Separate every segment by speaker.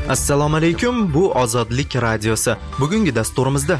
Speaker 1: Assalomu alaykum, bu Ozodlik radiosi. Bugungi dasturimizda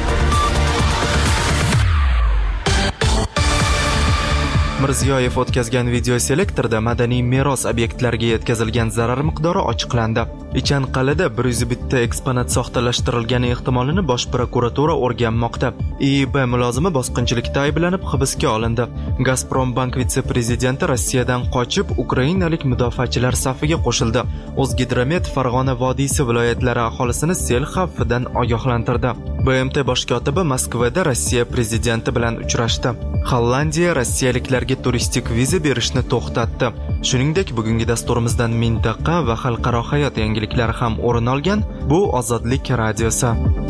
Speaker 1: Mirziyoyev o'tkazgan videoselektorda madaniy meros obyektlariga yetkazilgan zarar miqdori ochiqlandi. Ichanqal'ada 101 eksponat soxtalashtirilgani ehtimolini Bosh prokuratura o'rganmoqda. IIB mulozimi bosqinchilikda ayblanib hibsga olindi. Gazprombank vitse-prezidenti Rossiyadan qochib, ukrainalik mudofaachilar safiga qo'shildi. O'zgidromet Farg'ona vodiysi viloyatlari aholisini sel xavfidan ogohlantirdi. BMT bosh kotibi Moskvada Rossiya prezidenti bilan uchrashdi. Hollandiya rossiyaliklarga turistik viza berishni to'xtatdi. Shuningdek, bugungi dasturimizdan mintaqa va xalqaro hayot yangiliklari ham o'rin olgan. Bu Ozodlik radiosi.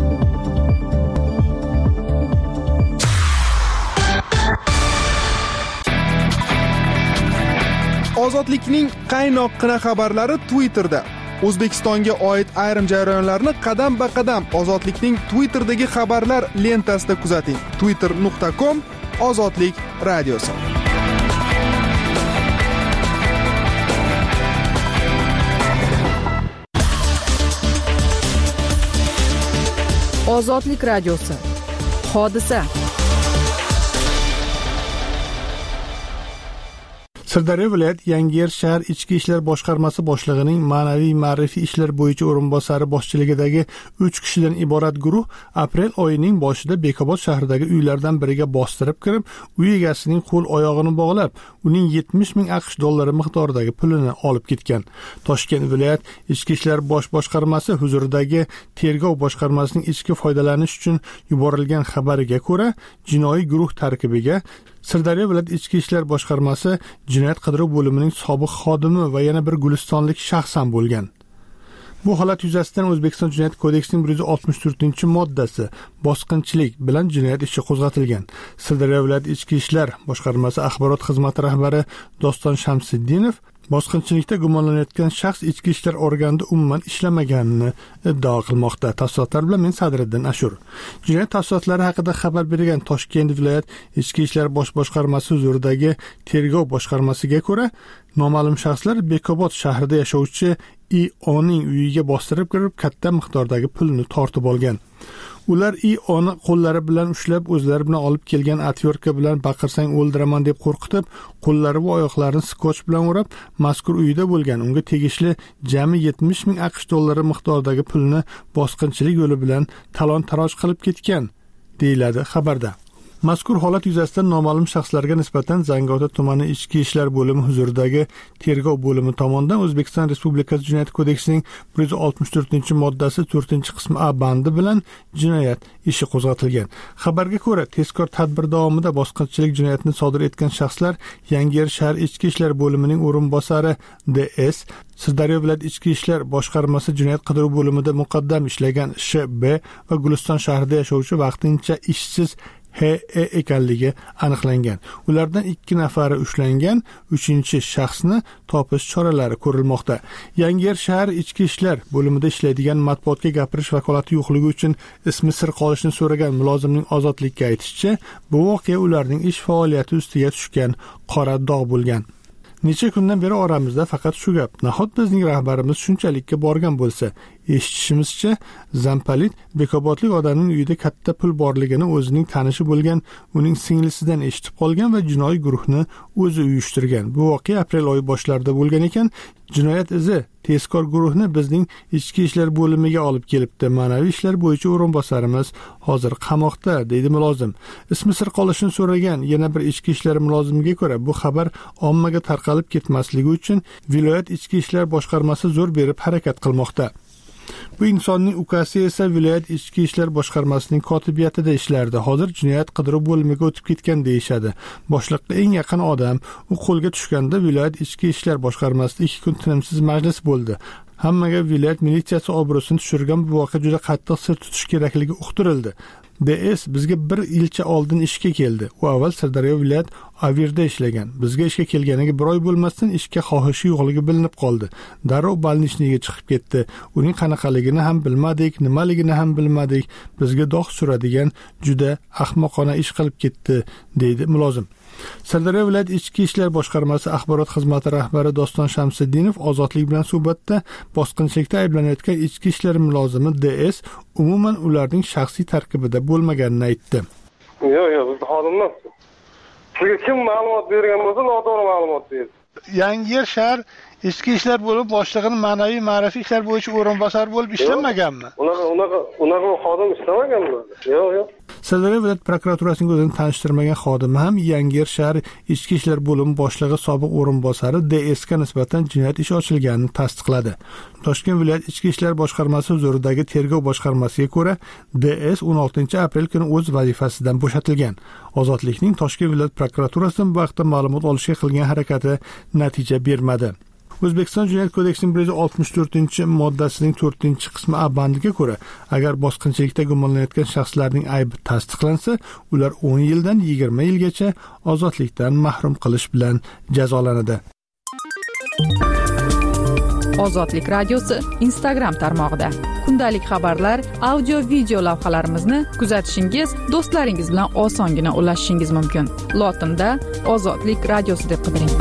Speaker 2: Ozodlikning qaynoqqina xabarlari Twitterda. O'zbekistonga oid ayrim jarayonlarni qadam-ba-qadam Ozodlikning Twitterdagi xabarlar lentasida kuzating. twitter.com Ozodlik radiosi.
Speaker 3: Ozodlik radiosi. Hodisa.
Speaker 4: Sirdaryo viloyat Yangiyer shahar ichki ishlar boshqarmasi boshlig'ining ma'naviy ma'rifiy ishlar bo'yicha o'rinbosari boshchiligidagi 3 kishidan iborat guruh aprel oyining boshida Bekobod shahridagi uylardan biriga bostirib kirib, uy egasining qo'l oyog'ini bog'lab, uning 70 ming AQSh dollari miqdoridagi pulini olib ketgan. Toshkent viloyat ichki ishlar boshqarmasi huzuridagi tergov boshqarmasining ichki foydalanish uchun yuborilgan xabariga ko'ra, jinoiy guruh tarkibiga Sirdaryo viloyat ichki ishlar boshqarmasi jinoyat qidiruv bo'limining sobiq xodimi va yana bir gulistonlik shaxs ham bo'lgan. Bu holat yuzasidan O'zbekiston Jinoyat kodeksining 164-moddasi bosqinchilik bilan jinoyat ishi qo'zg'atilgan. Sirdaryo viloyat ichki ishlar boshqarmasi axborot xizmati rahbari Doston Shamsiddinov bosqinchilikda gumonlanayotgan shaxs ichki ishlar organida umuman ishlamaganini iddao qilmoqda. Tafsilotlar bilan men Sadriddin Ashur. Jinoyat tafsilotlari haqida xabar bergan Toshkent viloyat ichki ishlar boshqarmasi huzuridagi tergov boshqarmasiga ko'ra, noma'lum shaxslar Bekobod shahrida yashovchi I.O.ning uyiga bostirib kirib, katta miqdordagi pulni tortib olgan. Ular I.O.ni qo'llari bilan ushlab, o'zlari bilan olib kelgan atyorka bilan baqirsang o'ldiraman deb qo'rqitib, qo'llari va oyoqlarini skotch bilan o'rab, mazkur uyda bo'lgan unga tegishli jami 70 ming AQSh dollari miqdoridagi pulni bosqinchilik yo'li bilan talon-taroj qilib ketgan, deyiladi xabarda. Mazkur holat yuzasidan noma'lum shaxslarga nisbatan Zangiota tumani ichki ishlar bo'limi huzuridagi tergov bo'limi tomonidan O'zbekiston Respublikasi Jinoyat kodeksining 164-moddasi 4-qismi A bandi bilan jinoyat ishi qo'zg'atilgan. Xabarga ko'ra, tezkor tadbir davomida bosqinchilik jinoyatini sodir etgan shaxslar Yangiyer shahar ichki ishlar bo'limining o'rinbosari D.S. Sirdaryo viloyat ichki ishlar boshqarmasi jinoyat qidiruv bo'limida muqaddam ishlagan Sh.B. va Guliston shahrida yashovchi vaqtincha ishsiz H.E. ekanligi aniqlangan. Ulardan 2 nafari ushlangan, 3-chi shaxsni topish choralari ko'rilmoqda. Yangiyer shahar ichki ishlar bo'limida ishlaydigan matbuotga gapirish vakolati yo'qligi uchun ismi sir qolishni so'ragan mulozimning Ozodlikka aytishicha, bu voqea ularning ish faoliyati ustiga tushgan qora dog' bo'lgan. Necha kundan beri oramizda faqat shu gap. Nahot bizning rahbarimiz shunchalikka borgan bo'lsa, eshitishimizcha, Zampalit Bekobodlik odamning uyida katta pul borligini o'zining tanishi bo'lgan uning singlisidan eshitib qolgan va jinoiy guruhni o'zi uyushtirgan. Bu voqea aprel oyi boshlarida bo'lgan ekan. Jinoyat izi tezkor guruhni bizning ichki ishlar bo'limiga olib kelibdi. Ma'naviy ishlar bo'yicha o'rinbosarimiz hozir qamoqda, deydi mulozim. Ismi sir qolishini so'ragan yana bir ichki ishlar mulozimiga ko'ra, bu xabar ommaga tarqalib ketmasligi uchun viloyat ichki ishlar boshqarmasi zo'r berib harakat qilmoqda. Bu insonning ukasi esa viloyat ichki ishlar boshqarmasining kotibiyatida ishlardi. Hozir jinoyat qidiruv bo'limiga o'tib ketgan deyishadi. Boshliqqa eng yaqin odam. U qo'lga tushganda viloyat ichki ishlar boshqarmasida 2 kun tinimsiz majlis bo'ldi. Hammaga viloyat militsiyasi obro'sini tushirgan bu voqea juda qattiq sir tutish kerakligi uqtirildi. DS bizga 1 yilcha oldin ishga keldi. U avval Sirdaryo viloyat Avirda ishlagan. Bizga ishga kelganiga 1 oy bo'lmasdan ishga xohishi yo'qligi bilinib qoldi. Darrov balnishniga chiqib ketdi. Uning qanaqaligini ham bilmadik, nimaligini ham bilmadik. Bizga dog' suradigan juda ahmoqona ish qilib ketdi, deydi mulozim. Sirdaryo viloyat ichki ishlar boshqarmasi axborot xizmati rahbari Doston Shamsiddinov ozodlik bilan suhbatda bosqinchilikda ayblanayotgan ichki ishlar mulozimi DS umuman ularning shaxsiy tarkibida bo'lmaganini aytdi.
Speaker 5: Yo'q, biz xodimlar. Sizga kim ma'lumot bergan bo'lsa, noto'g'ri ma'lumot berdi.
Speaker 4: Yangiyer shahar ichki ishlar bo'lib boshlig'ining ma'naviy ma'rifiy ishlar bo'yicha o'rinbosari bo'lib ishlamaganmi?
Speaker 5: Unaqa xodim ishlamaganmi? Yo'q. Sirdaryo
Speaker 4: viloyat prokuraturasining o'zini tanishtirmagan xodimi ham Yangiyer shahar ichki ishlar bo'limi boshlig'i sobiq o'rinbosari DSga nisbatan jinoyat ishi ochilganini tasdiqladi. Toshkent viloyat ichki ishlar boshqarmasi huzuridagi tergov boshqarmasiga ko'ra, DS 16-aprel kuni o'z vazifasidan bo'shatilgan. Ozodlikning Toshkent viloyat prokuraturasidan bu vaqtda ma'lumot olishga qilgan harakati natija bermadi. O'zbekiston Jinoyat kodeksining 164-moddasining 4-qismi A bandiga ko'ra, agar bosqinchilikda gumonlanayotgan shaxslarning aybi tasdiqlansa, ular 10 yildan 20 yilgacha ozodlikdan mahrum qilish bilan jazolanadi.
Speaker 3: Ozodlik radiosi Instagram tarmog'ida kundalik xabarlar, audio, video lavhalarimizni kuzatishingiz, do'stlaringiz bilan osongina ulashishingiz mumkin. Lotinda Ozodlik radiosi deb qidiring.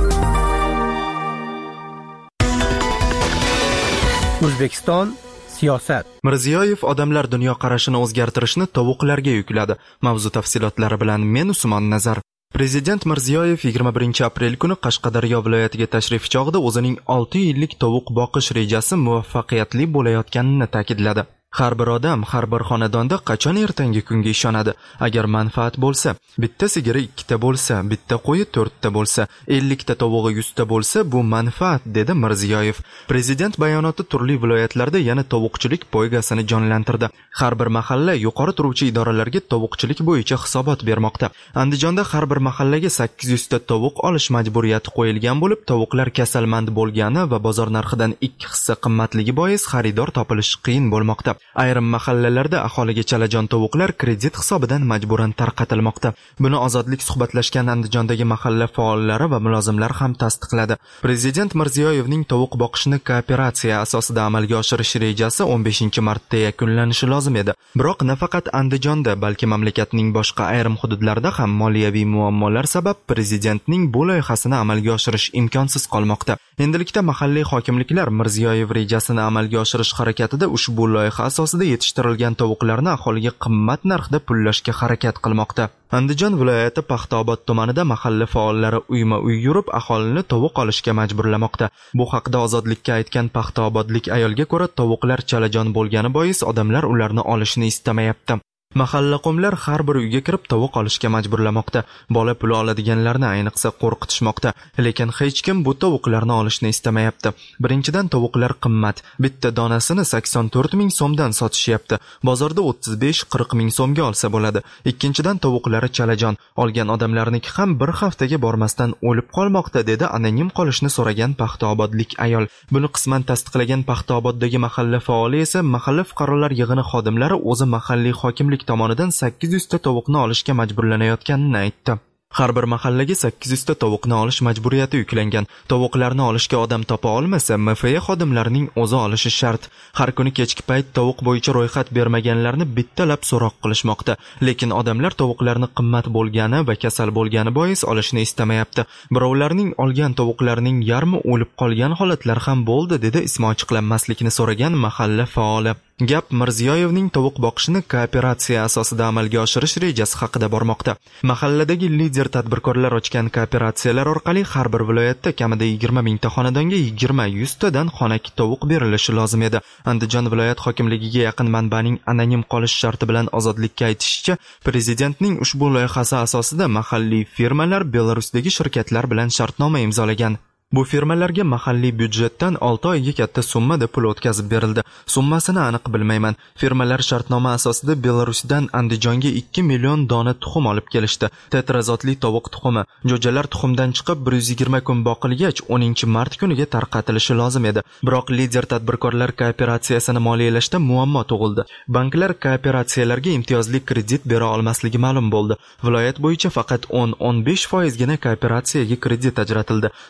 Speaker 6: O'zbekiston siyosat.
Speaker 1: Mirziyoyev odamlar dunyoqarashini o'zgartirishni tovuqlarga yukladi. Mavzu tafsilotlari bilan men Usmon Nazar. Prezident Mirziyoyev 21-aprel kuni Qashqadaryo viloyatiga tashrif chog'ida o'zining 6 yillik tovuq boqish rejasi muvaffaqiyatli bo'layotganini ta'kidladi. Har bir odam, har bir xonadonda qachon ertangi kunga ishonadi? Agar manfaat bo'lsa, bitta sigiri 2 ta bo'lsa, bitta qo'yi 4 ta bo'lsa, 50 ta tovug'i 100 ta bo'lsa, bu manfaat, dedi Mirziyoyev. Prezident bayonoti turli viloyatlarda yana tovuqchilik poygasini jonlantirdi. Har bir mahalla yuqori turuvchi idoralarga tovuqchilik bo'yicha hisobot bermoqda. Andijonda har bir mahallaga 800 ta tovuq olish majburiyati qo'yilgan bo'lib, tovuqlar kasalmand bo'lgani va bozor narxidan 2 hissa qimmatligi bois xaridor topilish qiyin bo'lmoqda. Ayrim mahallalarda aholiga chalajon tovuqlar kredit hisobidan majburan tarqatilmoqda. Buni Ozodlik suhbatlashgan Andijondagi mahalla faollari va mulozimlar ham tasdiqladi. Prezident Mirziyoyevning tovuq boqishni kooperatsiya asosida amalga oshirish rejasi 15-martda yakunlanishi lozim edi. Biroq nafaqat Andijonda, balki mamlakatning boshqa ayrim hududlarida ham moliyaviy muammolar sabab prezidentning bu loyihasini amalga oshirish imkonsiz qolmoqda. Endilikda mahalliy hokimliklar Mirziyoyev rejasini amalga oshirish harakatida ushbu loyiha asosida yetishtirilgan tovuqlarni aholiga qimmat narxda pullashga harakat qilmoqda. Andijon viloyati Paxtaobod tumanida mahalla faollari uyma-uy yurib aholini tovuq olishga majburlamoqda. Bu haqda Ozodlikka aytgan paxtaobodlik ayolga ko'ra, tovuqlar chalajon bo'lgani bois odamlar ularni olishni istamayapti. Mahalla qo'mlar har bir uyga kirib tovuq olishga majburlamoqda. Bola puli oladiganlarni ayniqsa qo'rqitishmoqda. Lekin hech kim bu tovuqlarni olishni istamayapti. Birinchidan, tovuqlar qimmat. Bitta donasini 84 ming so'mdan sotishyapti. Bozorda 35-40 ming so'mga olsa bo'ladi. Ikkinchidan, tovuqlari chalajon. Olgan odamlarniki ham bir haftaga bormasdan o'lib qolmoqda, dedi anonim qolishni so'ragan paxtaobodlik ayol. Buni qisman tasdiqlagan Paxtaoboddagi mahalla faoli esa mahalla fuqarolar yig'ini xodimlari o'zi mahalliy hokimlik tomonidan 800 ta tovuqni olishga majburlanayotganini aytdi. Har bir mahallaga 800 ta tovuqni olish majburiyati yuklangan. Tovuqlarni olishga odam topa olmasa, MFA xodimlarining o'zi olishi shart. Har kuni kechki payt tovuq bo'yicha ro'yxat bermaganlarni bittalab so'roq qilishmoqda. Lekin odamlar tovuqlarni qimmat bo'lgani va kasal bo'lgani bois olishni istamayapti. Birovlarning olgan tovuqlarining yarmi o'lib qolgan holatlar ham bo'ldi, dedi ismi ochiqlanmaslikni so'ragan mahalla faoli. Gap Mirziyoyevning tovuq boqishni kooperatsiya asosida amalga oshirish rejasi haqida bormoqda. Mahalladagi lider tadbirkorlar ochgan kooperatsiyalar orqali har bir viloyatda kamida 20 mingta xonadonga 20-100 tadan xonaki tovuq berilishi lozim edi. Andijon viloyat hokimligiga yaqin manbaning anonim qolish sharti bilan Ozodlikka aytishicha, prezidentning ushbu loyihasi asosida mahalliy firmalar Belarusdagi shirkatlar bilan shartnoma imzolagan. Bu firmalarga mahalliy byudjetdan 6 oyga katta summada pul o'tkazib berildi. Summasini aniq bilmayman. Firmalar shartnoma asosida Belarusdan Andijonga 2 million dona tuxum olib kelishdi. Tetrazotli tovuq tuxumi. Jo'jalar tuxumdan chiqib 120 kun boqilgach 10-mart kuniga tarqatilishi lozim edi. Biroq lider tadbirkorlar kooperatsiyasini moliyalashda muammo tug'ildi. Banklar kooperatsiyalarga imtiyozli kredit bera olmasligi ma'lum bo'ldi. Viloyat bo'yicha faqat 10-15% gina kooperatsiyaga kredit ajratildi. Natijada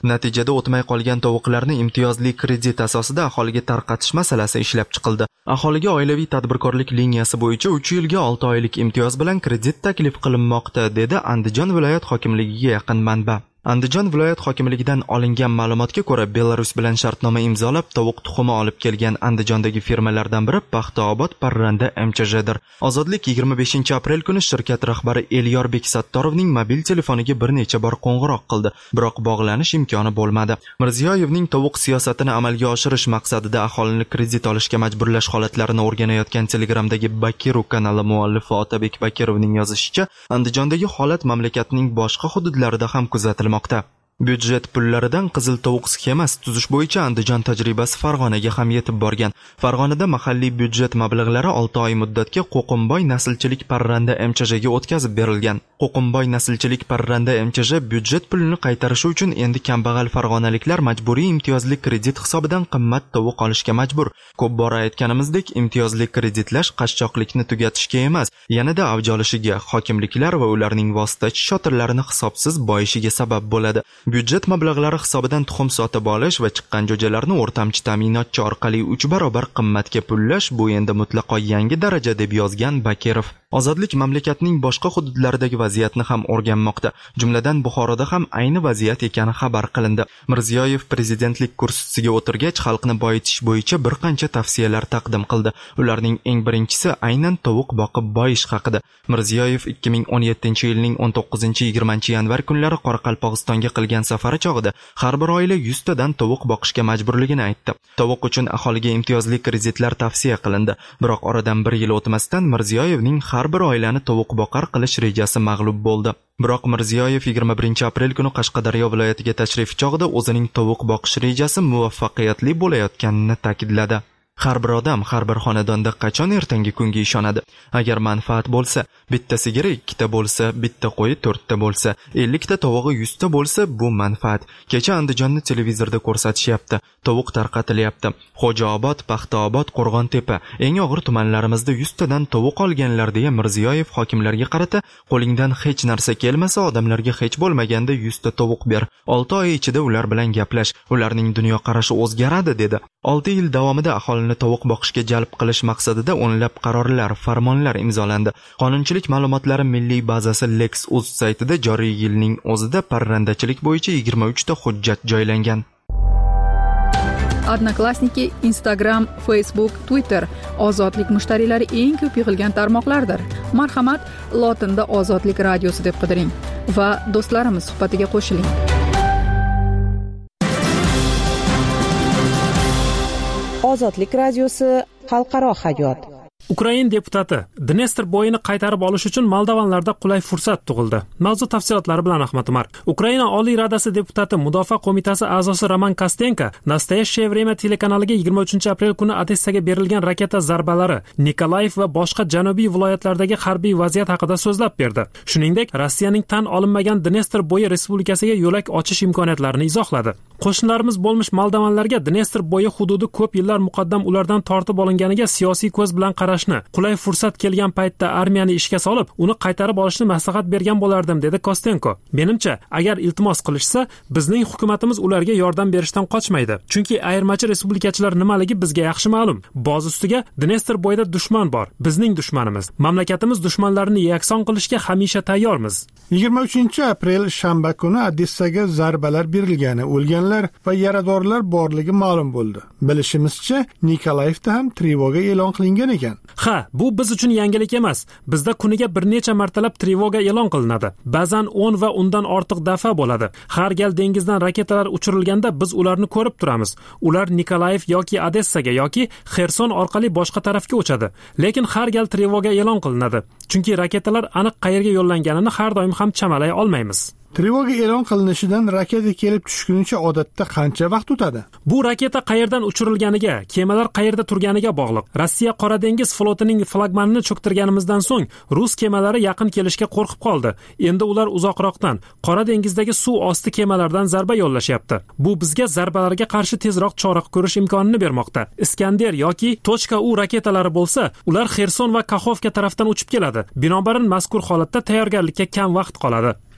Speaker 1: oyida o'tmay qolgan tovuqlarni imtiyozli kredit asosida aholiga tarqatish masalasi ishlab chiqildi. Aholiga oilaviy tadbirkorlik liniyasi bo'yicha 3 yilga 6 oylik imtiyoz bilan kredit taklif qilinmoqda, dedi Andijon viloyat hokimligiga yaqin manba. Andijon viloyat hokimligidan olingan ma'lumotga ko'ra, Belarus bilan shartnoma imzolab tovuq tuxumi olib kelgan Andijondagi firmalardan biri Paxtaobod Parranda MCJdir. Ozodlik 25 aprel kuni shirkat rahbari Elyorbek Sattorovning mobil telefoniga bir necha bor qo'ng'iroq qildi, biroq bog'lanish imkoni bo'lmadi. Mirziyoyevning tovuq siyosatini amalga oshirish maqsadida aholini kredit olishga majburlash holatlarini o'rganayotgan Telegramdagi Bakiru kanali muallifi Otabek Bakirovning yozishicha, Andijondagi holat mamlakatning boshqa hududlarida ham kuzatilmoqda. Byudjet pullaridan qizil tovuq sxemasi tuzish bo'yicha Andijon tajribasi Farg'onaga ham yetib borgan. Farg'onada mahalliy byudjet mablag'lari 6 oy muddatga Qo'qimboy naslchilik Parranda MCJga o'tkazib berilgan. Qo'qimboy naslchilik Parranda MCJ byudjet pulini qaytarishi uchun endi kambag'al farg'onaliklar majburiy imtiyozli kredit hisobidan qimmat tovuq olishga majbur. Ko'p bora aytganimizdek, imtiyozli kreditlash qashshoqlikni tugatishga emas, yanada avj olishiga, hokimliklar va ularning vositachi shotirlarini hisobsiz boyishiga sabab bo'ladi. Byudjet mablag'lari hisobidan tuxum sotib olish va chiqqan jo'jalarni o'rtamchi ta'minotchi orqali 3 barobar qimmatga pullash bu endi mutlaqo yangi daraja, deb yozgan Bakirov. Ozodlik mamlakatning boshqa hududlaridagi vaziyatni ham o'rganmoqda. Jumladan Buxoroda ham ayni vaziyat ekani xabar qilindi. Mirziyoyev prezidentlik kursisiga o'tirgach, xalqni boyitish bo'yicha bir qancha tavsiyalar taqdim qildi. Ularning eng birinchisi aynan tovuq boqib boyish haqida. Mirziyoyev 2017-yilning 19-20 yanvar kunlari Qoraqalpog'istonga qilgan safari chog'ida har bir oila 100 tadan tovuq boqishga majburligini aytdi. Tovuq uchun aholiga imtiyozli kreditlar tavsiya qilindi. Biroq oradan 1 yil o'tmasdan Mirziyoyevning har bir oilani tovuq boqar qilish rejasi mag'lub bo'ldi. Biroq Mirziyoyev 21 aprel kuni Qashqadaryo viloyatiga tashrif chog'ida o'zining tovuq boqish rejasi muvaffaqiyatli bo'layotganini ta'kidladi. Har bir odam, har bir xonadonda qachon ertangi kunga ishonadi? Agar manfaat bo'lsa, bitta sigiri 2 ta bo'lsa, bitta qo'yi 4 ta bo'lsa, 50 ta tovug'i 100 ta bo'lsa, bu manfaat. Kecha Andijonni televizorda ko'rsatishyapti. Tovuq tarqatilyapti. Xo'jaobod, Paxtaobod, Qo'rg'ontepa, eng og'ir tumanlarimizda 100 tadan tovuq olganlar, deya Mirziyoyev hokimlarga qarata, qo'lingdan hech narsa kelmasa, odamlarga hech bo'lmaganda 100 ta tovuq ber. 6 oy ichida ular bilan gaplash, ularning dunyoqarashi o'zgaradi, dedi. 6 yil davomida aholini tovuq boqishga jalb qilish maqsadida o'nlab qarorlar, farmonlar imzolandi. Qonunchilik ma'lumotlari milliy bazasi Lex.uz saytida joriy yilning o'zida parrandachilik bo'yicha 23 ta hujjat joylangan.
Speaker 3: Odnoklassniki, Instagram, Facebook, Twitter ozodlik mushtariylari eng ko'p yig'ilgan tarmoqlardir. Marhamat, lotinda Ozodlik radiosi deb qidiring va do'stlarimiz suhbatiga qo'shiling.
Speaker 7: Ozodlik radiosi xalqaro hayot.
Speaker 8: Ukrain deputati Dnestr bo'yini qaytarib olish uchun Moldovanlarda qulay fursat tug'ildi. Mavzu tafsilotlari bilan Ahmad Umar. Ukraina Oliy Radasi deputati Mudofaa qo'mitasi a'zosi Roman Kostenko Nastoyashcheye время telekanaliga 23 aprel kuni Odessaga berilgan raketa zarbalari, Nikolayev va boshqa janubiy viloyatlardagi harbiy vaziyat haqida so'zlab berdi. Shuningdek, Rossiyaning tan olinmagan Dnestr bo'yi respublikasiga yo'lak ochish imkoniyatlarini izohladi. Qo'shnilarimiz bo'lmish Moldovanlarga Dnestr bo'yi hududi ko'p yillar muqaddam ulardan tortib olinganiga siyosiy ko'z bilan qarashni, qulay fursat kelgan paytda armiyani ishga solib, uni qaytarib olishni maslahat bergan bo'lardim, dedi Kostenko. Menimcha, agar iltimos qilishsa, bizning hukumatimiz ularga yordam berishdan qochmaydi. Chunki ayirmachi respublikachilar nimaligi bizga yaxshi ma'lum. Boz ustiga Dnestr bo'yida dushman bor, bizning dushmanimiz. Mamlakatimiz dushmanlarini yakson qilishga hamisha tayyormiz.
Speaker 4: 23 aprel shanba kuni Odessaga zarbalar berilgani, o'lganlar va yaradorlar borligi ma'lum bo'ldi. Bilishimizcha, Nikolayevda ham trevoga e'lon qilingan ekan.
Speaker 8: Ha, bu biz uchun yangilik emas. Bizda kuniga bir necha martalab trevoga e'lon qilinadi. Ba'zan 10 va undan ortiq daf'a bo'ladi. Har gal dengizdan raketalar uchirilganda biz ularni ko'rib turamiz. Ular Nikolayev yoki Odessaga yoki Xerson orqali boshqa tarafga uchadi. Lekin har gal trevoga e'lon qilinadi. Chunki raketalar aniq qayerga yo'llanganini har doim ham chamalay olmaymiz.
Speaker 4: Trevoga e'lon qilinishidan raketa kelib tushgunicha odatda qancha vaqt o'tadi?
Speaker 8: Bu raketa qayerdan uchirilganiga, kemalar qayerda turganiga bog'liq. Rossiya Qora dengiz flotining flagmanini cho'ktirganimizdan so'ng rus kemalari yaqin kelishga qo'rqib qoldi. Endi ular uzoqroqdan, Qora dengizdagi suv osti kemalardan zarba yo'llashyapti. Bu bizga zarbalarga qarshi tezroq chora ko'rish imkonini bermoqda. Iskander yoki .U raketalari bo'lsa, ular Xerson va Kaxovka tarafdan uchib keladi. Binobarin mazkur holatda tayyorgarlikka kam vaqt qoladi.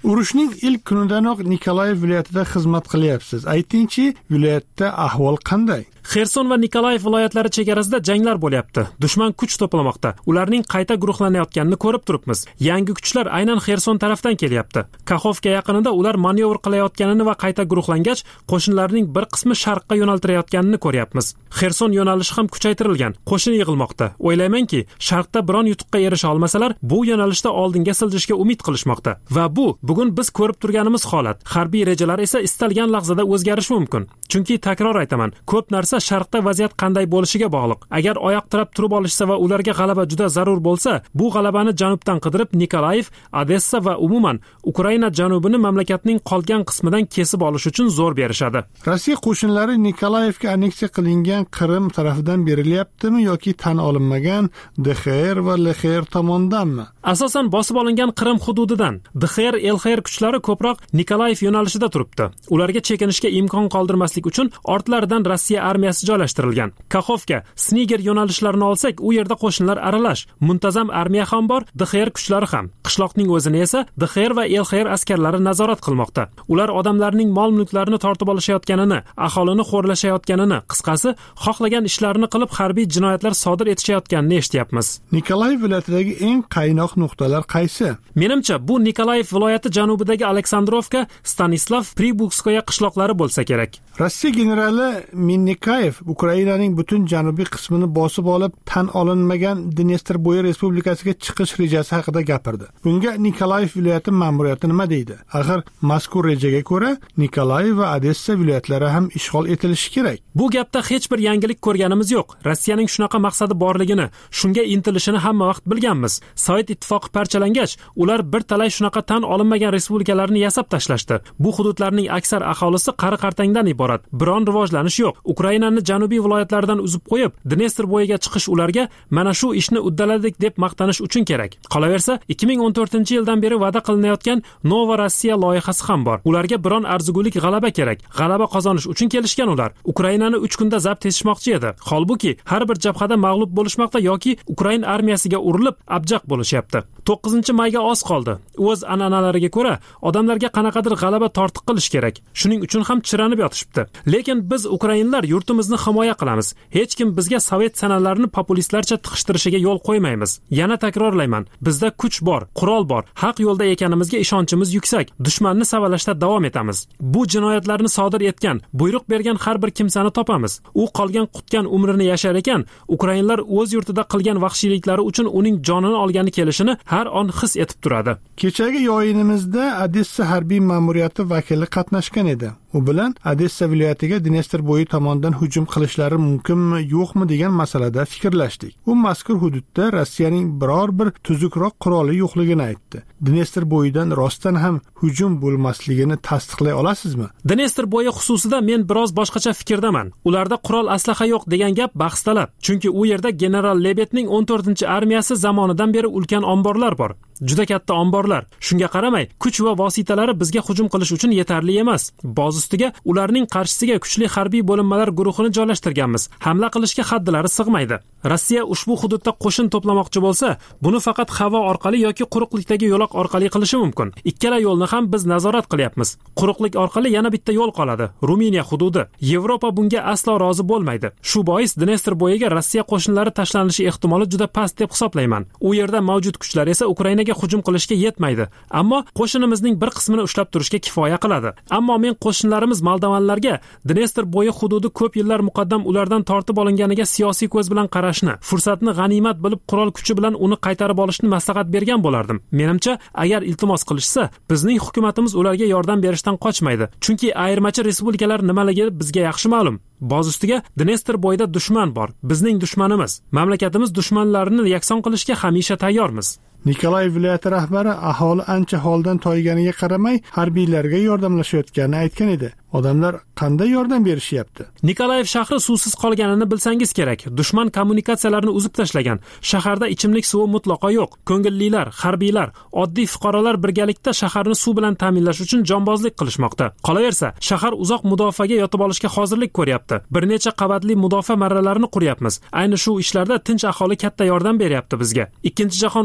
Speaker 4: Urushning ilk kunidanoq Nikolayev viloyatida xizmat qilyapsiz. Aytingchi, viloyatda ahvol qanday?
Speaker 8: Xerson va Nikolayev viloyatlari chegarasida janglar bo'lyapti. Dushman kuch to'plamoqda. Ularning qayta guruhlanayotganini ko'rib turibmiz. Yangi kuchlar aynan Xerson tarafdan kelyapti. Kaxovka yaqinida ular manyovr qilayotganini va qayta guruhlangach, qo'shinlarning bir qismi sharqqa yo'naltirayotganini ko'ryapmiz. Xerson yo'nalishi ham kuchaytirilgan. Qo'shin yig'ilmoqda. O'ylaymanki, sharqda biron yutuqqa erisha olmasalar, bu yo'nalishda oldinga siljishga umid qilishmoqda. Va bugun biz ko'rib turganimiz holat. Harbiy rejalar esa istalgan lahzada o'zgarishi mumkin. Chunki takror aytaman, ko'p narsa sharqda vaziyat qanday bo'lishiga bog'liq. Agar oyoq tirab turib olishsa va ularga g'alaba juda zarur bo'lsa, bu g'alabani janubdan qidirib Nikolayev, Odessa va umuman Ukraina janubini mamlakatning qolgan qismidan kesib olish uchun zo'r berishadi.
Speaker 4: Rossiya qo'shinlari Nikolayevga anneksiya qilingan Qrim tarafidan berilyaptimi yoki tan olinmagan DXR va LXR tomonidanmi?
Speaker 8: Asosan bosib olingan Qrim hududidan. DXR, LXR kuchlari ko'proq Nikolayev yo'nalishida turibdi. Ularga chekinishga imkon qoldirmaslik uchun ortlaridan Rossiya armiyasi joylashtirilgan. Kaxovka, Sniger yo'nalishlarini olsak, u yerda qo'shinlar aralash. Muntazam armiya ham bor, DXR kuchlari ham. Qishloqning o'zini esa DXR va LXR askarlari nazorat qilmoqda. Ular odamlarning mol-mulklarini tortib olishayotganini, aholini xo'rlashayotganini, qisqasi, xohlagan ishlarini qilib harbiy jinoyatlar sodir etishayotganini eshityapmiz.
Speaker 4: Nikolayev viloyatidagi eng qaynoq nuqtalar qaysi?
Speaker 8: Menimcha, bu Nikolayev viloyati janubidagi Aleksandrovka, Stanislav, Pribukskoye qishloqlari bo'lsa kerak.
Speaker 4: Rossiya generali Minnikayev Ukrainaning butun janubiy qismini bosib olib, tan olinmagan Dnestr bo'yi respublikasiga chiqish rejasi haqida gapirdi. Bunga Nikolayev viloyati ma'muriyati nima deydi? Axir mazkur rejaga ko'ra Nikolayev va Odessa viloyatlari ham ishg'ol etilishi kerak.
Speaker 8: Bu gapda hech bir yangilik ko'rganimiz yo'q. Rossiyaning shunaqa maqsadi borligini, shunga intilishini hamma vaqt bilganmiz. Sovet ittifoqi parchalangach, ular bir talay shunaqa tan olinmagan respublikalarni yasab tashlashdi. Bu hududlarning aksar aholisi qari-qartangdan iborat. Biron rivojlanish yo'q. Ukrainani janubiy viloyatlaridan uzib qo'yib, Dnestr bo'yiga chiqish ularga mana shu ishni uddaladik deb maqtanish uchun kerak. Qolaversa, 2014-yildan beri va'da qilinayotgan Nova Rossiya loyihasi ham bor. Ularga biron arzigulik g'alaba kerak. G'alaba qozonish uchun kelishgan ular. Ukrainani 3 kunda zabt etishmoqchi edi. Holbuki, har bir jabhada mag'lub bo'lishmoqda yoki Ukraina armiyasiga urilib, abjaq bo'lishyapti. 9-mayga oz qoldi. O'z an'analariga ko'ra, odamlarga qanaqadir g'alaba tortiq qilish kerak. Shuning uchun ham chiranib yotishibdi. Lekin biz ukrainlar yurtimizni himoya qilamiz. Hech kim bizga sovet sanalarini populistlarcha tiqishtirishiga yo'l qo'ymaymiz. Yana takrorlayman, bizda kuch bor, qurol bor, haq yo'lda ekanimizga ishonchimiz yuksak. Dushmanni savalashda davom etamiz. Bu jinoyatlarni sodir etgan, buyruq bergan har bir kimsani topamiz. U qolgan qutgan umrini yashar ekan, ukrainlar o'z yurtida qilgan vahshiyliklari uchun uning jonini olgani kelishini har on his etib turadi.
Speaker 4: Kechagi yo'yinimizda Odessa harbiy ma'muriyati vakili qatnashgan edi. U bilan Odessa viloyatiga Dnestr bo'yi tomonidan hujum qilishlari mumkinmi, yo'qmi degan masalada fikrlashdik. U mazkur hududda Rossiyaning biror bir tuzukroq quroli yo'qligini aytdi. Dnestr bo'yidan rostdan ham hujum bo'lmasligini tasdiqlay olasizmi?
Speaker 8: Dnestr bo'yi xususida men biroz boshqacha fikrdaman. Ularda qurol aslaha yo'q degan gap bahstalab. Chunki u yerda general Lebetning 14-armiyasi zamonidan beri ulkan omborlar bor. Juda katta omborlar. Shunga qaramay, kuch va vositalari bizga hujum qilish uchun yetarli emas. Boz ustiga ularning qarshisiga kuchli harbiy bo'linmalar guruhini joylashtirganmiz. Hamla qilishga haddilari sig'maydi. Rossiya ushbu hududda qo'shin to'plamoqchi bo'lsa, buni faqat havo orqali yoki quruqlikdagi yo'loq orqali qilishi mumkin. Ikkala yo'lni ham biz nazorat qilyapmiz. Quruqlik orqali yana bitta yo'l qoladi. Ruminiya hududi. Yevropa bunga aslo rozi bo'lmaydi. Shu bois Dnestr bo'yiga Rossiya qo'shinlari tashlanishi ehtimoli juda past deb hisoblayman. U yerda mavjud kuchlar esa Ukrainaga hujum qilishga yetmaydi. Ammo qo'shinimizning bir qismini ushlab turishga kifoya qiladi. Ammo men qo'shinlarimiz moldovanlarga Dnestr bo'yi hududi ko'p yillar muqaddam ulardan tortib olinganiga siyosiy ko'z bilan qarashni, fursatni g'animat bilib qurol kuchi bilan uni qaytarib olishni maslahat bergan bo'lardim. Menimcha, agar iltimos qilishsa, bizning hukumatimiz ularga yordam berishdan qochmaydi. Chunki ayirmachi respublikalar nimaligi bizga yaxshi ma'lum. Boz ustiga Dnestr bo'yida dushman bor. Bizning dushmanimiz. Mamlakatimiz dushmanlarini yakson qilishga hamisha tayyormiz.
Speaker 4: Nikolayev viloyati rahbari aholi ancha holdan toyganiga qaramay harbiylarga yordamlashayotganini aytgan edi. Odamlar qanday yordam berishyapti?
Speaker 8: Nikolayev shahri suvsiz qolganini bilsangiz kerak. Dushman kommunikatsiyalarini uzib tashlagan. Shaharda ichimlik suvi mutlaqo yo'q. Ko'ngillilar, harbiylar, oddiy fuqarolar birgalikda shaharni suv bilan ta'minlash uchun jonbozlik qilishmoqda. Qolaversa, shahar uzoq mudofaaga yotib olishga hozirlik ko'ryapti. Bir necha qavatli mudofaa marralarini quryapmiz. Ayni shu ishlarda tinch aholi katta yordam beryapti bizga. Ikkinchi jahon urushida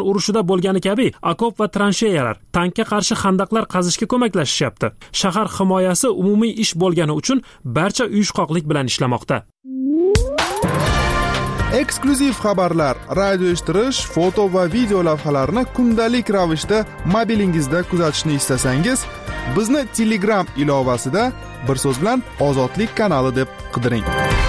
Speaker 8: bo'lgani kabi okop va transheyalar, tankga qarshi xandaqlar qazishga ko'maklashishyapti. Shahar himoyasi umumiy ish bo'lgani uchun barcha uyushqoqlik bilan ishlamoqda.
Speaker 2: Eksklyuziv xabarlar, radio eshittirish, foto va video lavhalarni kundalik ravishda mobilingizda kuzatishni istasangiz, bizni Telegram ilovasida bir so'z bilan Ozodlik kanali deb qidiring.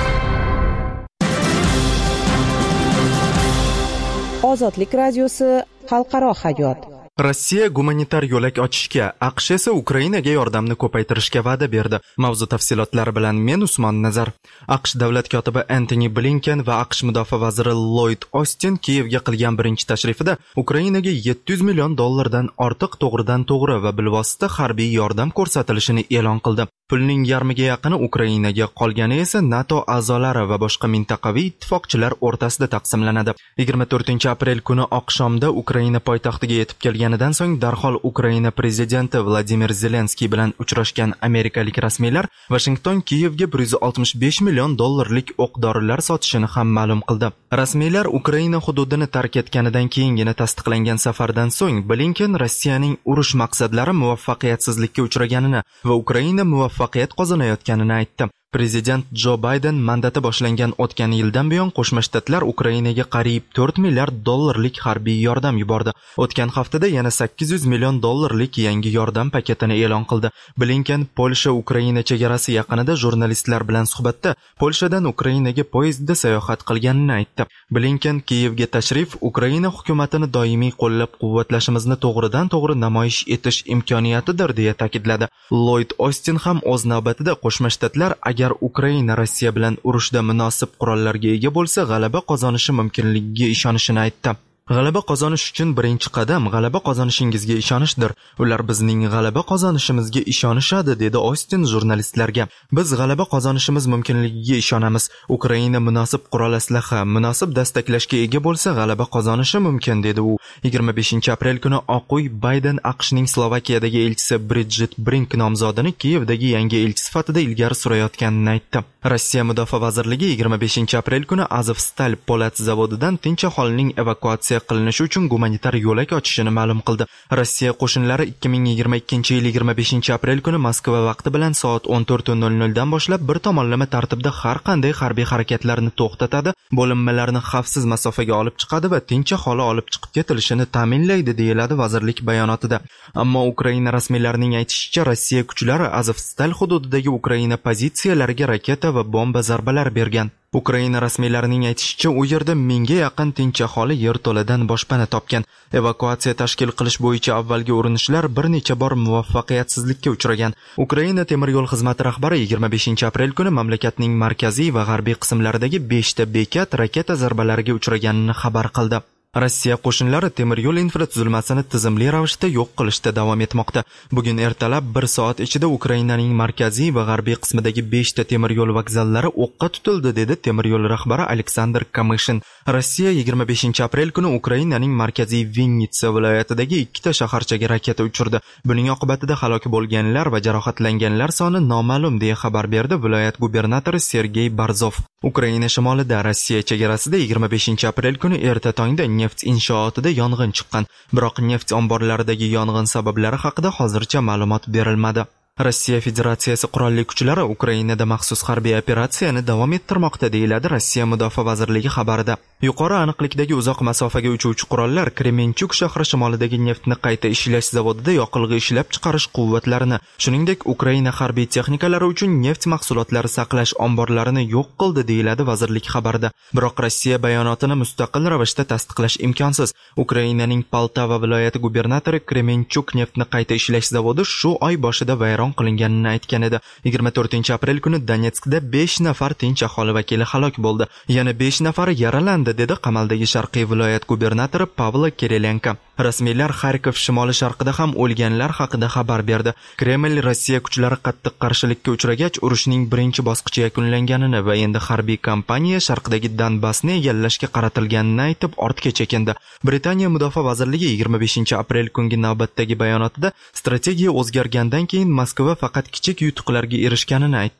Speaker 7: Ozodlik radiosi xalqaro hayot.
Speaker 1: Rossiya gumanitar yo'lak ochishga, AQSh esa Ukrainaga yordamni ko'paytirishga va'da berdi. Mavzu tafsilotlari bilan men Usmon Nazar. AQSh davlat kotibi Antony Blinken va AQSh mudofaa vaziri Lloyd Austin Kiyevga qilgan birinchi tashrifida Ukrainaga $700 million ortiq to'g'ridan-to'g'ri va bilvosita harbiy yordam ko'rsatilishini e'lon qildi. Pulning yarmiga yaqini Ukrainaga, qolgani esa NATO a'zolari va boshqa mintaqaviy ittifoqchilar o'rtasida taqsimlanadi. 24-aprel kuni oqshomda Ukraina poytaxtiga yetib kelganidan so'ng darhol Ukraina prezidenti Vladimir Zelenskiy bilan uchrashgan amerikalik rasmiylar Washington Kiyevga $165 million o'q-dorilar sotishini ham ma'lum qildi. Rasmiylar Ukraina hududini tark etganidan keyingina tasdiqlangan safardan so'ng Blinken Rossiyaning urush maqsadlari muvaffaqiyatsizlikka uchraganini va Ukraina muvaffaqiyat qozonayotganini aytdi. Prezident Jo Bayden mandati boshlangan o'tgan yildan buyon Qo'shma Shtatlar Ukrainaga qariyb $4 milliard harbiy yordam yubordi. O'tgan haftada yana $800 million yangi yordam paketini e'lon qildi. Blinken Polsha Ukraina chegarasi yaqinida jurnalistlar bilan suhbatda Polshadan Ukrainaga poyezdda sayohat qilganini aytdi. Blinken Kiyevga tashrif Ukraina hukumatini doimiy qo'llab-quvvatlashimizni to'g'ridan-to'g'ri namoyish etish imkoniyatidir deya ta'kidladi. Lloyd Austin ham o'z navbatida Qo'shma Shtatlar agar Ukraina Rossiya bilan urushda munosib qurollarga ega bo'lsa, g'alaba qozonishi mumkinligiga ishonishini aytdi. G'alaba qozonish uchun birinchi qadam g'alaba qozonishingizga ishonishdir. Ular bizning g'alaba qozonishimizga ishonishadi, dedi Austin jurnalistlarga. Biz g'alaba qozonishimiz mumkinligiga ishonamiz. Ukraina munosib qurol-aslaha, munosib dastaklashga ega bo'lsa, g'alaba qozonishi mumkin, dedi u. 25-aprel kuni Oq uy Bayden AQShning Slovakiyadagi elchisi Bridget Brink nomzodini Kiyevdagi yangi elchi sifatida ilgari surayotganini aytdi. Rossiya mudofaa vazirligi 25-aprel kuni Azovstal po'lat zavodidan tinch aholining evakuatsiya qilinishi uchun gumanitar yo'lak ochishini ma'lum qildi. Rossiya qo'shinlari 2022-yil 25-aprel kuni Moskva vaqti bilan soat 14:00 dan boshlab bir tomonlama tartibda har qanday harbiy harakatlarni to'xtatadi, bo'linmalarni xavfsiz masofaga olib chiqadi va tinch aholi olib chiqib ketilishini ta'minlaydi, deyiladi vazirlik bayonotida. Ammo Ukraina rasmiylarining aytishicha, Rossiya kuchlari Azovstal hududidagi Ukraina pozitsiyalariga raketa va bomba zarbalar bergan. Ukraina rasmiylarining aytishicha, u yerda 1000 ga yaqin tinch aholi yerto'ladan boshpana topgan. Evakuatsiya tashkil qilish bo'yicha avvalgi urinishlar bir necha bor muvaffaqiyatsizlikka uchragan. Ukraina temir yo'l xizmati rahbari 25-aprel kuni mamlakatning markaziy va g'arbiy qismlaridagi 5 ta bekat raketa zarbalariga uchraganini xabar qildi. Rossiya qo'shinlari temir yo'l infratuzilmasini tizimli ravishda yo'q qilishda davom etmoqda. Bugun ertalab 1 soat ichida Ukrainaning markaziy va g'arbiy qismidagi 5 ta temir yo'l vokzallari o'qqa tutildi, dedi temir yo'l rahbari Aleksandr Kamyshin. Rossiya 25-aprel kuni Ukrainaning markaziy Vinnitsa viloyatidagi 2 ta shaharchaga raketa uchirdi. Buning oqibatida halok bo'lganlar va jarohatlanganlar soni noma'lum, deya xabar berdi viloyat gubernatori Sergey Barzov. Ukraina shimolida Rossiya chegarasida 25-aprel kuni erta tongda neft inshootida yong'in chiqqan. Biroq neft omborlaridagi yong'in sabablari haqida hozircha ma'lumot berilmadi. Rossiya Federatsiyasi qurolli kuchlari Ukrainada maxsus harbiy operatsiyani davom ettirmoqda, deyiladi Rossiya Mudofaa vazirligi xabarida. Yuqori aniqlikdagi uzoq masofaga uchuvchi qurollar Kremenchuk shahri shimolidagi neftni qayta ishlash zavodida yoqilg'i ishlab chiqarish quvvatlarini, shuningdek Ukraina harbiy texnikalari uchun neft mahsulotlari saqlash omborlarini yo'q qildi, deyiladi vazirlik xabarida. Biroq Rossiya bayonotini mustaqil ravishda tasdiqlash imkonsiz. Ukrainaning Poltava viloyati gubernatori Kremenchuk neftni qayta ishlash zavodi shu oy boshida vayron qilinganini aytgan edi. 24-aprel kuni Donetskda 5 nafar tinch aholi vakili halok bo'ldi. Yana 5 nafari yaralandi, dedi Qamaldagi Sharqiy viloyat gubernatori Pavlo Kirilenko. Rasmiylar Xarkov shimoli sharqida ham o'lganlar haqida xabar berdi. Kreml Rossiya kuchlari qattiq qarshilikka uchragach, urushning birinchi bosqichi yakunlanganini va endi harbiy kampaniya sharqdagi Donbassni egallashga qaratilganini aytib ortga chekindi. Britaniya mudofaa vazirligi 25-aprel kungi navbatdagi bayonotida strategiya o'zgargandan keyin Moskva faqat kichik yutuqlarga erishganini aytdi.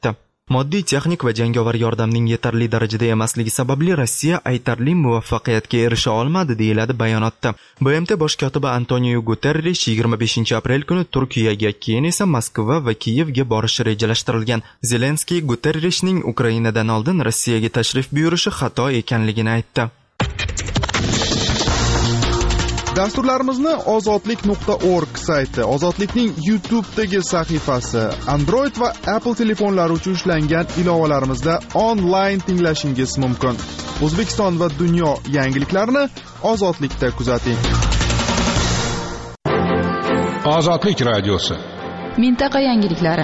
Speaker 1: Moddiy, texnik va jangovar yordamning yetarli darajada emasligi sababli Rossiya aytarli muvaffaqiyatga erisha olmadi, deyiladi bayonotda. BMT bosh kotibi Antonio Guterrish 25-aprel kuni Turkiyaga, keyin esa Moskva va Kiyevga borishi rejalashtirilgan. Zelenskiy Guterrishning Ukrainadan oldin Rossiyaga tashrif buyurishi xato ekanligini aytdi.
Speaker 2: Dasturlarimizni ozodlik.org sayti, Ozodlikning YouTube'dagi sahifasi, Android va Apple telefonlari uchun ishlangan ilovalarimizda onlayn tinglashingiz mumkin. O'zbekiston va dunyo yangiliklarini Ozodlikda kuzating.
Speaker 9: Ozodlik radiosi.
Speaker 3: Mintaqa yangiliklari.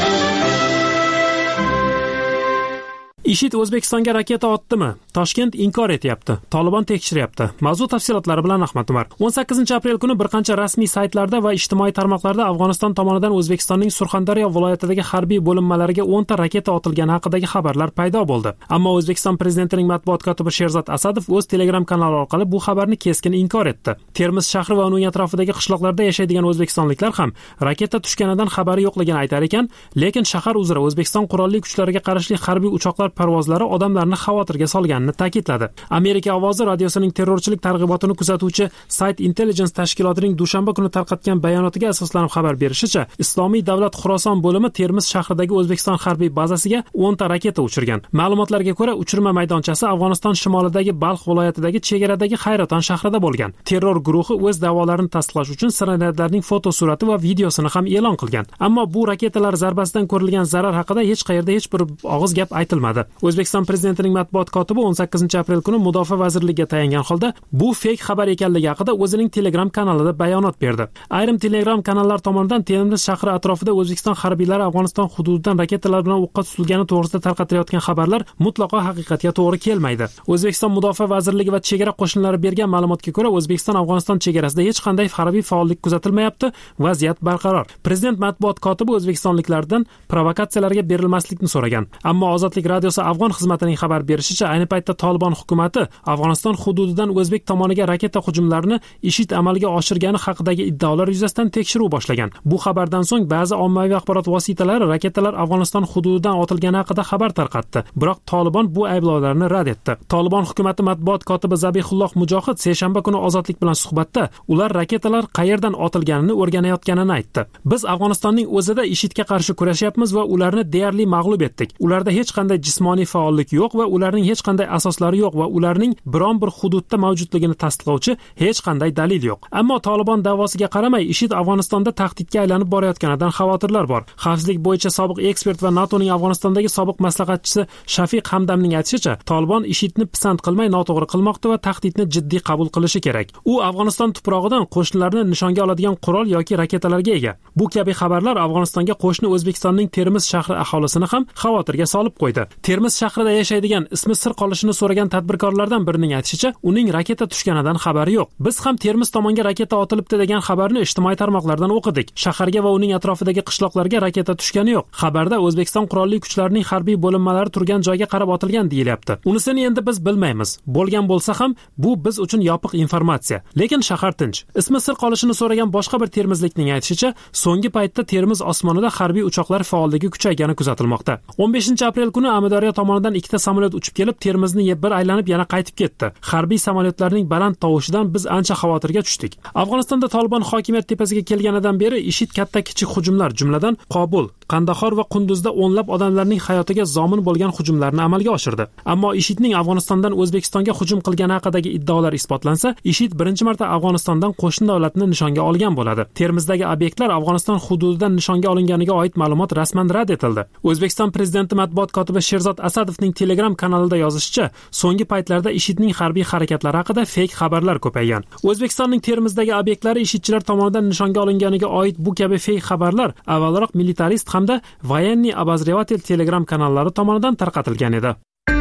Speaker 8: IShID O'zbekistonga raketa otdimi? Toshkent inkor etyapti. Tolibon tekshiryapti. Mavzu tafsilotlari bilan Ahmad Umar. 18-aprel kuni bir qancha rasmiy saytlarda va ijtimoiy tarmoqlarda Afg'oniston tomonidan O'zbekistonning Surxondaryo viloyatidagi harbiy bo'linmalariga 10 ta raketa otilgani haqidagi xabarlar paydo bo'ldi. Ammo O'zbekiston prezidentining matbuot kotibi Sherzod Asadov o'z Telegram kanali orqali bu xabarni keskin inkor etdi. Termiz shahri va uning atrofidagi qishloqlarda yashaydigan o'zbekistonliklar ham raketa tushganidan xabari yo'qligini aytar ekan, lekin shahar uzra O'zbekiston qurolli kuchlariga qarashli harbiy uchoqlar parvozlari odamlarni xavotirga solganini ta'kidladi. Amerika ovozi radiosining terrorchilik targ'ibotini kuzatuvchi Site Intelligence tashkilotining dushanba kuni tarqatgan bayonotiga asoslanib xabar berishicha, Islomiy davlat Xuroson bo'limi Termiz shahridagi O'zbekiston harbiy bazasiga 10 ta raketa uchirgan. Ma'lumotlarga ko'ra, uchirma maydonchasi Afg'oniston shimolidagi Balx viloyatidagi chegaradagi Hayraton shahrida bo'lgan. Terror guruhi o'z da'volarini tasdiqlash uchun snaryadlarning fotosurati va videosini ham e'lon qilgan. Ammo bu raketalar zarbasidan ko'rilgan zarar haqida hech qayerda hech bir og'iz gap aytilmadi. O'zbekiston prezidentining matbuot kotibi 18-aprel kuni Mudofaa vazirligiga tayangan holda bu fake xabar ekanligi haqida o'zining Telegram kanalida bayonot berdi. Ayrim Telegram kanallar tomonidan Termiz shahri atrofida O'zbekiston harbiylari Afg'oniston hududidan raketalar bilan o'qqa tutilgani to'g'risida tarqatilayotgan xabarlar mutlaqo haqiqatga to'g'ri kelmaydi. O'zbekiston Mudofaa vazirligi va chegara qo'shinlari bergan ma'lumotga ko'ra, O'zbekiston Afg'oniston chegarasida hech qanday harbiy faollik kuzatilmayapti, vaziyat barqaror. Prezident matbuot kotibi o'zbekistonliklardan provokatsiyalarga berilmaslikni so'ragan. Ammo Ozodlik radiosi Afg'on xizmatining xabar berishicha, ayni paytda Tolibon hukumatı Afg'oniston hududidan O'zbek tomoniga raketa hujumlarini IShID amalga oshirgani haqidagi iddaolar yuzasidan tekshiruv boshlagan. Bu xabardan so'ng ba'zi ommaviy axborot vositalari raketalar Afg'oniston hududidan otilgani haqida xabar tarqatdi. Biroq Tolibon bu ayblovlarni rad etdi. Tolibon hukumati matbuot kotibi Zabihulloh Mujohid seshanba kuni Ozodlik bilan suhbatda ular raketalar qayerdan otilganini o'rganayotganini aytdi. Biz Afg'onistonning o'zida IShIDga qarshi kurashyapmiz va ularni deyarli mag'lub etdik. Ularda hech qanday jismoniy faollik yo'q va ularning hech qanday asoslari yo'q va ularning biron bir hududda mavjudligini tasdiqlovchi hech qanday dalil yo'q. Ammo Tolibon da'vosiga qaramay IShID Afg'onistonda tahdidga aylanib borayotganidan xavotirlar bor. Xavfsizlik bo'yicha sobiq ekspert va NATOning Afg'onistondagi sobiq maslahatchisi Shafiq Hamdamning aytishicha, Tolibon IShIDni pisand qilmay noto'g'ri qilmoqda va tahdidni jiddiy qabul qilishi kerak. U Afg'oniston tuprog'idan qo'shinlarni nishonga oladigan qurol yoki raketalarga ega. Bu kabi xabarlar Afg'onistonga qo'shni O'zbekistonning Termiz shahri aholisini ham xavotirga solib qo'ydi. Termiz shahrida yashaydigan ismi sir qolishini so'ragan tadbirkorlardan birining aytishicha, uning raketa tushganidan xabari yo'q. Biz ham Termiz tomonga raketa otilibdi degan xabarni ijtimoiy tarmoqlardan o'qidik. Shaharga va uning atrofidagi qishloqlarga raketa tushgani yo'q. Xabarda O'zbekiston qurolli kuchlarining harbiy bo'linmalari turgan joyga qarab otilgan deyilyapti. Unisini endi biz bilmaymiz. Bo'lgan bo'lsa ham bu biz uchun yopiq informatsiya. Lekin shahar tinch. Ismi sir qolishini so'ragan boshqa bir termizlikning aytishicha, so'nggi paytda Termiz osmonida harbiy uchoqlar faolligi kuchaygani kuzatilmoqda. 15-aprel kuni Amudaryo tomonidan ikkita samolyot uchib kelib Termizni bir aylanib yana qaytib ketdi. Harbiy samolyotlarning baland tovushidan biz ancha xavotirga tushdik. Afg'onistonda Tolibon hokimiyat tepasiga kelganidan beri IShID katta-kichik hujumlar, jumladan Qobul, Qandahor va Qunduzda o'nlab odamlarning hayotiga zomin bo'lgan hujumlarni amalga oshirdi. Ammo IShIDning Afg'onistondan O'zbekistonga hujum qilgani haqidagi iddaolar isbotlansa, IShID birinchi marta Afg'onistondan qo'shni davlatni nishonga olgan bo'ladi. Termizdagi obyektlar Afg'oniston hududidan nishonga olinganiga oid ma'lumot rasman rad etildi. O'zbekiston prezidenti matbuot kotibi Sherzod Asadovning Telegram kanalida yozishicha, so'nggi paytlarda IShIDning harbiy harakatlari haqida fake xabarlar ko'paygan. O'zbekistonning Termizdagi obyektlari IShIDchilar tomonidan nishonga olinganiga oid bu kabi fake xabarlar avvalroq Militarist hamda Voyenniy Obozrevatelь Telegram kanallari tomonidan tarqatilgan edi.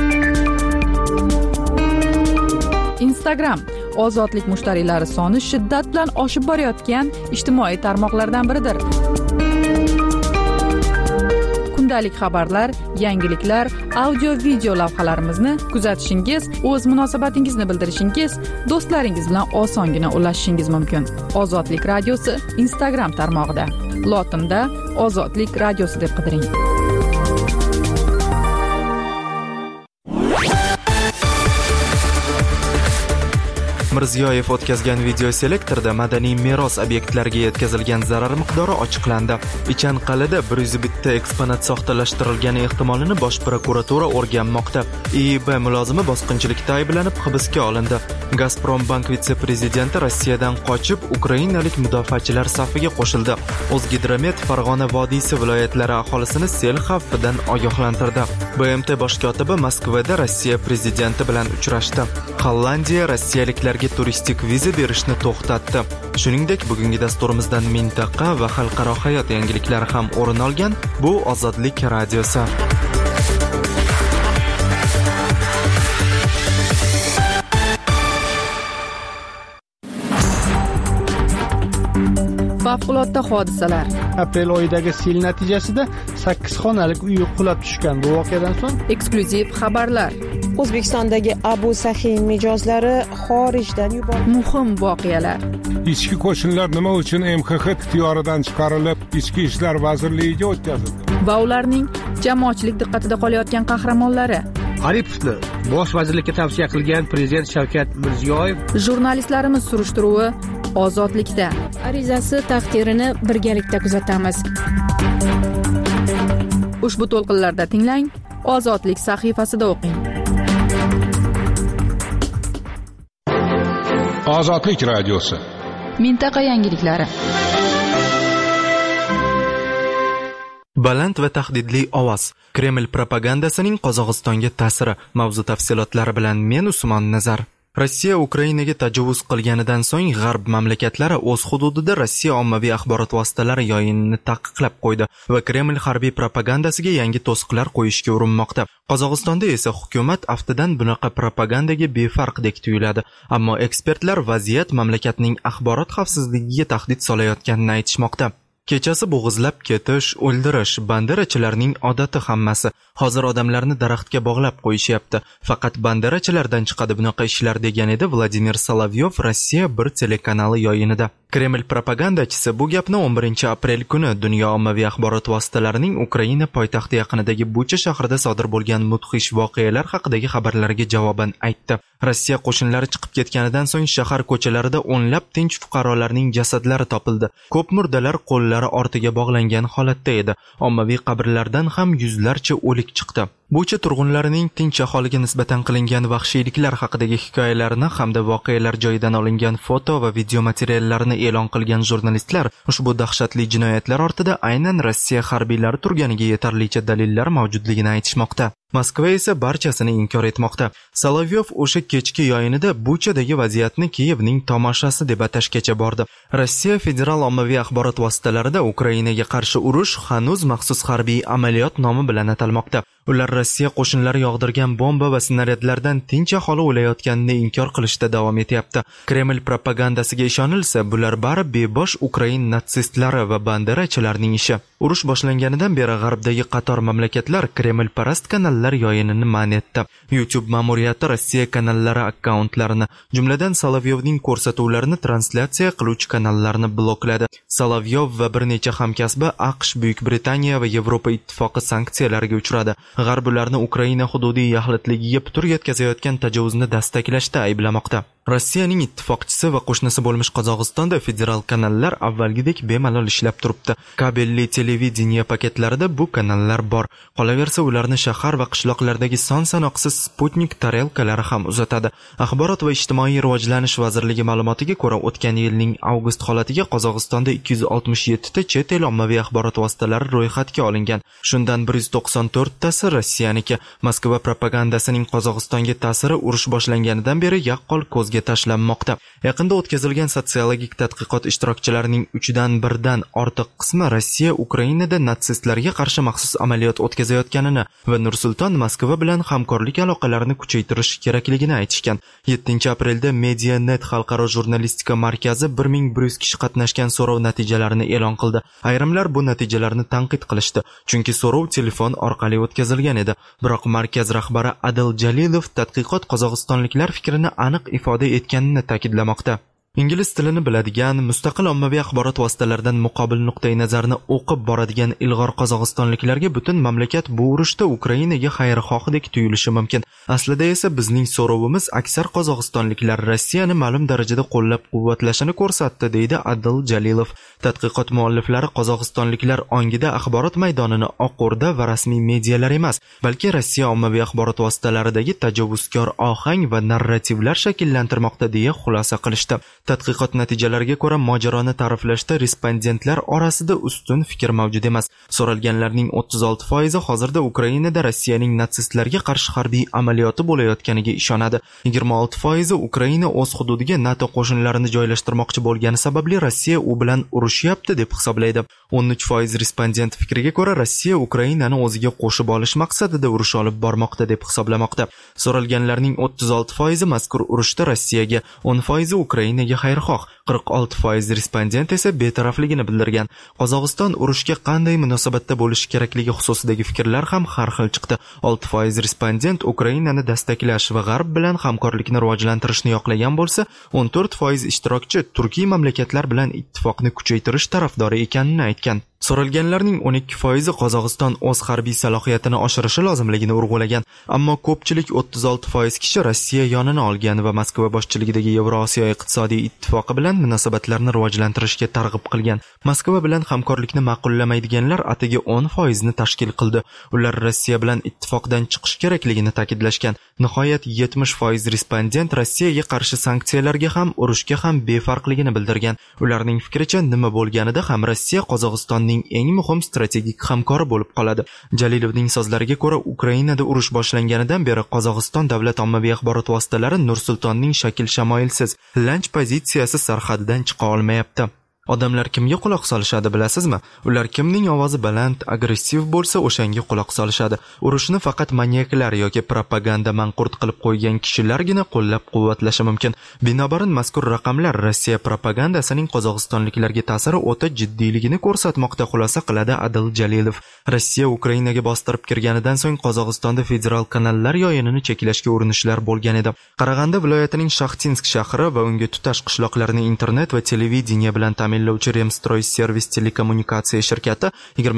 Speaker 3: Instagram ozodlik mushtariylari soni shiddat bilan oshib borayotgan ijtimoiy tarmoqlardan biridir. Kundalik xabarlar, yangiliklar, audio-video lavhalarimizni kuzatishingiz, o'z munosabatingizni bildirishingiz, do'stlaringiz bilan osongina ulashishingiz mumkin. Ozodlik radiosi Instagram tarmog'ida. Lotinda Ozodlik radiosi deb qidiring.
Speaker 1: Mirziyoyev o'tkazgan video selektorda madaniy meros obyektlariga yetkazilgan zarar miqdori ochiqlandi. Ichanqal'ada 101 ta eksponat soxtalashtirilgani ehtimolini Bosh prokuratura o'rganmoqda. IIB mulozimi bosqinchilikda ayblanib hibsga olindi. Gazprombank vitse-prezidenti Rossiyadan qochib, ukrainalik mudofaachilar safiga qo'shildi. O'zgidromet Farg'ona vodiysi viloyatlari aholisini sel xavfidan ogohlantirdi. BMT bosh kotibi Moskvada Rossiya prezidenti bilan uchrashdi. Hollandiya rossiyaliklarga turistik viza berishni to'xtatdi. Shuningdek, bugungi dasturimizdan mintaqa va xalqaro hayot yangiliklari ham o'rin olgan. Bu Ozodlik radiosi.
Speaker 3: Favqulodda hodisalar.
Speaker 4: Aprel oyidagi sel natijasida 8 xonalik uy qulab tushgan. Bu voqeadan so'ng
Speaker 3: Eksklyuziv xabarlar.
Speaker 7: O'zbekistondagi Abu Sahiy mijozlari xorijdan yuborildi.
Speaker 3: Muhim voqealar.
Speaker 9: Ichki qo'shinlar nima uchun MXX ixtiyoridan chiqarilib, Ichki ishlar vazirligiga o'tkazildi?
Speaker 3: Va ularning jamoatchilik diqqatida qolayotgan qahramonlari.
Speaker 6: Aripovni bosh vazirlikka tavsiya qilgan prezident Shavkat Mirziyoyev.
Speaker 3: Jurnalistlarimiz surishtiruvi Ozodlikda.
Speaker 10: Arizasi taqdirini birgalikda kuzatamiz.
Speaker 3: Ushbu to'lqinlarda tinglang, Ozodlik sahifasida o'qing.
Speaker 9: Ozodlik radiosi.
Speaker 3: Mintaqa yangiliklari.
Speaker 1: Baland va tahdidli ovoz. Kreml propagandasining Qozog'istonga ta'siri. Mavzu tafsilotlari bilan men Usmon Nazar. Rossiya Ukrainaga tajovuz qilganidan so'ng g'arb mamlakatlari o'z hududida Rossiya ommaviy axborot vositalari yoyinini taqiqlab qo'ydi va Kreml harbiy propagandasiga yangi to'siqlar qo'yishga urinmoqda. Qozog'istonda esa hukumat aftidan bunaqa propagandaga befarqdek tuyuladi, ammo ekspertlar vaziyat mamlakatning axborot xavfsizligiga tahdid solayotganini aytishmoqda. Kechasi bo'g'izlab ketish, o'ldirish banderachilarning odati hammasi. Hozir odamlarni daraxtga bog'lab qo'yishyapti. Faqat banderachilardan chiqadi bunaqa ishlar, degan edi Vladimir Solovyov Rossiya bir telekanali yoyinida. Kreml propagandachisi bu gapni 11-aprel kuni dunyo ommaviy axborot vositalarining Ukraina poytaxti yaqinidagi Bucha shahrida sodir bo'lgan mudhish voqealar haqidagi xabarlarga javoban aytdi. Rossiya qo'shinlari chiqib ketganidan so'ng shahar ko'chalarida o'nlab tinch fuqarolarning jasadlari topildi. Ko'p murdalar qo'llari ortiga bog'langan holatda edi. Ommaviy qabrlardan ham yuzlarcha o'lik chiqdi. Bucha turg'unlarining tinch aholiga nisbatan qilingan vahshiyliklar haqidagi hikoyalarini hamda voqealar joyidan olingan foto va video materiallarini e'lon qilgan jurnalistlar ushbu dahshatli jinoyatlar ortida aynan Rossiya harbiylari turganiga yetarlicha dalillar mavjudligini aytishmoqda. Moskva esa barchasini inkor etmoqda. Solovyov o'sha kechki yoyinida Buchadagi vaziyatni Kiyevning tomoshasi deb atashgacha bordi. Rossiya federal ommaviy axborot vositalarida Ukrainaga qarshi urush hanuz maxsus harbiy amaliyot nomi bilan atalmoqda. Ular Rossiya qo'shinlari yog'dirgan bomba va snaryadlardan tinch aholi o'layotganini inkor qilishda davom etyapti. Kreml propagandasiga ishonilsa, bular bari bebosh Ukrain natsistlari va banderachilarning ishi. Urush boshlanganidan beri g'arbdagi qator mamlakatlar Kreml parast kanallar yoyinini man etdi. YouTube ma'muriyati Rossiya kanallari akkauntlarini, jumladan Solovyovning ko'rsatuvlarini translyatsiya qiluvchi kanallarni blokladi. Solovyov va bir necha hamkasbi AQSh, Buyuk Britaniya va Yevropa ittifoqi sanksiyalariga uchradi. G'arb ularni Ukraina hududiy yaxlitligiga putur yetkazayotgan tajovuzni dastaklashda ayblamoqda. Rossiyaning ittifoqchisi va qo'shnisi bo'lmish Qozog'istonda federal kanallar avvalgidek bemalol ishlab turibdi. Kabelli televideniya paketlarida bu kanallar bor. Qolaversa, ularni shahar va qishloqlardagi son-sanoqsiz Sputnik tarelkalari ham uzatadi. Axborot va ijtimoiy rivojlanish vazirligi ma'lumotiga ko'ra, o'tgan yilning avgust holatiga Qozog'istonda 267 ta chet el ommaviy axborot vositalari ro'yxatga olingan. Shundan 194 tasi Rossiyaniki. Moskva propagandasining Qozog'istonga ta'siri urush boshlanganidan beri yaqqol ko'zga tashlanmoqda. Yaqinda o'tkazilgan sotsiologik tadqiqot ishtirokchilarining 1/3 ortiq qismi Rossiya Ukrainada natsistlarga qarshi maxsus amaliyot o'tkazayotganini va Nursulton Moskva bilan hamkorlik aloqalarini kuchaytirish kerakligini aytishgan. 7-aprelda Medianet xalqaro jurnalistika markazi 1100 kishi qatnashgan so'rov natijalarini e'lon qildi. Ayrimlar bu natijalarni tanqid qilishdi, chunki so'rov telefon orqali o'tkazilgan edi. Biroq markaz rahbari Adil Jalilov tadqiqot qozog'istonliklar fikrini aniq ifoda etganini ta'kidlamoqda. Ingliz tilini biladigan, mustaqil ommaviy axborot vositalaridan muqobil nuqtai nazarni o'qib boradigan ilg'or qozog'istonliklarga butun mamlakat bu urushda Ukrainaga xayrixohdek tuyulishi mumkin. Aslida esa bizning so'rovimiz aksar qozog'istonliklar Rossiyani ma'lum darajada qo'llab-quvvatlashini ko'rsatdi, deydi Adil Jalilov. Tadqiqot mualliflari qozog'istonliklar ongida axborot maydonini Oq O'rda va rasmiy medialar emas, balki Rossiya ommaviy axborot vositalaridagi tajovuzkor ohang va narrativlar shakllantirmoqda deya xulosa qilishdi. Tadqiqot natijalariga ko'ra, mojaroni ta'riflashda respondentlar orasida ustun fikr mavjud emas. So'ralganlarning 36% hozirda Ukrainada Rossiyaning natsistlarga qarshi harbiy amaliyoti bo'layotganiga ishonadi. 26% Ukraina o'z hududiga NATO qo'shinlarini joylashtirmoqchi bo'lgani sababli Rossiya u bilan urushyapti deb hisoblaydi. 13% respondent fikriga ko'ra, Rossiya Ukrainani o'ziga qo'shib olish maqsadida urush olib bormoqda deb hisoblamoqda. So'ralganlarning 36% mazkur urushda Rossiyaga, 10% Ukrainaga xayrixoh, 46% respondent esa betarafligini bildirgan. Qozog'iston urushga qanday munosabatda bo'lishi kerakligi xususidagi fikrlar ham har xil chiqdi. 6% respondent Ukrainani dastaklash va G'arb bilan hamkorlikni rivojlantirishni yoqlagan bo'lsa, 14% ishtirokchi turkiy mamlakatlar bilan ittifoqni kuchaytirish tarafdori ekanini aytgan. So'ralganlarning 12% Qozog'iston o'z harbiy salohiyatini oshirishi lozimligini urg'ulagan, ammo ko'pchilik 36% kishi Rossiya yonini olgan va Moskva boshchiligidagi Yevrosiyo iqtisodiy ittifoqi bilan munosabatlarni rivojlantirishga targ'ib qilgan. Moskva bilan hamkorlikni ma'qullamaydiganlar atigi 10% ni tashkil qildi. Ular Rossiya bilan ittifoqdan chiqish kerakligini ta'kidlashgan. Nihoyat 70% respondent Rossiyaga qarshi sanksiyalarga ham, urushga ham befarqligini bildirgan. Ularning fikricha, nima bo'lganida ham Rossiya Qozog'istonning eng muhim strategik hamkori bo'lib qoladi. Jalilovning so'zlariga ko'ra, Ukrainada urush boshlanganidan beri Qozog'iston davlat ommaviy axborot vositalari Nur-Sultonning shakl-shamoilsiz, lanch pozitsiyasi sarhadidan chiqa olmayapti. Odamlar kimga quloq solishadi bilasizmi? Ular kimning ovozi baland, agressiv bo'lsa, o'shanga quloq solishadi. Urushni faqat manyaklar yoki propaganda manqurt qilib qo'ygan kishilargina qo'llab-quvvatlashi mumkin. Binobarin mazkur raqamlar Rossiya propagandasining qozog'istonliklarga ta'siri o'ta jiddiyligini ko'rsatmoqda, xulosa qiladi Adil Jalilov. Rossiya Ukrainaga bostirib kirganidan so'ng Qozog'istonda federal kanallar yoyinini cheklashga urinishlar bo'lgan edi. Qarag'anda viloyatining Shaxtinsk shahri va unga tutash qishloqlarini internet va televideniya bilan ta'minlovchi Remstroy Servis telekommunikatsiya shirkati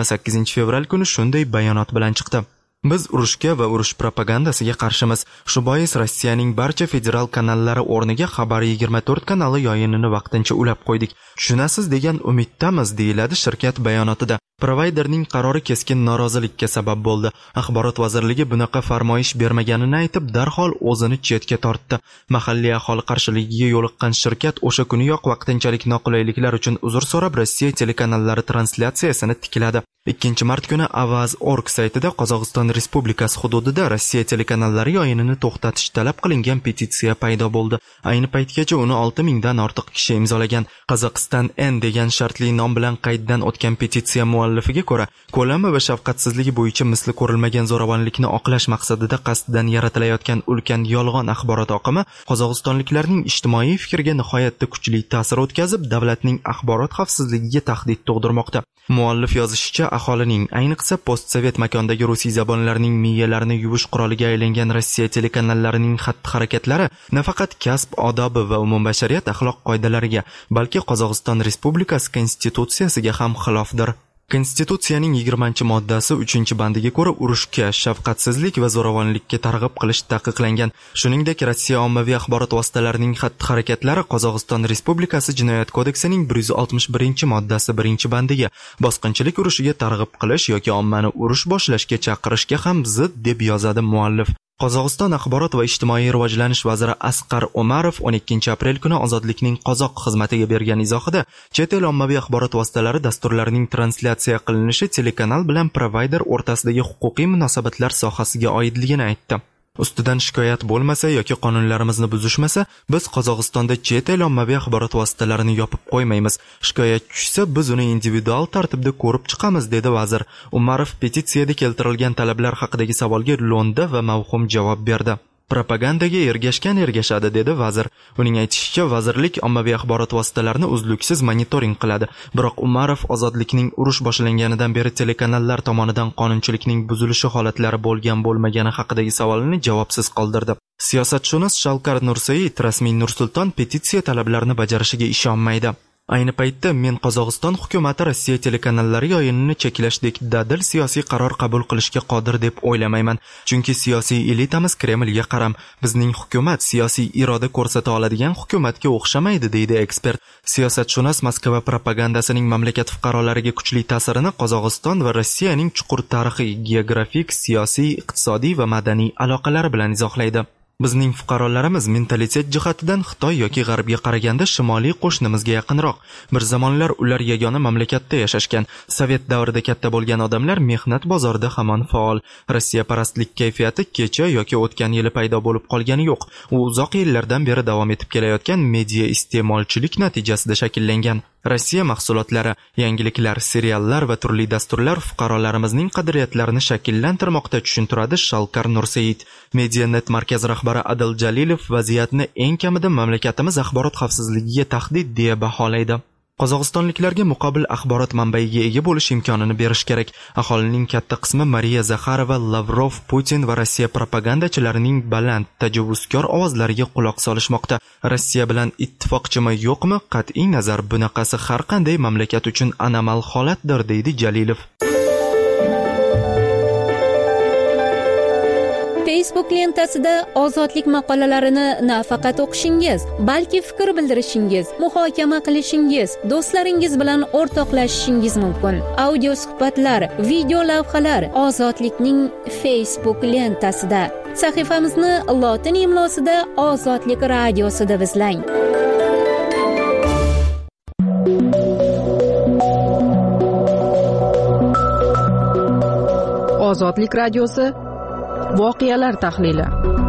Speaker 1: 28 fevral kuni shunday bayonot bilan chiqdi. Biz urushga va urush propagandasiga qarshimiz. Shu bois Rossiyaning barcha federal kanallari o'rniga Xabar 24 kanali yoyinini vaqtincha ulab qo'ydik. Tushunasiz degan umiddamiz, deyiladi shirkat bayonotida. Provayderning qarori keskin norozilikka sabab bo'ldi. Axborot vazirligi bunaqa farmoyish bermaganini aytib, darhol o'zini chetga tortdi. Mahalliy aholi qarshiligiga yo'liqqan shirkat o'sha kuniyoq vaqtinchalik noqulayliklar uchun uzr so'rab, Rossiya telekanallari translyatsiyasini tikladi. 2 mart kuni Avaz.org saytida Qozog'iston Respublikasi hududida Rossiya telekanallari yoyinini to'xtatish talab qilingan petitsiya paydo bo'ldi. Ayni paytgacha uni 6000 dan ortiq kishi imzolagan. Qozog'iston N degan shartli nom bilan qayddan o'tgan petitsiya muallifiga ko'ra, ko'lami va shafqatsizligi bo'yicha misli ko'rilmagan zo'ravonlikni oqlash maqsadida qasddan yaratilayotgan ulkan yolg'on axborot oqimi qozog'istonliklarning ijtimoiy fikriga nihoyatda kuchli ta'sir o'tkazib, davlatning axborot xavfsizligiga tahdid tug'dirmoqda. Muallif yozishicha, aholining, ayniqsa postsovet makondagi rusiy zabonlarning miyalarini yuvish quroliga aylangan Rossiya telekanallarining xatti-harakatlari nafaqat kasb odobi va umumbashariyat axloq qoidalariga, balki Qozog'iston Respublikasi konstitutsiyasiga ham xilofdir. Konstitutsiyaning 20-moddasi 3-bandiga ko'ra urushga, shafqatsizlik va zo'ravonlikka targ'ib qilish taqiqlangan. Shuningdek, Rossiya ommaviy axborot vositalarining xatti-harakatlari Qozog'iston Respublikasi Jinoyat kodeksining 161-moddasi 1-bandiga bosqinchilik urushiga targ'ib qilish yoki ommani urush boshlashga chaqirishga ham zid, deb yozadi muallif. Qozog'iston axborot va ijtimoiy rivojlanish vaziri Asqar Umarov 12 aprel kuni Ozodlikning qozoq xizmatiga bergan izohida chet el ommaviy axborot vositalari dasturlarining translyatsiya qilinishi telekanal bilan provayder o'rtasidagi huquqiy munosabatlar sohasiga oidligini aytdi. Ustidan shikoyat bo'lmasa yoki qonunlarimizni buzishmasa, biz Qozog'istonda chet el ommaviy axborot vositalarini yopib qo'ymaymiz. Shikoyat tushsa, biz uni individual tartibda ko'rib chiqamiz, dedi vazir. Umarov petitsiyada keltirilgan talablar haqidagi savolga lo'nda va mavhum javob berdi. Propagandaga ergashadi, dedi vazir. Uning aytishicha, vazirlik ommaviy axborot vositalarini uzluksiz monitoring qiladi. Biroq Umarov ozodlikning urush boshlanganidan beri telekanallar tomonidan qonunchilikning buzilishi holatlari bo'lgan-bo'lmagani haqidagi savolini javobsiz qoldirdi. Siyosatshunos Shavkat Nursayev rasmiy Nur-Sulton petitsiya talablarini bajarishiga ishonmaydi. Ayni paytda men Qozog'iston hukumati Rossiya telekanallari yayinini cheklashdek dadil siyosiy qaror qabul qilishga qodir deb o'ylamayman. Chunki siyosiy elitamiz Kremlga qaram. Bizning hukumat siyosiy iroda ko'rsata oladigan hukumatga o'xshamaydi, deydi ekspert. Siyosatshunos Moskva propagandasining mamlakat fuqarolariga kuchli ta'sirini Qozog'iston va Rossiyaning chuqur tarixiy, geografik, siyosiy, iqtisodiy va madaniy aloqalari bilan izohlaydi. Bizning fuqarolarimiz mentalitet jihatidan Xitoy yoki G'arbga qaraganda shimoliy qo'shnimizga yaqinroq. Bir zamonlar ular yagona mamlakatda yashashgan. Sovet davrida katta bo'lgan odamlar mehnat bozorida hamon faol. Rossiya parastlik kayfiyati kecha yoki o'tgan yili paydo bo'lib qolgani yo'q. U uzoq yillardan beri davom etib kelayotgan media iste'molchilik natijasida shakllangan. Rossiya mahsulotlari, yangiliklar, seriallar va turli dasturlar fuqarolarimizning qadriyatlarini shakllantirmoqda, tushuntiradi Shavkat Nursayev. Medianet markaz rahbari Adil Jalilov vaziyatni eng kamida mamlakatimiz axborot xavfsizligiga tahdid deya baholaydi. Qozog'istonliklarga muqobil axborot manbaiga ega bo'lish imkonini berish kerak. Aholining katta qismi Mariya Zakharova, Lavrov, Putin va Rossiya propagandachilarining baland, tajovuzkor ovozlariga quloq solishmoqda. Rossiya bilan ittifoqchimi yo'qmi? Qat'iy nazar, bunaqasi har qanday mamlakat uchun anomal holatdir, deydi Jalilov.
Speaker 10: Facebook lentasida ozodlik maqolalarini nafaqat o'qishingiz, balki fikr bildirishingiz, muhokama qilishingiz, do'stlaringiz bilan o'rtoqlashishingiz mumkin. Audio suhbatlar, video lavhalar ozodlikning Facebook lentasida. Sahifamizni lotin imlosida Ozodlik radiosida izlang.
Speaker 3: Ozodlik radiosi voqealar tahlili.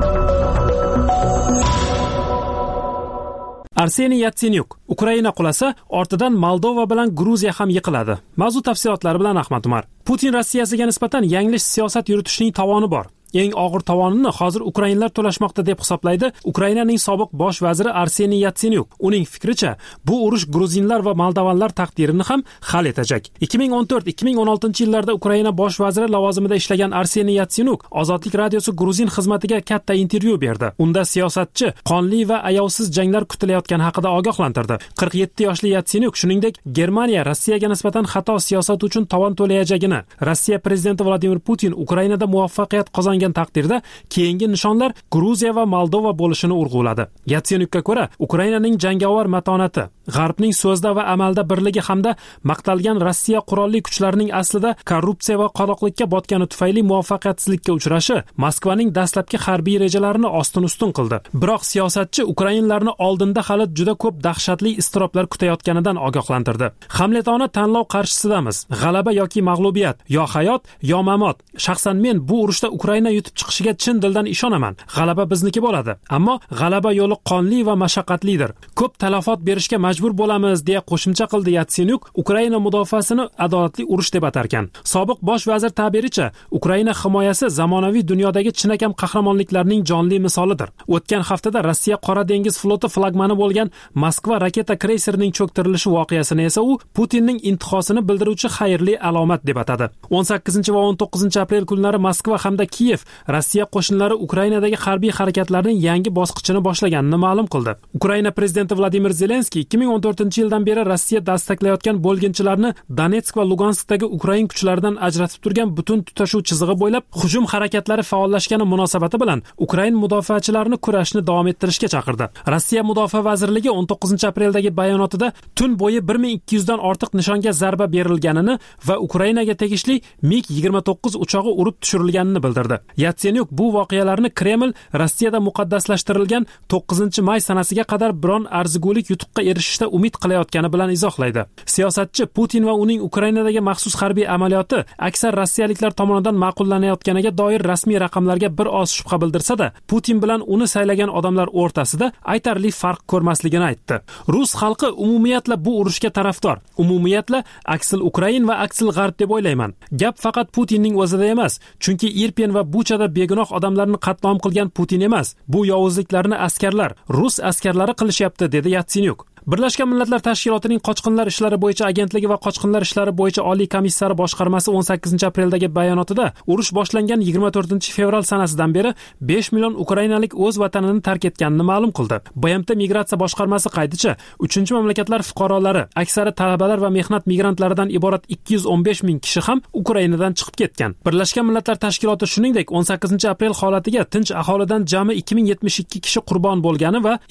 Speaker 8: Arseniy Yatsenyuk Ukraina qulasa, ortidan Moldova bilan Gruziya ham yiqiladi. Mavzu tafsilotlari bilan Ahmad Umar. Putin Rossiyasiga nisbatan yanglish siyosat yuritishning tovoni bor. Eng og'ir tovonini hozir ukrainlar to'lashmoqda deb hisoblaydi Ukrainaning sobiq bosh vaziri Arseniy Yatsenyuk. Uning fikricha, bu urush gruzinlar va moldovanlar taqdirini ham hal etacak. 2014-2016 yillarda Ukraina bosh vaziri lavozimida ishlagan Arseniy Yatsenyuk Ozodlik radiosi Gruzin xizmatiga katta intervyu berdi. Unda siyosatchi qonli va ayovsiz janglar kutilayotgani haqida ogohlantirdi. 47 yoshli Yatsenyuk shuningdek Germaniya Rossiyaga nisbatan xato siyosat uchun tovon to'layajagini, Rossiya prezidenti Vladimir Putin Ukrainada muvaffaqiyat qozongan taqdirda keyingi nishonlar Gruziya va Moldova bo'lishini urg'uladi. Yatsenyukka ko'ra, Ukrainaning jangovar matonati, G'arbning so'zda va amalda birligi hamda maqtalgan Rossiya qurolli kuchlarining aslida korrupsiya va qoloqlikka botgani tufayli muvaffaqiyatsizlikka uchrashi Moskvaning dastlabki harbiy rejalarini ostin-ustun qildi. Biroq siyosatchi ukrainlarni oldinda hali juda ko'p dahshatli iztiroblar kutayotganidan ogohlantirdi. Hamletona tanlov qarshisidamiz. G'alaba yoki mag'lubiyat, yo hayot, yo mamot. Shaxsan men bu urushda Ukraina yutib chiqishiga chin dildan ishonaman. G'alaba bizniki bo'ladi. Ammo g'alaba yo'li qonli va mashaqqatlidir. Ko'p talafot berishga majbur bo'lamiz, deya qo'shimcha qildi Yatsenyuk. Ukraina mudofaasini adolatli urush deb atarkan. Sobiq bosh vazir ta'biricha, Ukraina himoyasi zamonaviy dunyodagi chinakam qahramonliklarning jonli misolidir. O'tgan haftada Rossiya Qora dengiz floti flagmani bo'lgan Moskva raketa kreyserining cho'ktirilishi voqeasini esa u Putinning intihosini bildiruvchi xayrli alomat deb atadi. 18 va 19 aprel kunlari Moskva hamda Kiyev Rossiya qo'shinlari Ukrainadagi harbiy harakatlarning yangi bosqichini boshlaganini ma'lum qildi. Ukraina prezidenti Vladimir Zelenskiy 2014-yildan beri Rossiya dastaklayotgan bo'lginchilarni Donetsk va Luganskdagi Ukrain kuchlaridan ajratib turgan butun tutashuv chizig'i bo'ylab hujum harakatlari faollashgani munosabati bilan Ukrain mudofaachilarini kurashni davom ettirishga chaqirdi. Rossiya mudofaa vazirligi 19 apreldagi bayonotida tun bo'yi 1200 dan ortiq nishonga zarba berilganini va Ukrainaga tegishli MiG-29 uchog'i urib tushirilganini bildirdi. Yatsenyuk bu voqealarni Kreml Rossiyada muqaddaslashtirilgan 9-may sanasiga qadar biron arzigulik yutuqqa erishishda umid qilayotgani bilan izohlaydi. Siyosatchi Putin va uning Ukrainadagi maxsus harbiy amaliyoti aksar rossiyaliklar tomonidan ma'qullanayotganiga doir rasmiy raqamlarga bir oz shubha bildirsa-da, Putin bilan uni saylagan odamlar o'rtasida aytarli farq ko'rmasligini aytdi. Rus xalqi umumiyatla bu urushga tarafdor. Umumiyatla aksil Ukrain va aksil G'arb deb o'ylayman. Gap faqat Putinning o'zida emas, chunki Irpin va Buchada begunoh odamlarni qatl qilgan Putin emas, bu yovuzliklarni askarlar, rus askarlari qilishyapti, dedi Yatsenyuk. Birlashgan Millatlar Tashkilotining qochqinlar ishlari bo'yicha agentligi va qochqinlar ishlari bo'yicha oliy komissari boshqarmasi 18-apreldagi bayonotida urush boshlangan 24-fevral sanasidan beri 5 million ukrainalik o'z vatanini tark etganini ma'lum qildi. BMT migratsiya boshqarmasi qaydicha, 3-mamlakatlar fuqarolari, aksari talabalar va mehnat migrantlaridan iborat 215 ming kishi ham Ukrainadan chiqib ketgan. Birlashgan Millatlar Tashkiloti shuningdek 18-aprel holatiga tinch aholidan jami 2072 kishi qurbon bo'lgani va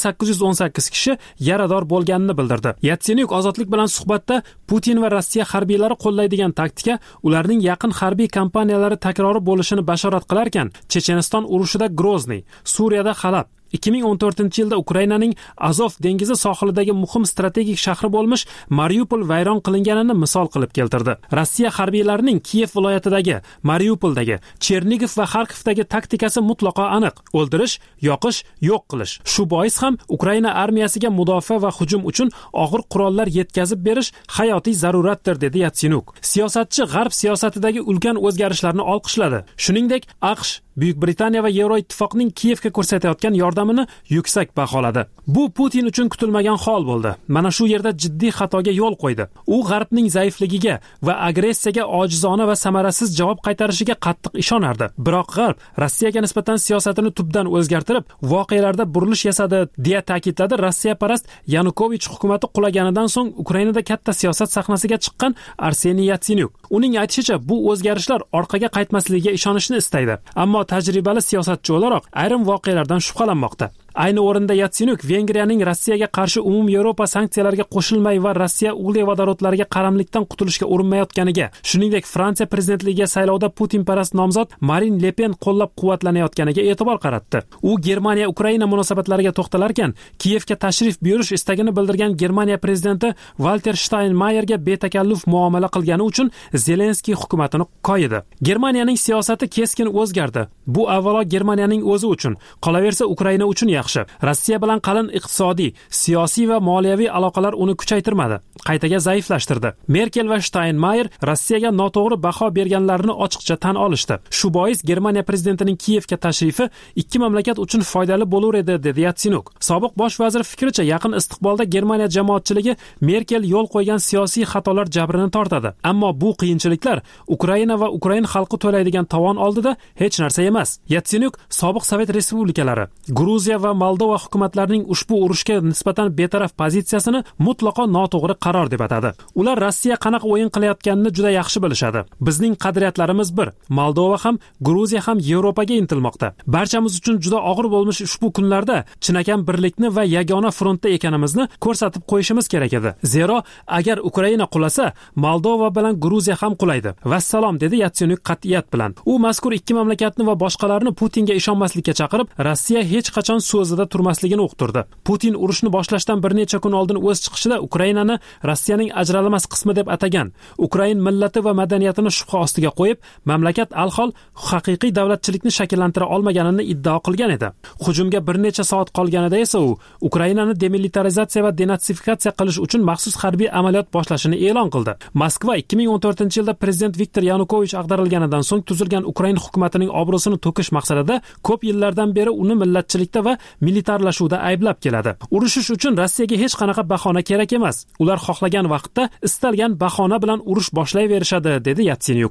Speaker 8: 2818 kishi yarador bo'lganini bildirdi. Yatsenyuk ozodlik bilan suhbatda Putin va Rossiya harbiylari qo'llaydigan taktika ularning yaqin harbiy kampaniyalari takrori bo'lishini bashorat qilarkan, Checheniston urushida Grozniy, Suriyada Halab, 2014-yilda Ukrainaning Azov dengizi sohilidagi muhim strategik shahri bo'lmish Mariupol vayron qilinganini misol qilib keltirdi. Rossiya harbiylarining Kiyev viloyatidagi, Mariupoldagi, Chernigov va Xarkovdagi taktikasi mutlaqo aniq: o'ldirish, yoqish, yo'q qilish. Shu bois ham Ukraina armiyasiga mudofaa va hujum uchun og'ir qurollar yetkazib berish hayotiy zaruratdir, dedi Yatsenyuk. Siyosatchi g'arb siyosatidagi ulkan o'zgarishlarni olqishladi. Shuningdek, AQSh, Buyuk Britaniya va Yevroittifoqning Kiyevga ko'rsatayotgan yordamini yuksak baholadi. Bu Putin uchun kutilmagan hol bo'ldi. Mana shu yerda jiddiy xatoga yo'l qo'ydi. U g'arbning zaifligiga va agressiyaga ojizona va samarasiz javob qaytarishiga qattiq ishonardi. Biroq g'arb Rossiyaga nisbatan siyosatini tubdan o'zgartirib, voqealarda burilish yasadi, deya ta'kidladi Rossiyaparast Yanukovich hukumati qulaganidan so'ng Ukrainada katta siyosat sahnasiga chiqqan Arseniy Yatsenyuk. Uning aytishicha, bu o'zgarishlar orqaga qaytmasligiga ishonishni istaydi. Ammo tajribali siyosatchi o'laroq ayrim voqealardan shubhalanmoqda. Ayni o'rinda Yatsenyuk Vengriyaning Rossiyaga qarshi umum Yevropa sanksiyalariga qo'shilmay va Rossiya ugli vodorodlariga qaramlikdan qutulishga urinmayotganiga, shuningdek Fransiya prezidentligiga saylovda Putin-parast nomzod Marin Le Pen qo'llab-quvvatlanayotganiga e'tibor qaratdi. U Germaniya-Ukraina munosabatlariga to'xtalarkan, Kiyevga tashrif buyurish istagini bildirgan Germaniya prezidenti Walter Steinmeierga betakalluf muomala qilgani uchun Zelenskiy hukumatini qo'ydi. Germaniyaning siyosati keskin o'zgardi. Bu avvalo Germaniyaning o'zi uchun, qolaversa Ukraina uchun yaxshi. Rossiya bilan qalin iqtisodiy, siyosiy va moliyaviy aloqalar uni kuchaytirmadi, qaytaga zaiflashtirdi. Merkel va Steinmeier Rossiyaga noto'g'ri baho berganlarini ochiqcha tan olishdi. Shu bois Germaniya prezidentining Kiyevga tashrifi ikki mamlakat uchun foydali bo'lar edi, dedi Yatsenyuk. Sobiq bosh vazir fikricha, yaqin istiqbolda Germaniya jamoatchiligi Merkel yo'l qo'ygan siyosiy xatolar jabrini tortadi. Ammo bu qiyinchiliklar Ukraina va Ukraina xalqi to'laydigan tovon oldida hech narsa emas. Yatsenyuk sobiq Sovet respublikalari, Gruziya va Moldova hukumatlarining ushbu urushga nisbatan betaraf pozitsiyasini mutlaqo noto'g'ri qaror deb atadi. Ular Rossiya qanaqa o'yin qilayotganini juda yaxshi bilishadi. Bizning qadriyatlarimiz bir. Moldova ham, Gruziya ham Yevropaga intilmoqda. Barchamiz uchun juda og'ir bo'lmish ushbu kunlarda chinakam birlikni va yagona frontda ekanimizni ko'rsatib qo'yishimiz kerak edi. Zero agar Ukraina qulasa, Moldova bilan Gruziya ham qulaydi. Vassalom, dedi Yatsenyuk qat'iyat bilan. U mazkur ikki mamlakatni va boshqalarni Putinga ishonmaslikka chaqirib, Rossiya hech qachon so'zida turmasligini uqtirdi. Putin urushni boshlashdan bir necha kun oldin o'z chiqishida Ukrainani Rossiyaning ajralmas qismi deb atagan. Ukrain millati va madaniyatini shubha ostiga qo'yib, mamlakat alhol haqiqiy davlatchilikni shakllantira olmaganini iddao qilgan edi. Hujumga bir necha soat qolganida esa u Ukrainani demilitarizatsiya va denatsifikatsiya qilish uchun maxsus harbiy amaliyot boshlashini e'lon qildi. Moskva 2014-yilda prezident Viktor Yanukovich ag'darilganidan so'ng tuzilgan Ukraina hukumatining obro'sini to'kish maqsadida ko'p yillardan beri uni millatchilikda va militarlashuvda ayblab keladi. Urushish uchun Rossiyaga hech qanaqa bahona kerak emas. Ular xohlagan vaqtda istalgan bahona bilan urush boshlayverishadi, dedi Yatsenyuk.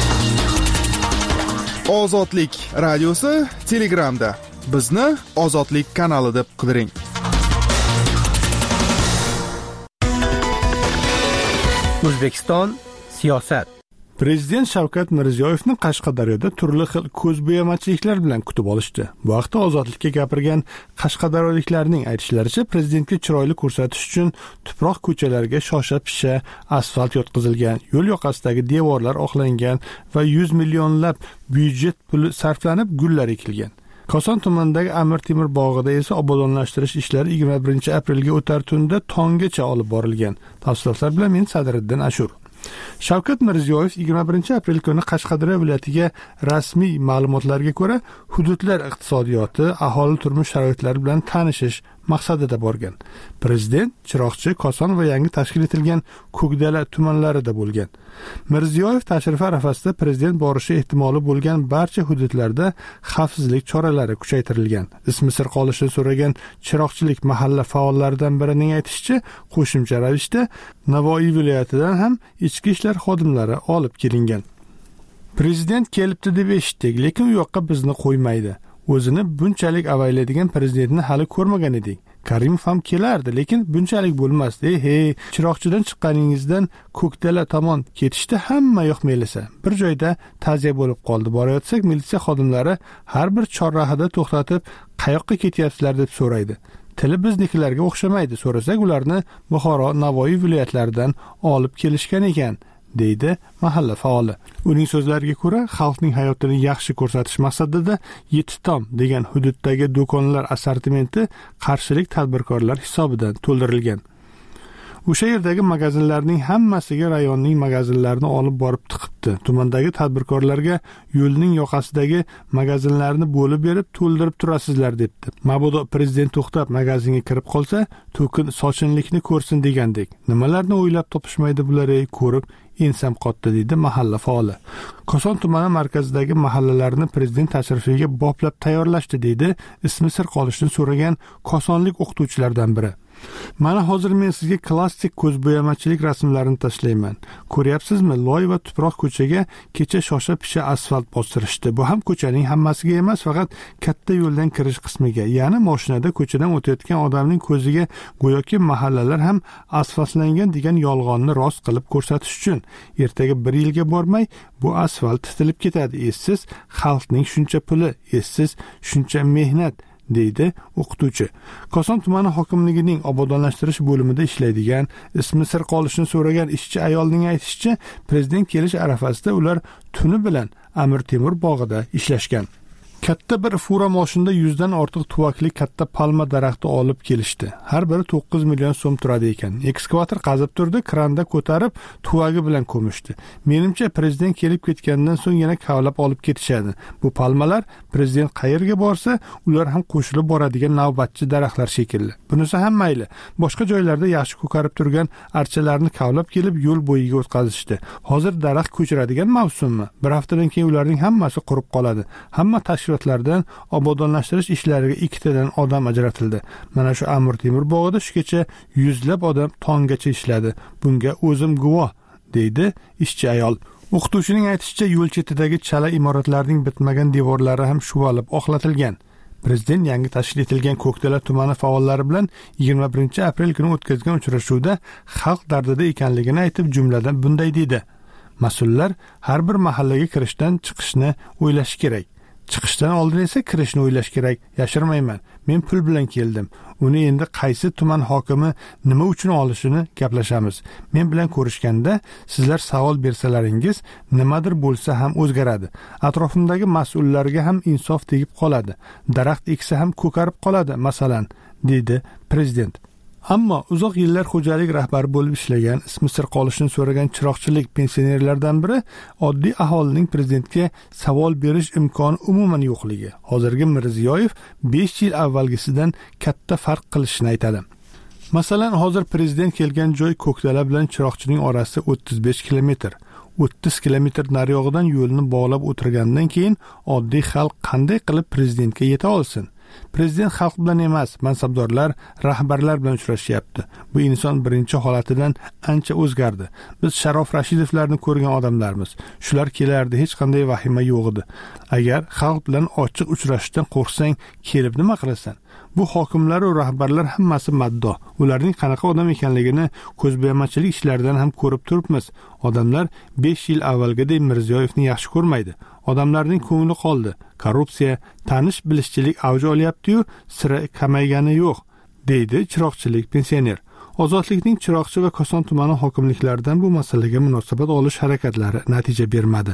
Speaker 2: Ozodlik radiosi Telegramda. Bizni Ozodlik kanali deb qidiring.
Speaker 6: O'zbekiston siyosat.
Speaker 4: Prezident Shavkat Mirziyoyevni Qashqadaryoda turli xil ko'zbo'yamachiliklar bilan kutib olishdi. Bu vaqtda Ozodlikka gapirgan qashqadaryoliklarning aytishlaricha, prezidentga chiroyli ko'rsatish uchun tuproq ko'chalarga shosha-pisha asfalt yotqizilgan, yo'l yoqasidagi devorlar oqlangan va 100 millionlab byudjet puli sarflanib, gullar ekilgan. Koson tumanidagi Amir Temur bog'ida esa obodonlashtirish ishlari 21-aprelga o'tar tunda tonggacha olib borilgan. Tafsilotlar bilan men Sadriddin Ashur. Shavkat Mirziyoyev 21-aprel kuni Qashqadaryo viloyatiga rasmiy ma'lumotlarga ko'ra hududlar iqtisodiyoti, aholi turmush sharoitlari bilan tanishish maqsadida borgan. Prezident Chiroqchi, Koson va yangi tashkil etilgan Ko'kdala tumanlarida bo'lgan. Mirziyoyev tashrifi arafasida prezident borishi ehtimoli bo'lgan barcha hududlarda xavfsizlik choralari kuchaytirilgan. Ismi sir qolishini so'ragan chiroqchilik mahalla faollaridan birining aytishicha, qo'shimcha ravishda Navoiy viloyatidan ham ichki ishlar xodimlari olib kelingan. Prezident kelibdi deb eshitdik, lekin u yoqqa bizni qo'ymaydi. O'zini bunchalik avaylaydigan prezidentni hali ko'rmagan edik. Karimov ham kelardi, lekin bunchalik bo'lmasdi. Hey, Chiroqchidan chiqqaningizdan Ko'kdala tomon ketishda hamma yoq melisa. Bir joyda ta'ziya bo'lib qoldi. Borayotsak, militsiya xodimlari har bir chorrahada to'xtatib, qayoqqa ketyapsizlar deb so'raydi. Tili biznikilarga o'xshamaydi. So'rasak, ularni Buxoro, Navoiy viloyatlaridan olib kelishgan ekan, deydi mahalla faoli. Uning so'zlariga ko'ra, xalqning hayotini yaxshi ko'rsatish maqsadida Yetitom degan hududdagi do'konlar assortimenti qarshilik tadbirkorlar hisobidan to'ldirilgan. O'sha yerdagi magazinlarning hammasiga rayonning magazinlarini olib borib tiqibdi. Tumandagi tadbirkorlarga yo'lning yoqasidagi magazinlarni bo'lib berib to'ldirib turasizlar debdi. Mabodo prezident to'xtab magazinga kirib qolsa, to'kin sochinlikni ko'rsin degandek. Nimalarni o'ylab topishmaydi bular, ko'rib ensam qotdi, deydi mahalla faoli. Koson tumani markazidagi mahallalarni prezident tashrifiga boplab tayyorlashdi, deydi ismi sir qolishini so'ragan kosonlik o'qituvchilardan biri. Mana hozir men sizga klassik ko'zbo'yamachilik rasmlarini tashlayman. Ko'ryapsizmi? Loy va tuproq ko'chaga kecha shosha-pisha asfalt bostirishdi. Bu ham ko'chaning hammasiga emas, faqat katta yo'ldan kirish qismiga, ya'ni mashinada ko'chadan o'tayotgan odamning ko'ziga go'yoki mahallalar ham asfaltlangan degan yolg'onni rost qilib ko'rsatish uchun. Ertaga 1 yilga bormay bu asfalt titilib ketadi. Essiz xalqning shuncha puli, essiz shuncha mehnat, deydi o'qituvchi. Koson tumani hokimligining obodonlashtirish bo'limida ishlaydigan, ismi sir qolishini so'ragan ishchi ayolning aytishicha, prezident kelish arafasida ular tuni bilan Amir Temur bog'ida ishlashgan. Katta bir fura mashinada 100 dan ortiq tuvakli katta palma daraxti olib kelishdi. Har biri 9 million so'm turadi ekan. Ekskavator qazib turdi, kranda ko'tarib tuvagi bilan ko'mishdi. Menimcha prezident kelib ketgandan so'ng yana kavlab olib ketishadi. Bu palmalar prezident qayerga borsa, ular ham qo'shilib boradigan navbatchi daraxtlar shekilli. Bunisi ham mayli. Boshqa joylarda yaxshi ko'karib turgan archalarni kavlab kelib yo'l bo'yiga o'tkazishdi. Hozir daraxt ko'chiradigan mavsummi? Bir haftadan keyin ularning hammasi qurib qoladi. Hamma tashkilotlardan obodonlashtirish ishlariga 2 tadan odam ajratildi. Mana shu Amir Temur bog'ida shugacha 100lab odam tonggacha ishladi. Bunga o'zim guvoh, deydi ishchi ayol. O'qituvchining aytishicha, yo'l chetidagi chala imoratlarning bitmagan devorlari ham shuvalib oqlatilgan. Prezident yangi tashkil etilgan Ko'kdala tumani faollari bilan 21 aprel kuni o'tkazgan uchrashuvda xalq dardida ekanligini aytib, jumladan bunday dedi: mas'ullar har bir mahallaga kirishdan chiqishni o'ylash kerak. Chiqishdan oldin esa kirishni o'ylash kerak. Yashirmayman. Men pul bilan keldim. Uni endi qaysi tuman hokimi nima uchun olishini gaplashamiz. Men bilan ko'rishganda sizlar savol bersalaringiz nimadir bo'lsa ham o'zgaradi. Atrofimdagi mas'ullarga ham insof tegib qoladi. Daraxt eksa ham ko'karib qoladi, masalan, dedi prezident. Ammo uzoq yillar xo'jalik rahbari bo'lib ishlagan, ismi sir qolishini so'ragan chiroqchilik pensionerlardan biri oddiy aholining prezidentga savol berish imkoni umuman yo'qligi. Hozirgi Mirziyoyev 5 yil avvalgisidan katta farq qilishini aytadi. Masalan, hozir prezident kelgan joy Ko'kdala bilan Chiroqchining orasi 35 kilometr. 30 kilometr nariyog'idan yo'lni bog'lab o'tirgandan keyin oddiy xalq qanday qilib prezidentga yeta olsin? Prezident xalq bilan emas, mansabdorlar, rahbarlar bilan uchrashyapti. Bu inson birinchi holatidan ancha o'zgardi. Biz Sharof Rashidovlarni ko'rgan odamlarmiz. Shular kelardi, hech qanday vahima yo'q edi. Agar xalq bilan ochiq uchrashishdan qo'rqsang, kelib nima qilasan? Bu hokimlar va rahbarlar hammasi maddo. Ularning qanaqa odam ekanligini ko'zbo'yamachilik ishlaridan ham ko'rib turibmiz. Odamlar 5 yil avvalgidek Mirziyoyevni yaxshi ko'rmaydi. Odamlarning ko'ngli qoldi. Korrupsiya, tanish-bilishchilik avj olyapti-yu, sira kamaygani yo'q, deydi chiroqchilik pensioner. Ozodlikning Chiroqchi va Koson tumani hokimliklaridan bu masalaga munosabat olish harakatlari natija bermadi.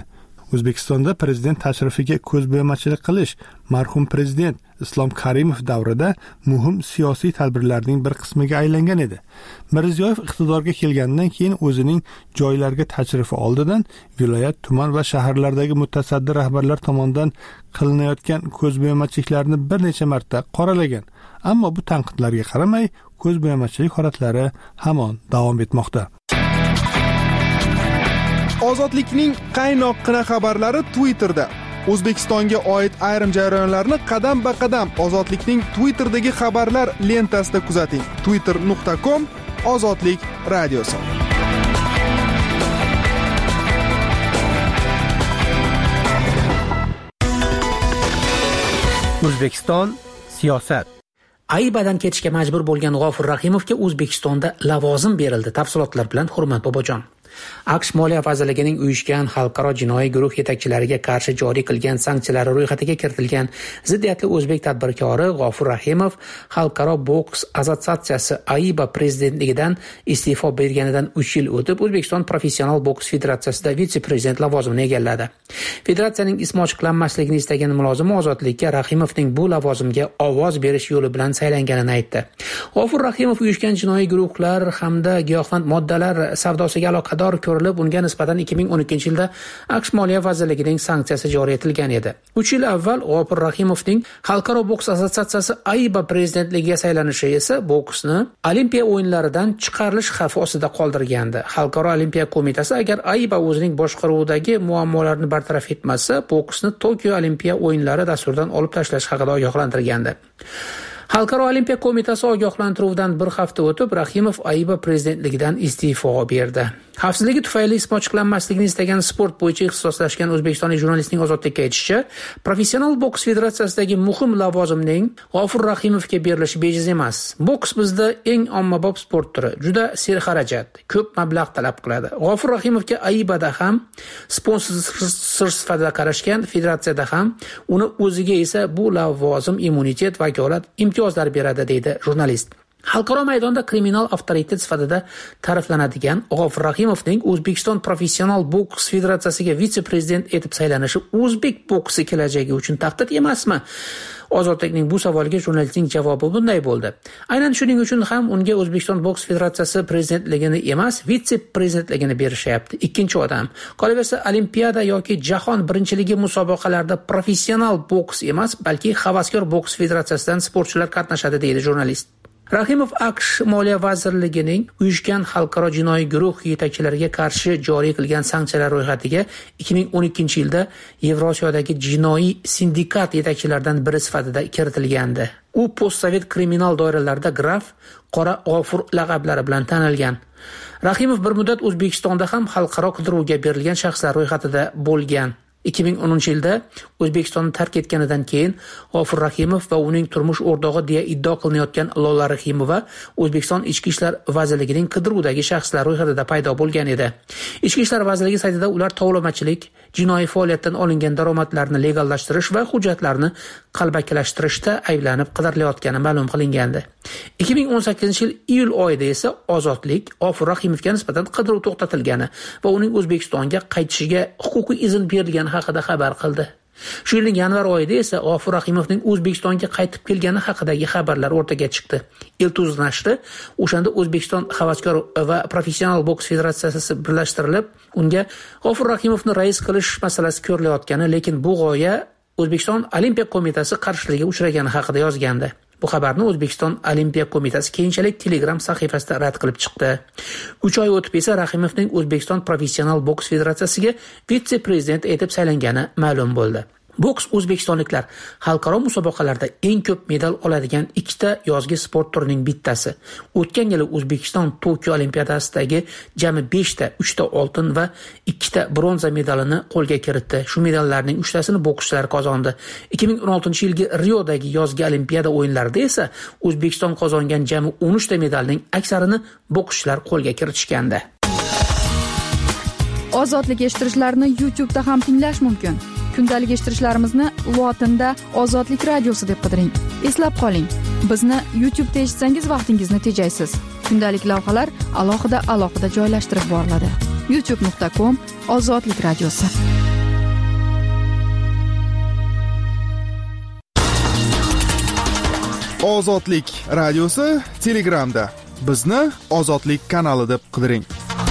Speaker 4: O'zbekistonda prezident tashrifiga ko'zbo'yamachilik qilish marhum prezident Islom Karimov davrida muhim siyosiy tadbirlarning bir qismiga aylangan edi. Mirziyoyev iqtidorga kelgandan keyin o'zining joylarga tashrifi oldidan viloyat, tuman va shaharlardagi mutasaddi rahbarlar tomonidan qilinayotgan ko'zbo'yamachiliklarni bir necha marta qoralagan. Ammo bu tanqidlarga qaramay, ko'zbo'yamachilik holatlari hamon davom etmoqda.
Speaker 2: Ozodlikning qaynoqqina xabarlari Twitterda. O'zbekistonga oid ayrim jarayonlarni qadam-ba-qadam Ozodlikning Twitterdagi xabarlar lentasida kuzating. twitter.com Ozodlik radiosi.
Speaker 6: O'zbekiston siyosat.
Speaker 11: Aybadan ketishga majbur bo'lgan G'ofur Rahimovga O'zbekistonda lavozim berildi. Tafsilotlar bilan Hurmat Bobojon. AQSh Moliya vazirligining uyushgan xalqaro jinoiy guruh yetakchilariga qarshi joriy qilgan sanksiyalari ro'yxatiga kiritilgan ziddiyatli o'zbek tadbirkori G'ofur Rahimov Xalqaro boks assotsiatsiyasi AIBA prezidentligidan iste'fo berganidan 3 yil o'tib O'zbekiston Professional boks federatsiyasida vitse-prezident lavozimini egalladi. Federatsiyaning ismi ochiqlanmasligini istagan mulozimi ozodlikka Rahimovning bu lavozimga ovoz berish yo'li bilan saylanganini aytdi. G'ofur Rahimov uyushgan jinoiy guruhlar hamda giyohvand moddalar savdosiga aloqador ko'rilib, unga nisbatan 2012-yilda AQSh Moliya vazirligining sanksiyasi joriy etilgan edi. 3 yil avval G'ofur Rahimovning Xalqaro boks assotsiatsiyasi AIBA prezidentligiga saylanishi esa boksni Olimpiya o'yinlaridan chiqarilish xavfi ostida qoldirgandi. Xalqaro Olimpiya qo'mitasi agar AIBA o'zining boshqaruvidagi muammolarni bartaraf etmasa, boksni Tokio Olimpiya o'yinlari dasturidan olib tashlash haqida ogohlantirgandi. Xalqaro Olimpiya qo'mitasi ogohlantiruvidan bir hafta o'tib, Rahimov AIBA prezidentligidan iste'fo berdi. Xavfsizligi tufayli ismi ochiqlanmasligini istagan sport bo'yicha ixtisoslashgan o'zbekistonlik jurnalistning ozodlikka aytishicha, Professional boks federatsiyasidagi muhim lavozimning G'ofur Rahimovga berilishi bejiz emas. Boks bizda eng ommabop sport turi, juda serxarajat, ko'p mablag' talab qiladi. G'ofur Rahimovga AIBAda ham sponsor sifatida qarashgan, federatsiyada ham uni o'ziga esa bu lavozim immunitet, vakolat, imtiyozlar beradi, deydi jurnalist. Xalqaro maydonda kriminal avtoritet sifatida ta'riflanadigan G'ofur Rahimovning O'zbekiston Professional boks federatsiyasiga vitse-prezident etib saylanishi o'zbek boksi kelajagi uchun tahdid emasmi? Ozodlikning bu savoliga jurnalistning javobi bunday bo'ldi. Aynan shuning uchun ham unga O'zbekiston boks federatsiyasi prezidentligini emas, vitse-prezidentligini berishyapti. Ikkinchi odam. Qolaversa, Olimpiada yoki jahon birinchiligi musobaqalarida professional boks emas, balki havaskor boks federatsiyasidan sportchilar qatnashadi, deydi jurnalist. Rahimov AQSh Moliya vazirligining uyushgan xalqaro jinoiy guruh yetakchilariga qarshi joriy qilgan sanksiyalar ro'yxatiga 2012-yilda Yevrosiyodagi jinoiy sindikat yetakchilaridan biri sifatida kiritilgandi. U postsovet kriminal doiralarida graf Qora G'ofur laqablari bilan tanilgan. Rahimov bir muddat O'zbekistonda ham xalqaro qidiruvga berilgan shaxslar ro'yxatida bo'lgan. 2010-yilda O'zbekistonni tark etganidan keyin G'ofur Rahimov va uning turmush o'rtog'i deya iddao qilinayotgan Lola Rahimova O'zbekiston Ichki ishlar vazirligining qidiruvdagi shaxslar ro'yxatida paydo bo'lgan edi. Ichki ishlar vazirligi saytida ular tovlamachilik, jinoiy faoliyatdan olingan daromadlarni legallashtirish va hujjatlarni qalbakilashtirishda ayblanib qidirilayotgani ma'lum qilingandi. 2018-yil iyul oyida esa Ozodlik G'ofur Rahimovga nisbatan qidiruv to'xtatilgani va uning O'zbekistonga qaytishiga huquqiy izn berilgani haqida xabar qildi. Shu yilning yanvar oyida esa G'ofur Rahimovning O'zbekistonga qaytib kelgani haqidagi xabarlar o'rtaga chiqdi. Iltuz nashri o'shanda O'zbekiston havaskor va professional boks federatsiyasi birlashtirilib, unga G'ofur Rahimovni rais qilish masalasi ko'rilayotgani, lekin bu g'oya O'zbekiston Olimpiya qo'mitasi qarshiligiga uchragani haqida yozgandi. Bu xabarni O'zbekiston Olimpiya qo'mitasi keyinchalik Telegram sahifasida rad qilib chiqdi. 3 oy o'tib esa Rahimovning O'zbekiston Professional boks federatsiyasiga vitse-prezident etib saylangani ma'lum bo'ldi. Boks o'zbekistonliklar xalqaro musobaqalarda eng ko'p medal oladigan ikkita yozgi sport turining bittasi. O'tgan yili O'zbekiston Tokio Olimpiadasidagi jami 5 ta, 3 ta oltin va 2 ta bronza medalini qo'lga kiritdi. Shu medallarning 3 tasini bokschilar qozondi. 2016-yilgi Riodagi yozgi Olimpiada o'yinlarida esa O'zbekiston qozongan jami 13 ta medalning aksarini bokschilar qo'lga kiritishgandi.
Speaker 3: Ozodlik eshittirishlarni YouTube'da ham tinglash mumkin. Kundalik eshittirishlarimizni lotinda Ozodlik radiosi deb qidiring. Eslab qoling, bizni YouTube'da eshitsangiz vaqtingizni tejaysiz. Kundalik lavhalar alohida joylashtirib boriladi. youtube.com Ozodlik radiosi.
Speaker 2: Ozodlik radiosi Telegramda. Bizni Ozodlik kanali deb qidiring.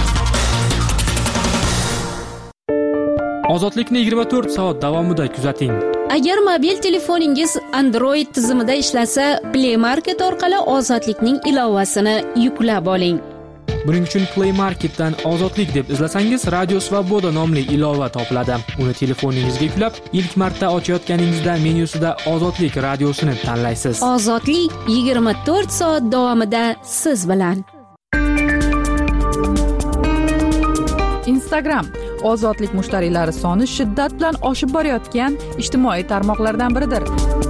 Speaker 8: Ozodlikni 24 soat davomida kuzating.
Speaker 10: Agar mobil telefoningiz Android tizimida ishlasa, Play Market orqali Ozodlikning ilovasini yuklab oling.
Speaker 8: Buning uchun Play Marketdan Ozodlik deb izlasangiz, Radio Svoboda nomli ilova topiladi. Uni telefoningizga yuklab, ilk marta ochayotganingizda menyusida Ozodlik radiosini tanlaysiz.
Speaker 10: Ozodlik 24 soat davomida siz bilan.
Speaker 3: Instagram Ozodlik mushtariylari soni shiddat bilan oshib borayotgan ijtimoiy tarmoqlardan biridir.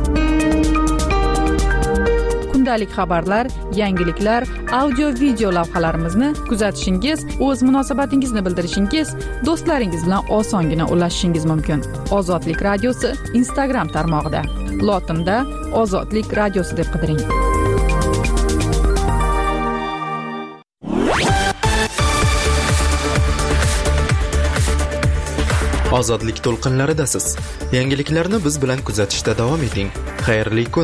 Speaker 3: Kundalik xabarlar, yangiliklar, audio-video lavhalarimizni kuzatishingiz, o'z munosabatingizni bildirishingiz, do'stlaringiz bilan osongina ulashishingiz mumkin. Ozodlik radiosi Instagram tarmog'ida. Lotinda Ozodlik radiosi deb qidiring.
Speaker 1: Ozodlik to'lqinlaridasiz. Yangiliklarni biz bilan kuzatishda davom eting. Xayrli kun.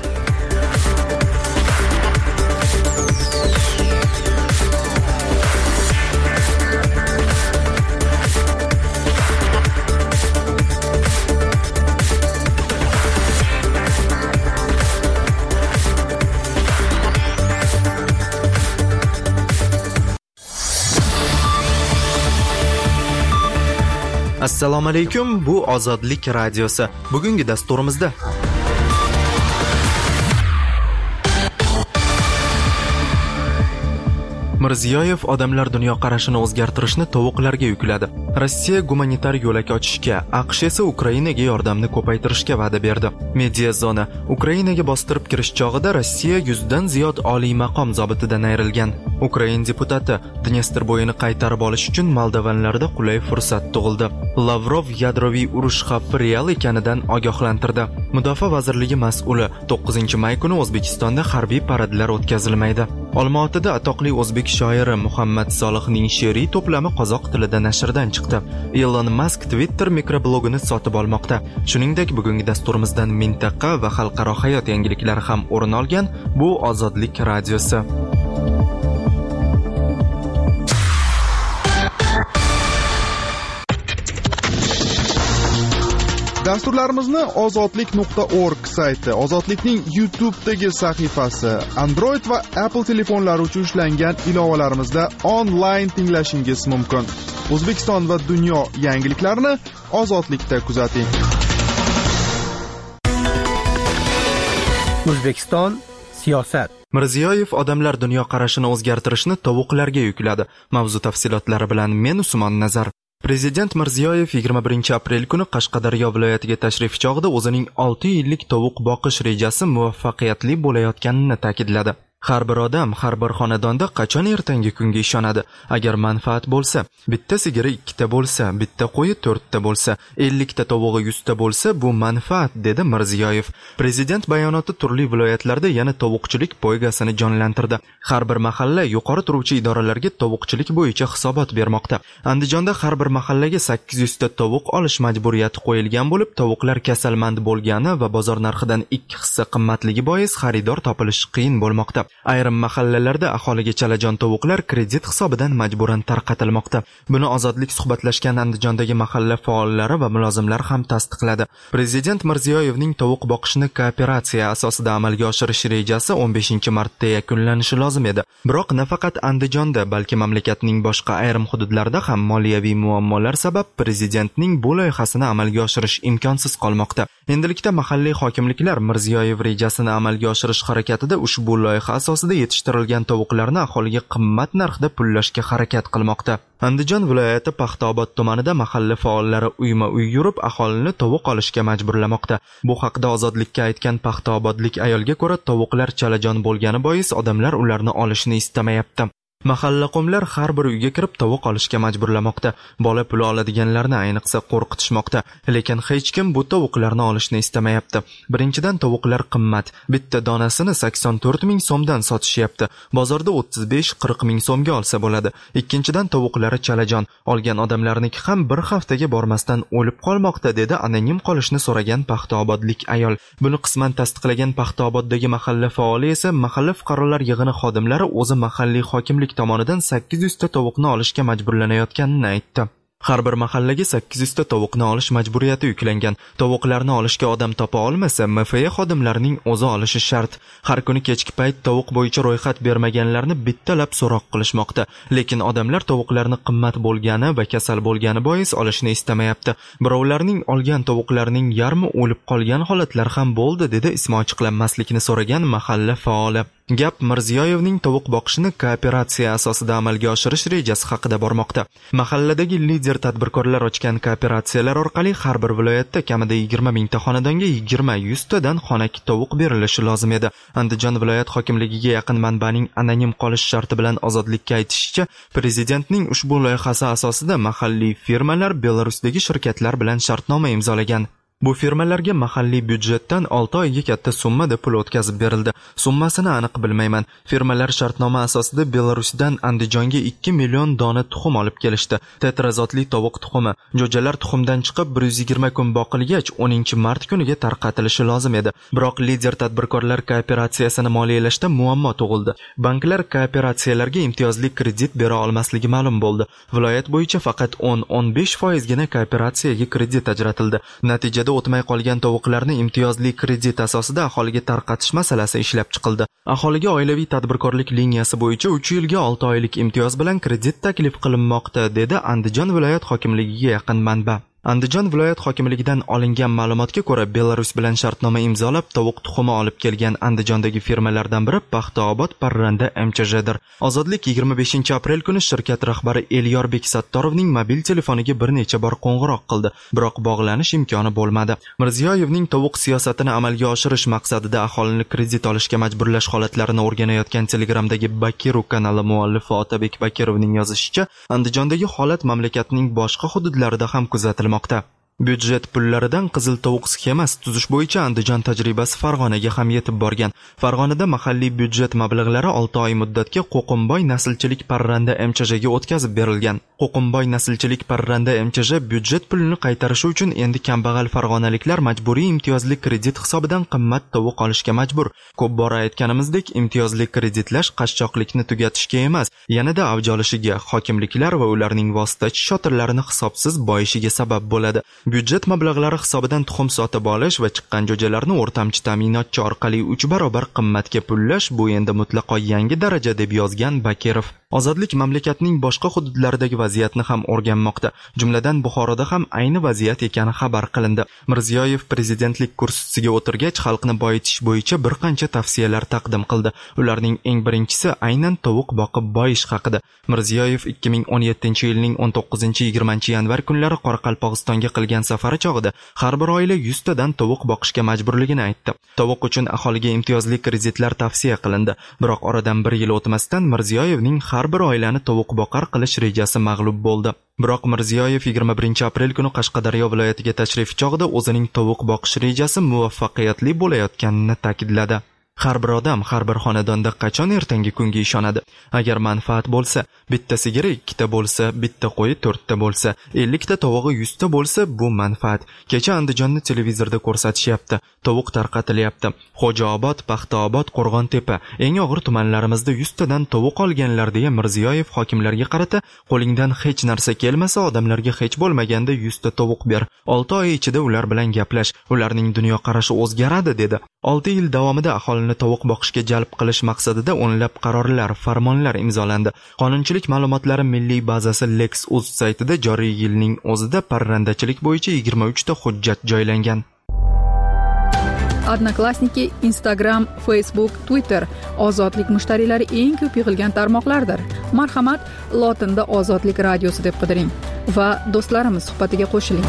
Speaker 1: Assalomu alaykum, bu Ozodlik radiosi. Bugungi dasturimizda Mirziyoyev odamlar dunyoqarashini o'zgartirishni tovuqlarga yukladi. Rossiya gumanitar yo'lak ochishga, AQSh esa Ukrainaga yordamni ko'paytirishga va'da berdi. Media zona Ukrainaga bostirib kirish chog'ida Rossiya 100 dan ziyod oliy maqom zobitidan ayrilgan. Ukrain deputati Dnestr bo'yini qaytarib olish uchun moldovanlarda qulay fursat tug'ildi. Lavrov yadroviy urush xavfi real ekanidan ogohlantirdi. Mudofaa vazirligi mas'uli 9-may kuni O'zbekistonda harbiy paradlar o'tkazilmaydi. Olmaotada atoqli o'zbek shoiri Muhammad Solihning she'riy to'plami qozoq tilida nashrdan chiqdi. Elon Musk Twitter mikroblogini sotib olmoqda. Shuningdek, bugungi dasturimizdan mintaqa va xalqaro hayot yangiliklari ham o'rin olgan. Bu Ozodlik radiosi.
Speaker 2: Dasturlarimizni ozodlik.org sayti, Ozodlikning YouTube'dagi sahifasi, Android va Apple telefonlari uchun ishlangan ilovalarimizda onlayn tinglashingiz mumkin. O'zbekiston va dunyo yangiliklarini Ozodlikda kuzating.
Speaker 6: O'zbekiston siyosat.
Speaker 1: Mirziyoyev odamlar dunyoqarashini o'zgartirishni tovuqlarga yukladi. Mavzu tafsilotlari bilan men Usmon Nazar. Prezident Mirziyoyev 21 aprel kuni Qashqadaryo viloyatiga tashrif chog'ida o'zining 6 yillik tovuq boqish rejasi muvaffaqiyatli bo'layotganini ta'kidladi. Har bir odam, har bir xonadonda qachon ertangi kunga ishonadi? Agar manfaat bo'lsa, bitta sigiri 2 ta bo'lsa, bitta qo'yi 4 ta bo'lsa, 50 ta tovug'i 100 ta bo'lsa, bu manfaat, dedi Mirziyoyev. Prezident bayonoti turli viloyatlarda yana tovuqchilik poygasini jonlantirdi. Har bir mahalla yuqori turuvchi idoralarga tovuqchilik bo'yicha hisobot bermoqda. Andijonda har bir mahallaga 800 ta tovuq olish majburiyati qo'yilgan bo'lib, tovuqlar kasalmand bo'lgani va bozor narxidan 2 hissa qimmatligi bois xaridor topilish qiyin bo'lmoqda. Ayrim mahallalarda aholiga chalajon tovuqlar kredit hisobidan majburan tarqatilmoqda. Buni Ozodlik suhbatlashgan Andijondagi mahalla faollari va mulozimlar ham tasdiqladi. Prezident Mirziyoyevning tovuq boqishni kooperatsiya asosida amalga oshirish rejasi 15-martda yakunlanishi lozim edi. Biroq nafaqat Andijonda, balki mamlakatning boshqa ayrim hududlarida ham moliyaviy muammolar sabab prezidentning bu loyihasini amalga oshirish imkonsiz qolmoqda. Endilikda mahalliy hokimliklar Mirziyoyev rejasini amalga oshirish harakatida ushbu loyiha asosida yetishtirilgan tovuqlarni aholiga qimmat narxda pullashga harakat qilmoqda. Andijon viloyati Paxtaobod tumanida mahalla faollari uyma-uy yurib aholini tovuq olishga majburlamoqda. Bu haqda Ozodlikka aytgan paxtaobodlik ayolga ko'ra, tovuqlar chalajon bo'lgani bois odamlar ularni olishni istamayapti. Mahalla qo'mlar har bir uyga kirib tovuq olishga majburlamoqda. Bola puli oladiganlarni ayniqsa qo'rqitishmoqda. Lekin hech kim bu tovuqlarni olishni istamayapti. Birinchidan tovuqlar qimmat. Bitta donasini 84 ming so'mdan sotishyapti. Bozorda 35-40 ming so'mga olsa bo'ladi. Ikkinchidan tovuqlari chalajon. Olgan odamlarniki ham bir haftaga bormasdan o'lib qolmoqda, dedi anonim qolishni so'ragan Paxtaobodlik ayol. Buni qisman tasdiqlagan Paxtaoboddagi mahalla faoli esa mahalla fuqarolar yig'ini xodimlari o'zi mahalliy hokimlik tomonidan 800 ta tovuqni olishga majburlanayotganini aytdi. Har bir mahallaga 800 ta tovuqni olish majburiyati yuklangan. Tovuqlarni olishga odam topa olmasa, MFA xodimlarining o'zi olishi shart. Har kuni kechki payt tovuq bo'yicha ro'yxat bermaganlarni bittalab so'roq qilishmoqda. Lekin odamlar tovuqlarni qimmat bo'lgani va kasal bo'lgani bois olishni istamayapti. Birovlarning olgan tovuqlarining yarmi o'lib qolgan holatlar ham bo'ldi, dedi ismi ochiqlanmaslikni so'ragan mahalla faoli. Gap Mirziyoyevning tovuq boqishni kooperatsiya asosida amalga oshirish rejasi haqida bormoqda. Mahalladagi lider tadbirkorlar ochgan kooperatsiyalar orqali har bir viloyatda kamida 20 mingta xonadonga 20-100 tadan xonaki tovuq berilishi lozim edi. Andijon viloyat hokimligiga yaqin manbaning anonim qolish sharti bilan ozodlikka aytishicha, prezidentning ushbu loyihasi asosida mahalliy firmalar Belarusdagi shirkatlar bilan shartnoma imzolagan. Bu firmalarga mahalliy byudjetdan 6 oyga katta summada pul o'tkazib berildi. Summasini aniq bilmayman. Firmalar shartnoma asosida Belarusdan Andijonga 2 million dona tuxum olib kelishdi. Tetrazotli tovuq tuxumi. Jo'jalar tuxumdan chiqib 120 kun boqilgach 10-mart kuniga tarqatilishi lozim edi. Biroq lider tadbirkorlar kooperatsiyasini moliyalashda muammo tug'ildi. Banklar kooperatsiyalarga imtiyozli kredit bera olmasligi ma'lum bo'ldi. Viloyat bo'yicha faqat 10-15% gina kooperatsiyaga kredit ajratildi. Natijada o'tmay qolgan tovuqlarni imtiyozli kredit asosida aholiga tarqatish masalasi ishlab chiqildi. Aholiga oilaviy tadbirkorlik liniyasi bo'yicha 3 yilga 6 oylik imtiyoz bilan kredit taklif qilinmoqda, dedi Andijon viloyat hokimligiga yaqin manba. Andijon viloyat hokimligidan olingan ma'lumotga ko'ra, Belarus bilan shartnoma imzolab tovuq tuxumi olib kelgan Andijondagi firmalardan biri Paxtaobod Parranda MCJdir. Ozodlik 25-aprel kuni shirkat rahbari Elyorbek Sattorovning mobil telefoniga bir necha bor qo'ng'iroq qildi, biroq bog'lanish imkoni bo'lmadi. Mirziyoyevning tovuq siyosatini amalga oshirish maqsadida aholini kredit olishga majburlash holatlarini o'rganayotgan Telegramdagi Bakiru kanali muallifi Otabek Bakirovning yozishicha, Andijondagi holat mamlakatning boshqa hududlarida ham kuzatilmoqda. Byudjet pullaridan qizil tovuq sxemasi tuzish bo'yicha Andijon tajribasi Farg'onaga ham yetib borgan. Farg'onada mahalliy byudjet mablag'lari 6 oy muddatga Qo'qimboy naslchilik Parranda MCJga o'tkazib berilgan. Qo'qimboy naslchilik Parranda MCJ byudjet pulini qaytarishi uchun endi kambag'al farg'onaliklar majburiy imtiyozli kredit hisobidan qimmat tovuq olishga majbur. Ko'p bora aytganimizdek, imtiyozli kreditlash qashshoqlikni tugatishga emas, yanada avj olishiga, hokimliklar va ularning vositachi shotirlarini hisobsiz boyishiga sabab bo'ladi. Byudjet mablag'lari hisobidan tuxum sotib olish va chiqqan jo'jalarni o'rtamchi ta'minotchi orqali 3 barobar qimmatga pullash bu endi mutlaqo yangi daraja, deb yozgan Bakirov. Ozodlik mamlakatning boshqa hududlaridagi vaziyatni ham o'rganmoqda. Jumladan Buxoroda ham ayni vaziyat ekani xabar qilindi. Mirziyoyev prezidentlik kursisiga o'tirgach, xalqni boyitish bo'yicha bir qancha tavsiyalar taqdim qildi. Ularning eng birinchisi aynan tovuq boqib boyish haqida. Mirziyoyev 2017-yilning 19-20 yanvar kunlari Qoraqalpog'istonga qilgan safari chog'ida har bir oila 100 tadan tovuq boqishga majburligini aytdi. Tovuq uchun aholiga imtiyozli kreditlar tavsiya qilindi. Biroq oradan 1 yil o'tmasdan Mirziyoyevning har bir oilani tovuq boqar qilish rejasi mag'lub bo'ldi. Biroq Mirziyoyev 21-aprel kuni Qashqadaryo viloyatiga tashrif chog'ida o'zining tovuq boqish rejasi muvaffaqiyatli bo'layotganini ta'kidladi. Har bir odam har bir xonadonda qachon ertangi kunga ishonadi? Agar manfaat bo'lsa, bitta sigiri 2 ta bo'lsa, bitta qo'yi 4 ta bo'lsa, 50 ta tovug'i 100 ta bo'lsa, bu manfaat. Kecha Andijonni televizorda ko'rsatishyapti. Tovuq tarqatilyapti. Xo'jaobod, Paxtaobod, Qo'rg'ontepa, eng og'ir tumanlarimizda 100 tadan tovuq olganlar, deya Mirziyoyev hokimlarga qarata, qo'lingdan hech narsa kelmasa, odamlarga hech bo'lmaganda 100 ta tovuq ber. 6 oy ichida ular bilan gaplash, ularning dunyoqarashi o'zgaradi, dedi. 6 yil davomida aholini tovuq boqishga jalb qilish maqsadida o'nlab qarorlar, farmonlar imzolandi. Qonunchilik ma'lumotlari milliy bazasi Lex.uz saytida joriy yilning o'zida parrandachilik bo'yicha 23 ta hujjat joylangan.
Speaker 3: Odnoklassniki, Instagram, Facebook, Twitter ozodlik mushtariylari eng ko'p yig'ilgan tarmoqlardir. Marhamat, lotinda Ozodlik radiosi deb qidiring va do'stlarimiz suhbatiga qo'shiling.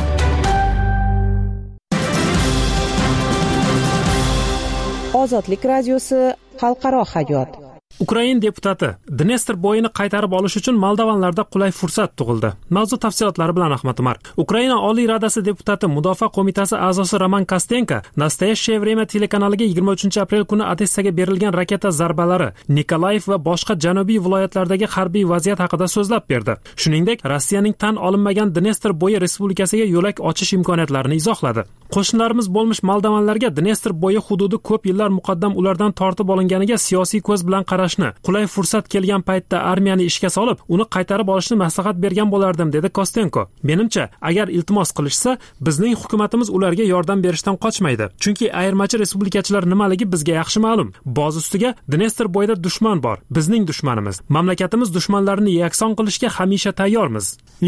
Speaker 7: Ozodlik radiosi xalqaro hayot.
Speaker 8: Ukrain deputati Dnestr bo'yini qaytarib olish uchun moldovanlarda qulay fursat tug'ildi. Mavzu tafsilotlari bilan Ahmad Umar. Ukraina Oliy Radasi deputati Mudofaa qo'mitasi a'zosi Roman Kostenko Nastoyashcheye время telekanaliga 23-aprel kuni Odessaga berilgan raketa zarbalari, Nikolayev va boshqa janubiy viloyatlardagi harbiy vaziyat haqida so'zlab berdi. Shuningdek, Rossiyaning tan olinmagan Dnestr bo'yi respublikasiga yo'lak ochish imkoniyatlarini izohladi. Qo'shnilarimiz bo'lmish moldovanlarga Dnestr bo'yi hududi ko'p yillar muqaddam ulardan tortib olinganiga siyosiy ko'z bilan qarashni, qulay fursat kelgan paytda armiyani ishga solib, uni qaytarib olishni maslahat bergan bo'lardim, dedi Kostenko. Menimcha, agar iltimos qilishsa, bizning hukumatimiz ularga yordam berishdan qochmaydi. Chunki ayirmachi respublikachilar nimaligi bizga yaxshi ma'lum. Boz ustiga Dnestr bo'yida dushman bor, bizning dushmanimiz. Mamlakatimiz dushmanlarini yakson qilishga hamisha tayyormiz.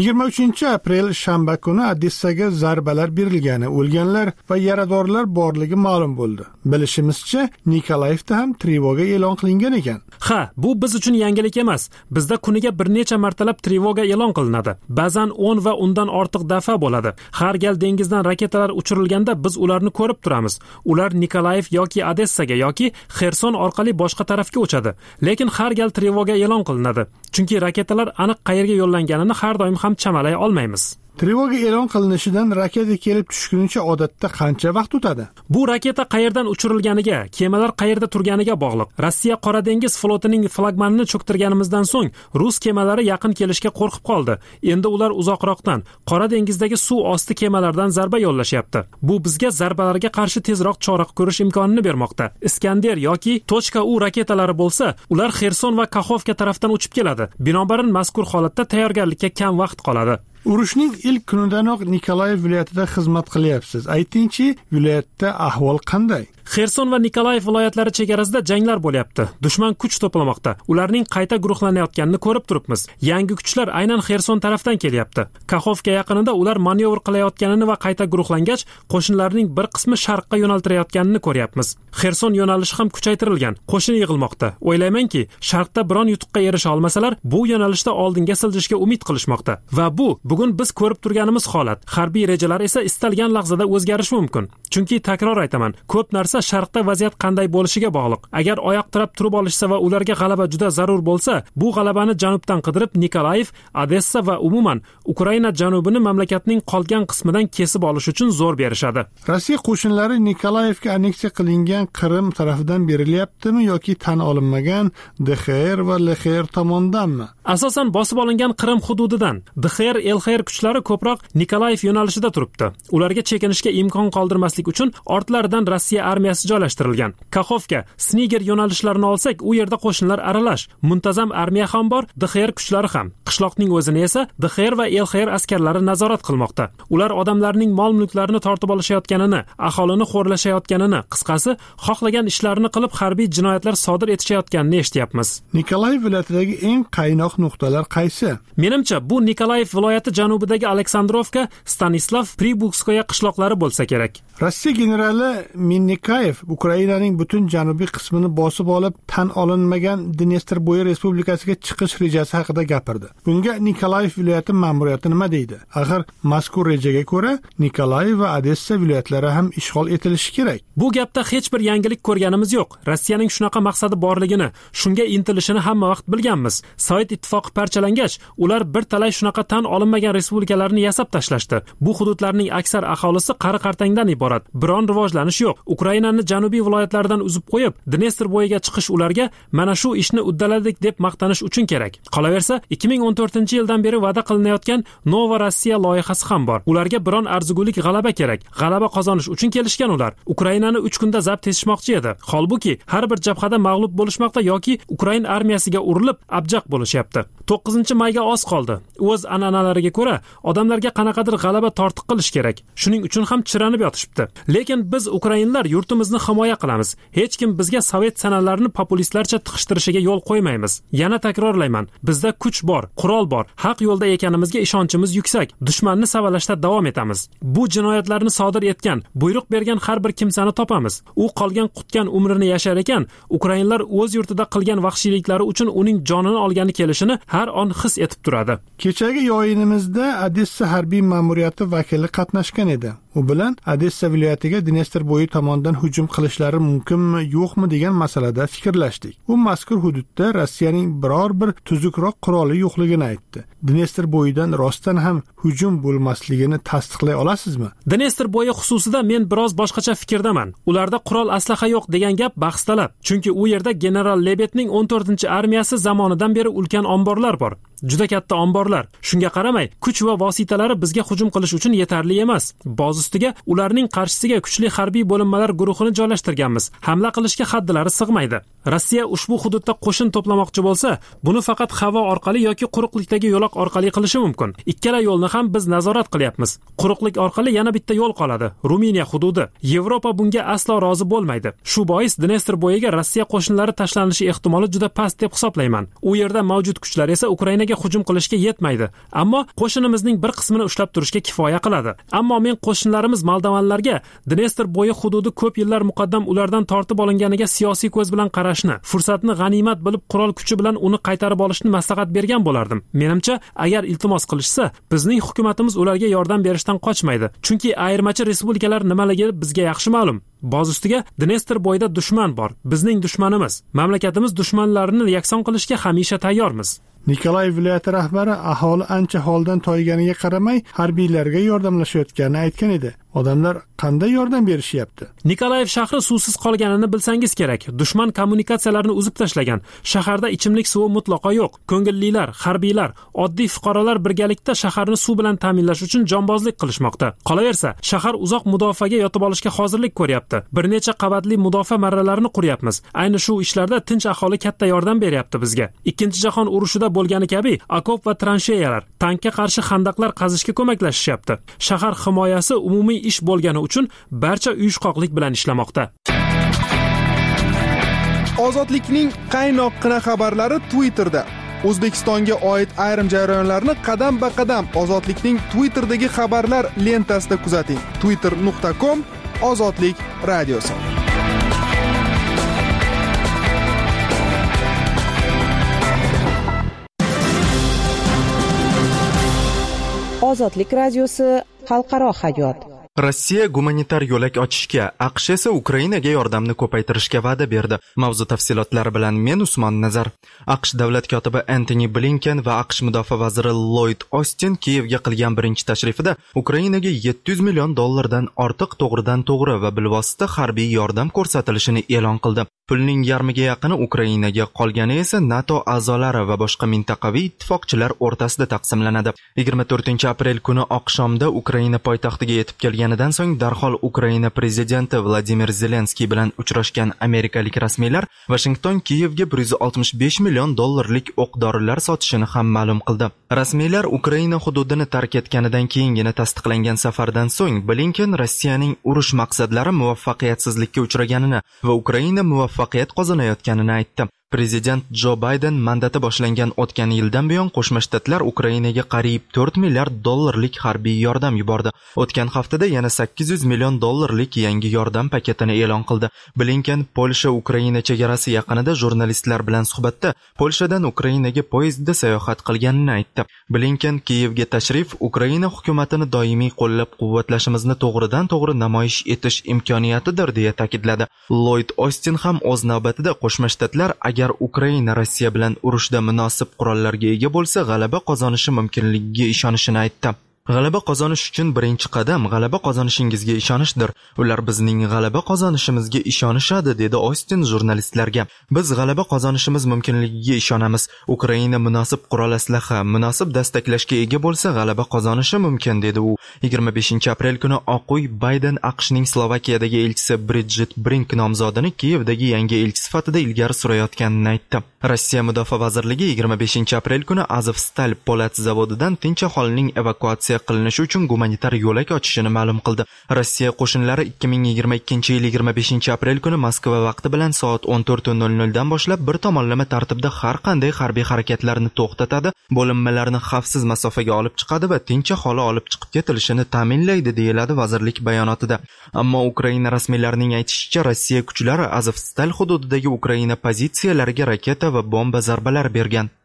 Speaker 4: 23-aprel shanba kuni Odessaga zarbalar berilgani, o'lganlar va yaradorlar borligi ma'lum bo'ldi. Bilishimizcha, Nikolayevda ham trevoga e'lon qilingan ekan.
Speaker 8: Ha, bu biz uchun yangilik emas. Bizda kuniga bir necha martalab trevoga e'lon qilinadi. Ba'zan 10 va undan ortiq daf'a bo'ladi. Har gal dengizdan raketalar uchirilganda biz ularni ko'rib turamiz. Ular Nikolayev yoki Odessaga yoki Xerson orqali boshqa tarafga uchadi. Lekin har gal trevoga e'lon qilinadi. Chunki raketalar aniq qayerga yo'llanganini har doim ham chamalay olmaymiz.
Speaker 4: Trevoga e'lon qilinishidan raketa kelib tushgunicha odatda qancha vaqt o'tadi?
Speaker 8: Bu raketa qayerdan uchirilganiga, kemalar qayerda turganiga bog'liq. Rossiya Qora dengiz flotining flagmanini cho'ktirganimizdan so'ng rus kemalari yaqin kelishga qo'rqib qoldi. Endi ular uzoqroqdan Qora dengizdagi suv osti kemalardan zarba yo'llashyapti. Bu bizga zarbalarga qarshi tezroq chora ko'rish imkonini bermoqda. Iskander yoki .U raketalari bo'lsa, ular Xerson va Kaxovka tarafdan uchib keladi. Binobarin mazkur holatda tayyorgarlikka kam vaqt qoladi.
Speaker 4: Urushning ilk kunidanoq Nikolayev viloyatida xizmat qilyapsiz. Aytingchi, viloyatda ahvol qanday?
Speaker 8: Xerson va Nikolayev viloyatlari chegarasida janglar bo'lyapti. Dushman kuch to'plamoqda. Ularning qayta guruhlanayotganini ko'rib turibmiz. Yangi kuchlar aynan Xerson tarafdan kelyapti. Kaxovka yaqinida ular manyovr qilayotganini va qayta guruhlangach, qo'shinlarning bir qismi sharqqa yo'naltirayotganini ko'ryapmiz. Xerson yo'nalishi ham kuchaytirilgan. Qo'shin yig'ilmoqda. O'ylaymanki, sharqda biron yutuqqa erisha olmasalar, bu yo'nalishda oldinga siljishga umid qilishmoqda. Va bugun biz ko'rib turganimiz holat. Harbiy rejalar esa istalgan lahzada o'zgarishi mumkin. Chunki takror aytaman, ko'p narsa sharqda vaziyat qanday bo'lishiga bog'liq. Agar oyoq tirab turib olishsa va ularga g'alaba juda zarur bo'lsa, bu g'alabani janubdan qidirib Nikolayev, Odessa va umuman Ukraina janubini mamlakatning qolgan qismidan kesib olish uchun zo'r berishadi.
Speaker 4: Rossiya qo'shinlari Nikolayevga anneksiya qilingan Qrim tarafidan berilyaptimi yoki tan olinmagan DXR va LXR tomonidanmi?
Speaker 8: Asosan bosib olingan Qrim hududidan DXR, LXR kuchlari ko'proq Nikolayev yo'nalishida turibdi. Ularga chekinishga imkon qoldirmaslik uchun ortlaridan Rossiya armiyasi joylashtirilgan. Kaxovka, Sniger yo'nalishlarini olsak, u yerda qo'shinlar aralash. Muntazam armiya ham bor, DXR kuchlari ham. Qishloqning o'zini esa DXR va LXR askarlari nazorat qilmoqda. Ular odamlarning mol-mulklarini tortib olishayotganini, aholini xo'rlashayotganini, qisqasi, xohlagan ishlarini qilib harbiy jinoyatlar sodir etishayotganini eshityapmiz.
Speaker 4: Nikolayev viloyatidagi eng qaynoq nuqtalar qaysi?
Speaker 8: Menimcha, bu Nikolayev viloyati janubidagi Aleksandrovka, Stanislav, Pribukskoye qishloqlari bo'lsa kerak.
Speaker 4: Rossiya generali Minnikayev Ukrainaning butun janubiy qismini bosib olib, tan olinmagan Dnestr bo'yi respublikasiga chiqish rejasi haqida gapirdi. Bunga Nikolayev viloyati ma'muriyati nima deydi? Axir mazkur rejaga ko'ra Nikolayev va Odessa viloyatlari ham ishg'ol etilishi kerak.
Speaker 8: Bu gapda hech bir yangilik ko'rganimiz yo'q. Rossiyaning shunaqa maqsadi borligini, shunga intilishini hamma vaqt bilganmiz. Sovet ittifoqi parchalangach, ular bir talay shunaqa tan olinmagan respublikalarni yasab tashlashdi. Bu hududlarning aksar aholisi qari-qartangdan iborat. Biron rivojlanish yo'q. Ukrainani janubiy viloyatlaridan uzib qo'yib, Dnestr bo'yiga chiqish ularga mana shu ishni uddaladik deb maqtanish uchun kerak. Qolaversa, 2014-yildan beri va'da qilinayotgan Nova Rossiya loyihasi ham bor. Ularga biron arzigulik g'alaba kerak. G'alaba qozonish uchun kelishgan ular. Ukrainani 3 kunda zabt etishmoqchi edi. Holbuki, har bir jabhada mag'lub bo'lishmoqda yoki Ukraina armiyasiga urilib, abjaq bo'lishyapti. 9-mayga oz qoldi. O'z an'analariga ko'ra, odamlarga qanaqadir g'alaba tortiq qilish kerak. Shuning uchun ham chiranib yotishibdi. Lekin biz ukrainlar yurtimizni himoya qilamiz. Hech kim bizga sovet sanalarini populistlarcha tiqishtirishiga yo'l qo'ymaymiz. Yana takrorlayman, bizda kuch bor, qurol bor, haq yo'lda ekanimizga ishonchimiz yuksak. Dushmanni savalashda davom etamiz. Bu jinoyatlarni sodir etgan, buyruq bergan har bir kimsani topamiz. U qolgan qutgan umrini yashar ekan, ukrainlar o'z yurtida qilgan vahshiyliklari uchun uning jonini olgani kelishini har on his etib turadi.
Speaker 4: Kechagi yo'yinimizda Odessa harbiy ma'muriyati vakili qatnashgan edi. u bilan Odessa viloyatiga Dnestr bo'yi tomonidan hujum qilishlari mumkinmi, yo'qmi degan masalada fikrlashdik. U mazkur hududda Rossiyaning biror bir tuzukroq quroli yo'qligini aytdi. Dnestr bo'yidan rostdan ham hujum bo'lmasligini tasdiqlay olasizmi?
Speaker 8: Dnestr bo'yi xususida men biroz boshqacha fikrdaman. Ularda qurol aslaha yo'q degan gap bahstalab. Chunki u yerda general Lebetning 14-armiyasi zamonidan beri ulkan omborlar bor. Juda katta omborlar. Shunga qaramay, kuch va vositalari bizga hujum qilish uchun yetarli emas. Boz ustiga ularning qarshisiga kuchli harbiy bo'linmalar guruhini joylashtirganmiz. Hamla qilishga haddilari sig'maydi. Rossiya ushbu hududda qo'shin to'plamoqchi bo'lsa, buni faqat havo orqali yoki quruqlikdagi yo'loq orqali qilishi mumkin. Ikkala yo'lni ham biz nazorat qilyapmiz. Quruqlik orqali yana bitta yo'l qoladi, Ruminiya hududi. Yevropa bunga aslo rozi bo'lmaydi. Shu bois Dnestr bo'yiga Rossiya qo'shinlari tashlanishi ehtimoli juda past deb hisoblayman. U yerda mavjud kuchlar esa Ukrainaga hujum qilishga yetmaydi. Ammo qo'shinimizning bir qismini ushlab turishga kifoya qiladi. Ammo men qo'shinlarimiz moldovanlarga Dnestr bo'yi hududi ko'p yillar muqaddam ulardan tortib olinganiga siyosiy ko'z bilan qarashni, fursatni g'animat bilib qurol kuchi bilan uni qaytarib olishni maslahat bergan bo'lardim. Menimcha, agar iltimos qilishsa, bizning hukumatimiz ularga yordam berishdan qochmaydi. Chunki ayirmachi respublikalar nimaligi bizga yaxshi ma'lum. Boz ustiga Dnestr bo'yida dushman bor. Bizning dushmanimiz. Mamlakatimiz dushmanlarini yakson qilishga hamisha tayyormiz.
Speaker 4: Nikolay viloyati rahbari aholi ancha holdan toyganiga qaramay harbiylarga yordamlashayotganini aytgan edi. Odamlar qanday yordam berishyapti?
Speaker 8: Nikolayev shahri suvsiz qolganini bilsangiz kerak. Dushman kommunikatsiyalarini uzib tashlagan. Shaharda ichimlik suvi mutlaqo yo'q. Ko'ngillilar, harbiylar, oddiy fuqarolar birgalikda shaharni suv bilan ta'minlash uchun jonbozlik qilishmoqda. Qolaversa, shahar uzoq mudofaaga yotib olishga hozirlik ko'ryapti. Bir necha qavatli mudofaa marralarini quryapmiz. Ayni shu ishlarda tinch aholi katta yordam beryapti bizga. Ikkinchi jahon urushida bo'lgani kabi okop va transheyalar, tankka qarshi xandaqlar qazishga ko'maklashishyapti. Shahar himoyasi umumiy ish bo'lgani uchun barcha uyushqoqlik bilan ishlamoqda.
Speaker 2: Ozodlikning qaynoqqina xabarlari Twitterda. O'zbekistonga oid ayrim jarayonlarni qadam-ba-qadam Ozodlikning Twitterdagi xabarlar lentasida kuzating. twitter.com/ozodlik radiosi.
Speaker 7: Ozodlik radiosi xalqaro hayot.
Speaker 1: Rossiya gumanitar yo'lak ochishga, AQSh esa Ukrainaga yordamni ko'paytirishga va'da berdi. Mavzu tafsilotlari bilan men Usmon Nazar. AQSh davlat kotibi Antony Blinken va AQSh mudofaa vaziri Lloyd Austin Kiyevga qilgan birinchi tashrifida Ukrainaga $700 million ortiq to'g'ridan-to'g'ri va bilvosita harbiy yordam ko'rsatilishini e'lon qildi. Pulning yarmiga yaqini Ukrainaga, qolgani esa NATO a'zolari va boshqa mintaqaviy ittifoqchilar o'rtasida taqsimlanadi. 24-aprel kuni oqshomda Ukraina poytaxtiga yetib kelganidan so'ng darhol Ukraina prezidenti Vladimir Zelenskiy bilan uchrashgan amerikalik rasmiylar Washington Kiyevga $165 million o'q-dorilar sotishini ham ma'lum qildi. Rasmiylar Ukraina hududini tark etganidan keyingina tasdiqlangan safardan so'ng Blinken Rossiyaning urush maqsadlari muvaffaqiyatsizlikka uchraganini va Ukraina muvaffaqiyat qozonayotganini aytdi. Prezident Jo Bayden mandati boshlangan o'tgan yildan buyon Qo'shma Shtatlar Ukrainaga qariyb $4 milliard harbiy yordam yubordi. O'tgan haftada yana $800 million yangi yordam paketini e'lon qildi. Blinken Polsha Ukraina chegarasi yaqinida jurnalistlar bilan suhbatda Polshadan Ukrainaga poyezdda sayohat qilganini aytdi. Blinken Kiyevga tashrif Ukraina hukumatini doimiy qo'llab-quvvatlashimizni to'g'ridan-to'g'ri namoyish etish imkoniyatidir deya ta'kidladi. Lloyd Austin ham o'z navbatida Qo'shma Shtatlar agar Ukraina Rossiya bilan urushda munosib qurollarga ega bo'lsa, g'alaba qozonishi mumkinligiga ishonishini aytdi. G'alaba qozonish uchun birinchi qadam g'alaba qozonishingizga ishonishdir. Ular bizning g'alaba qozonishimizga ishonishadi, dedi Austin jurnalistlarga. Biz g'alaba qozonishimiz mumkinligiga ishonamiz. Ukraina munosib qurol aslaha, munosib dastaklashga ega bo'lsa, g'alaba qozonishi mumkin, dedi u. 25-aprel kuni Oq uy Bayden AQShning Slovakiyadagi elchisi Bridget Brink nomzodini Kiyevdagi yangi elchi sifatida ilgari surayotganini aytdi. Rossiya mudofaa vazirligi 25-aprel kuni Azovstal po'lat zavodidan tinch aholining evakuatsiya qilinishi uchun gumanitar yo'lak ochishini ma'lum qildi. Rossiya qo'shinlari 2022-yil 25-aprel kuni Moskva vaqti bilan soat 14:00 dan boshlab bir tomonlama tartibda har qanday harbiy harakatlarni to'xtatadi, bo'linmalarni xavfsiz masofaga olib chiqadi va tinch aholi olib chiqib ketilishini ta'minlaydi, deyiladi vazirlik bayonotida. Ammo Ukraina rasmiylarining aytishicha, Rossiya kuchlari Azovstal hududidagi Ukraina pozitsiyalariga raketa va bomba zarbalar bergan.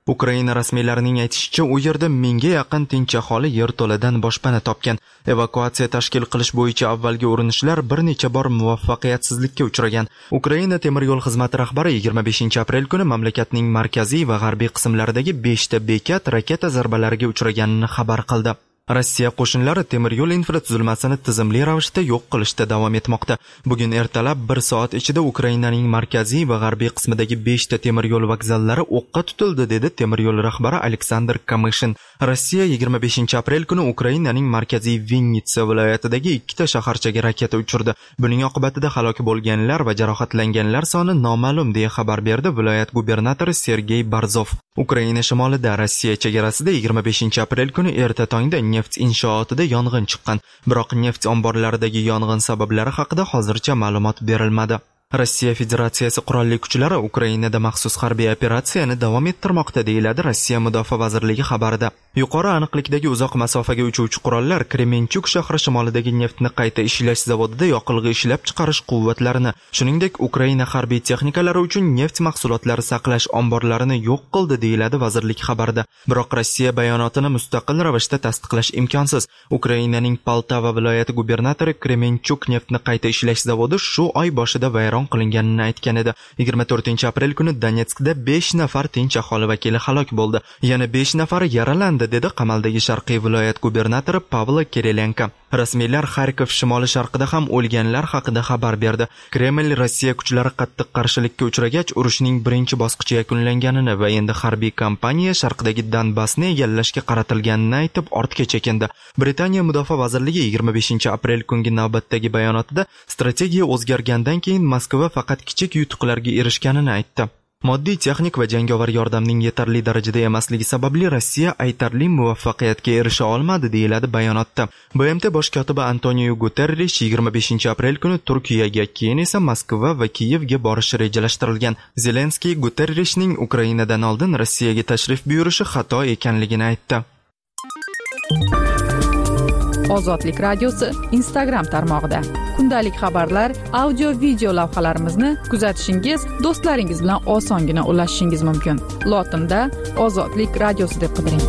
Speaker 1: Ukraina rasmiylarining aytishicha, u yerda 1000 ga yaqin tinch aholi yerto'ladan boshpana topgan. Evakuatsiya tashkil qilish bo'yicha avvalgi urinishlar bir necha bor muvaffaqiyatsizlikka uchragan. Ukraina temir yo'l xizmati rahbari 25-aprel kuni mamlakatning markaziy va g'arbiy qismlaridagi 5 ta bekat raketa zarbalariga uchraganini xabar qildi. Rossiya qo'shinlari temir yo'l infratuzilmasini tizimli ravishda yo'q qilishda davom etmoqda. Bugun ertalab 1 soat ichida Ukrainaning markaziy va g'arbiy qismidagi 5 ta temir yo'l vokzallari o'qqa tutildi, dedi temir yo'l rahbari Aleksandr Kamyshin. Rossiya 25-aprel kuni Ukrainaning markaziy Vinnitsa viloyatidagi 2 ta shaharchaga raketa uchirdi. Buning oqibatida halok bo'lganlar va jarohatlanganlar soni noma'lum, deya xabar berdi viloyat gubernatori Sergey Barzov. Ukraina shimolida Rossiya chegarasida 25-aprel kuni erta tongda neft inshootida yong'in chiqqan. Biroq neft omborlaridagi yong'in sabablari haqida hozircha ma'lumot berilmadi. Rossiya Federatsiyasi qurolli kuchlari Ukrainada maxsus harbiy operatsiyani davom ettirmoqda, deyiladi Rossiya Mudofaa vazirligi xabarida. Yuqori aniqlikdagi uzoq masofaga uchuvchi qurollar Kremenchuk shahri shimolidagi neftni qayta ishlash zavodida yoqilg'i ishlab chiqarish quvvatlarini, shuningdek Ukraina harbiy texnikalari uchun neft mahsulotlari saqlash omborlarini yo'q qildi, deyiladi vazirlik xabarida. Biroq Rossiya bayonotini mustaqil ravishda tasdiqlash imkonsiz. Ukrainaning Poltava viloyati gubernatori Kremenchuk neftni qayta ishlash zavodi shu oy boshida vayron qilinganini aytgan edi. 24-aprel kuni Donetskda 5 nafar tinch aholi vakili halok bo'ldi. Yana 5 nafari yaralandi, dedi qamaldagi Sharqiy viloyat gubernatori Pavlo Kirilenko. Rasmiylar Xarkov shimoli sharqida ham o'lganlar haqida xabar berdi. Kreml Rossiya kuchlari qattiq qarshilikka uchragach, urushning birinchi bosqichi yakunlanganini va endi harbiy kampaniya sharqdagi Donbassni egallashga qaratilganini aytib ortga chekindi. Britaniya Mudofaa vazirligi 25-aprel kungi navbatdagi bayonotida strategiya o'zgargandan keyin Moskva faqat kichik yutuqlarga erishganini aytdi. Moddiy, texnik va jangovar yordamning yetarli darajada emasligi sababli Rossiya aytarli muvaffaqiyatga erisha olmadi, deyiladi bayonotda. BMT bosh kotibi Antonio Guterres 25-aprel kuni Turkiyaga, keyin esa Moskva va Kiyevga borishi rejalashtirilgan. Zelenskiy Guterresning Ukrainadan oldin Rossiyaga tashrif buyurishi xato ekanligini aytdi.
Speaker 3: Ozodlik radiosi Instagram tarmog'ida kundalik xabarlar, audio video lavhalarimizni kuzatishingiz, do'stlaringiz bilan osongina ulashishingiz mumkin. Lotinda Ozodlik radiosi deb qidiring.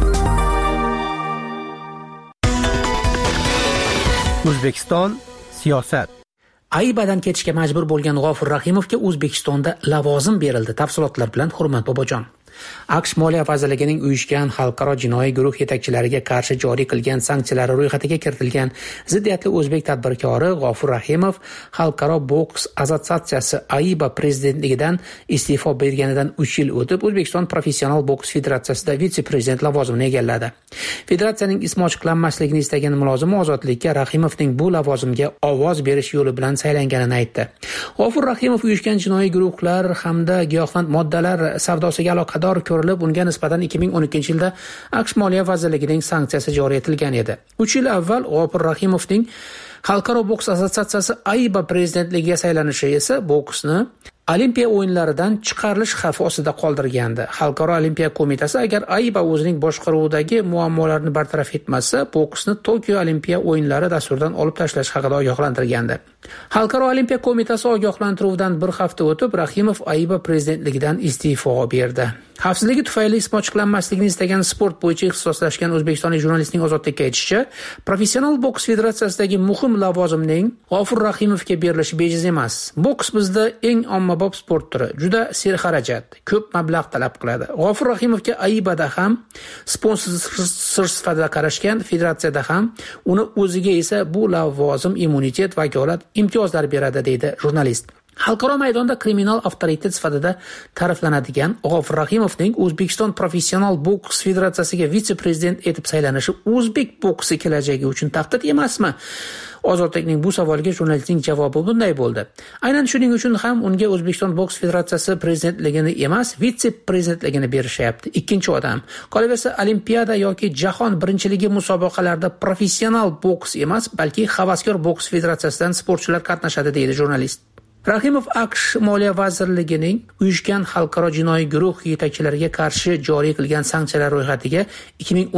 Speaker 11: O'zbekiston siyosat. Aybadan ketishga majbur bo'lgan G'ofur Rahimovga O'zbekistonda lavozim berildi. Tafsilotlar bilan Hurmat Bobojon. AQSh Moliya vazirligining uyushgan xalqaro jinoiy guruh yetakchilariga qarshi joriy qilgan sanksiyalar ro'yxatiga kiritilgan ziddiyatli o'zbek tadbirkori G'ofur Rahimov Xalqaro boks assotsiatsiyasi AIBA prezidentligidan iste'fo berganidan 3 yil o'tib O'zbekiston Professional boks federatsiyasida vitse-prezident lavozimini egalladi. Federatsiyaning ismi ochiqlanmasligini istagan mulozim ozodlikka Rahimovning bu lavozimga ovoz berish yo'li bilan saylanganini aytdi. G'ofur Rahimov uyushgan jinoiy guruhlar hamda giyohvand moddalar savdosiga aloqador ko'rilib, unga nisbatan 2012-yilda AQSh Moliya vazirligining sanksiyasi joriy etilgan edi. 3 yil avval G'ofur Rahimovning Xalqaro boks assotsiatsiyasi AIBA prezidentligiga saylanishi esa boksni Olimpiya o'yinlaridan chiqarilish xavfi ostida qoldirgandi. Xalqaro Olimpiya qo'mitasi agar AIBA o'zining boshqaruvidagi muammolarni bartaraf etmasa, boksni Tokio Olimpiya o'yinlari dasturidan olib tashlash haqida ogohlantirgandi. Xalqaro Olimpiya qo'mitasi ogohlantiruvdan bir hafta o'tib, Rahimov AIBA prezidentligidan iste'fo berdi. Xavfsizligi tufayli ismi ochiqlanmasligini istagan sport bo'yicha ixtisoslashgan o'zbekistonlik jurnalistning Ozodlikka aytishicha, Professional boks federatsiyasidagi muhim lavozimning G'ofur Rahimovga berilishi bejiz emas. Boks bizda eng ommabop sport turi, juda serxarajat, ko'p mablag' talab qiladi. G'ofur Rahimovga AIBAda ham sponsor sifatida qarashgan, federatsiyada ham, uni o'ziga esa bu lavozim immunitet, vakolat, imtiyozlar beradi, deydi jurnalist. Xalqaro maydonda kriminal avtoritet sifatida ta'riflanadigan G'ofur Rahimovning O'zbekiston Professional boks federatsiyasiga vitse-prezident etib saylanishi o'zbek boksi kelajagi uchun tahdid emasmi? Ozodlikning bu savoliga jurnalistning javobi bunday bo'ldi. Aynan shuning uchun ham unga O'zbekiston boks federatsiyasi prezidentligini emas, vitse-prezidentligini berishyapti. Ikkinchi odam. Qolaversa, Olimpiada yoki jahon birinchiligi musobaqalarida professional boks emas, balki havaskor boks federatsiyasidan sportchilar qatnashadi, deydi jurnalist. Rahimov AQSh Moliya vazirligining uyushgan xalqaro jinoiy guruh yetakchilariga qarshi joriy qilgan sanksiyalar ro'yxatiga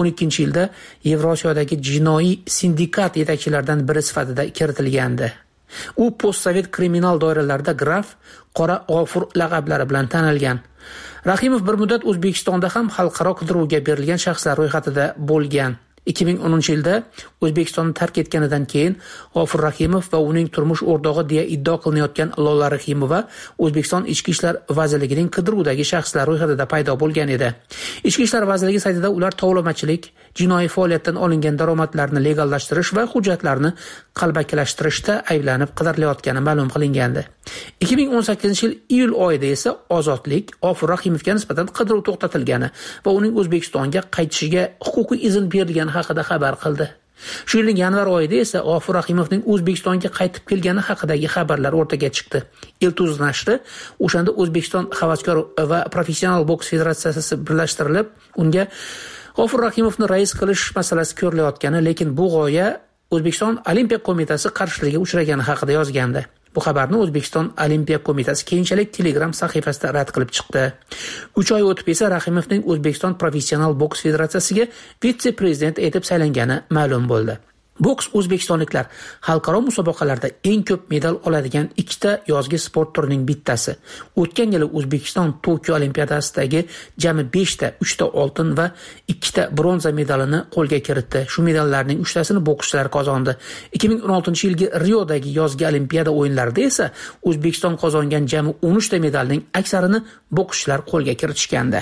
Speaker 11: 2012-yilda Yevrosiyodagi jinoiy sindikat yetakchilaridan biri sifatida kiritilgandi. U postsovet kriminal doiralarida graf Qora G'ofur laqablari bilan tanilgan. Rahimov bir muddat O'zbekistonda ham xalqaro qidiruvga berilgan shaxslar ro'yxatida bo'lgan. 2010-yilda O'zbekistonni tark etganidan keyin G'ofur Rahimov va uning turmush o'rtog'i deya iddao qilinayotgan Lola Rahimova O'zbekiston Ichki ishlar vazirligining qidiruvdagi shaxslar ro'yxatida paydo bo'lgan edi. Ichki ishlar vazirligi saytida ular tovlamachilik, jinoiy faoliyatdan olingan daromadlarni legallashtirish va hujjatlarni qalbakilashtirishda ayblanib qidirilayotgani ma'lum qilingandi. 2018-yil iyul oyida esa Ozodlik G'ofur Rahimovga nisbatan qidiruv to'xtatilgani va uning O'zbekistonga qaytishiga huquqiy izn berilgani haqida xabar qildi. Shu yilning yanvar oyida esa G'ofur Rahimovning O'zbekistonga qaytib kelgani haqidagi xabarlar o'rtaga chiqdi. Iltuz nashri o'shanda O'zbekiston havaskor va professional boks federatsiyasi birlashtirilib, unga G'ofur Rahimovni rais qilish masalasi ko'rilayotgani, lekin bu g'oya O'zbekiston Olimpiya qo'mitasi qarshiligiga uchragani haqida yozgandi. Bu xabarni O'zbekiston Olimpiya qo'mitasi keyinchalik Telegram sahifasida rad qilib chiqdi. 3 oy o'tib esa Rahimovning O'zbekiston professional boks federatsiyasiga vitse-prezident etib saylangani ma'lum bo'ldi. Boks o'zbekistonliklar xalqaro musobaqalarda eng ko'p medal oladigan ikkita yozgi sport turining bittasi. O'tgan yili O'zbekiston Tokio Olimpiadasidagi jami 5 ta, 3 ta oltin va 2 ta bronza medalini qo'lga kiritdi. Shu medallarning 3 tasini bokschilar qozondi. 2016-yilgi Riodagi yozgi Olimpiada o'yinlarida esa O'zbekiston qozongan jami 13 ta medalning aksarini bokschilar qo'lga kiritishgandi.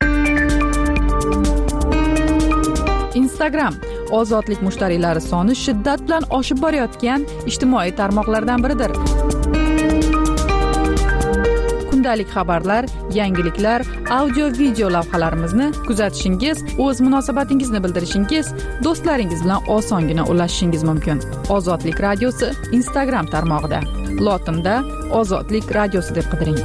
Speaker 3: Instagram ozodlik mushtariylari soni shiddat bilan oshib borayotgan ijtimoiy tarmoqlardan biridir. Kundalik xabarlar, yangiliklar, audio-video lavhalarimizni kuzatishingiz, o'z munosabatingizni bildirishingiz, do'stlaringiz bilan osongina ulashishingiz mumkin. Ozodlik radiosi Instagram tarmog'ida. Lotinda Ozodlik radiosi deb qidiring.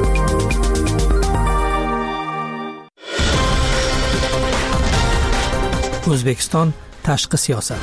Speaker 11: O'zbekiston tashqi siyosat.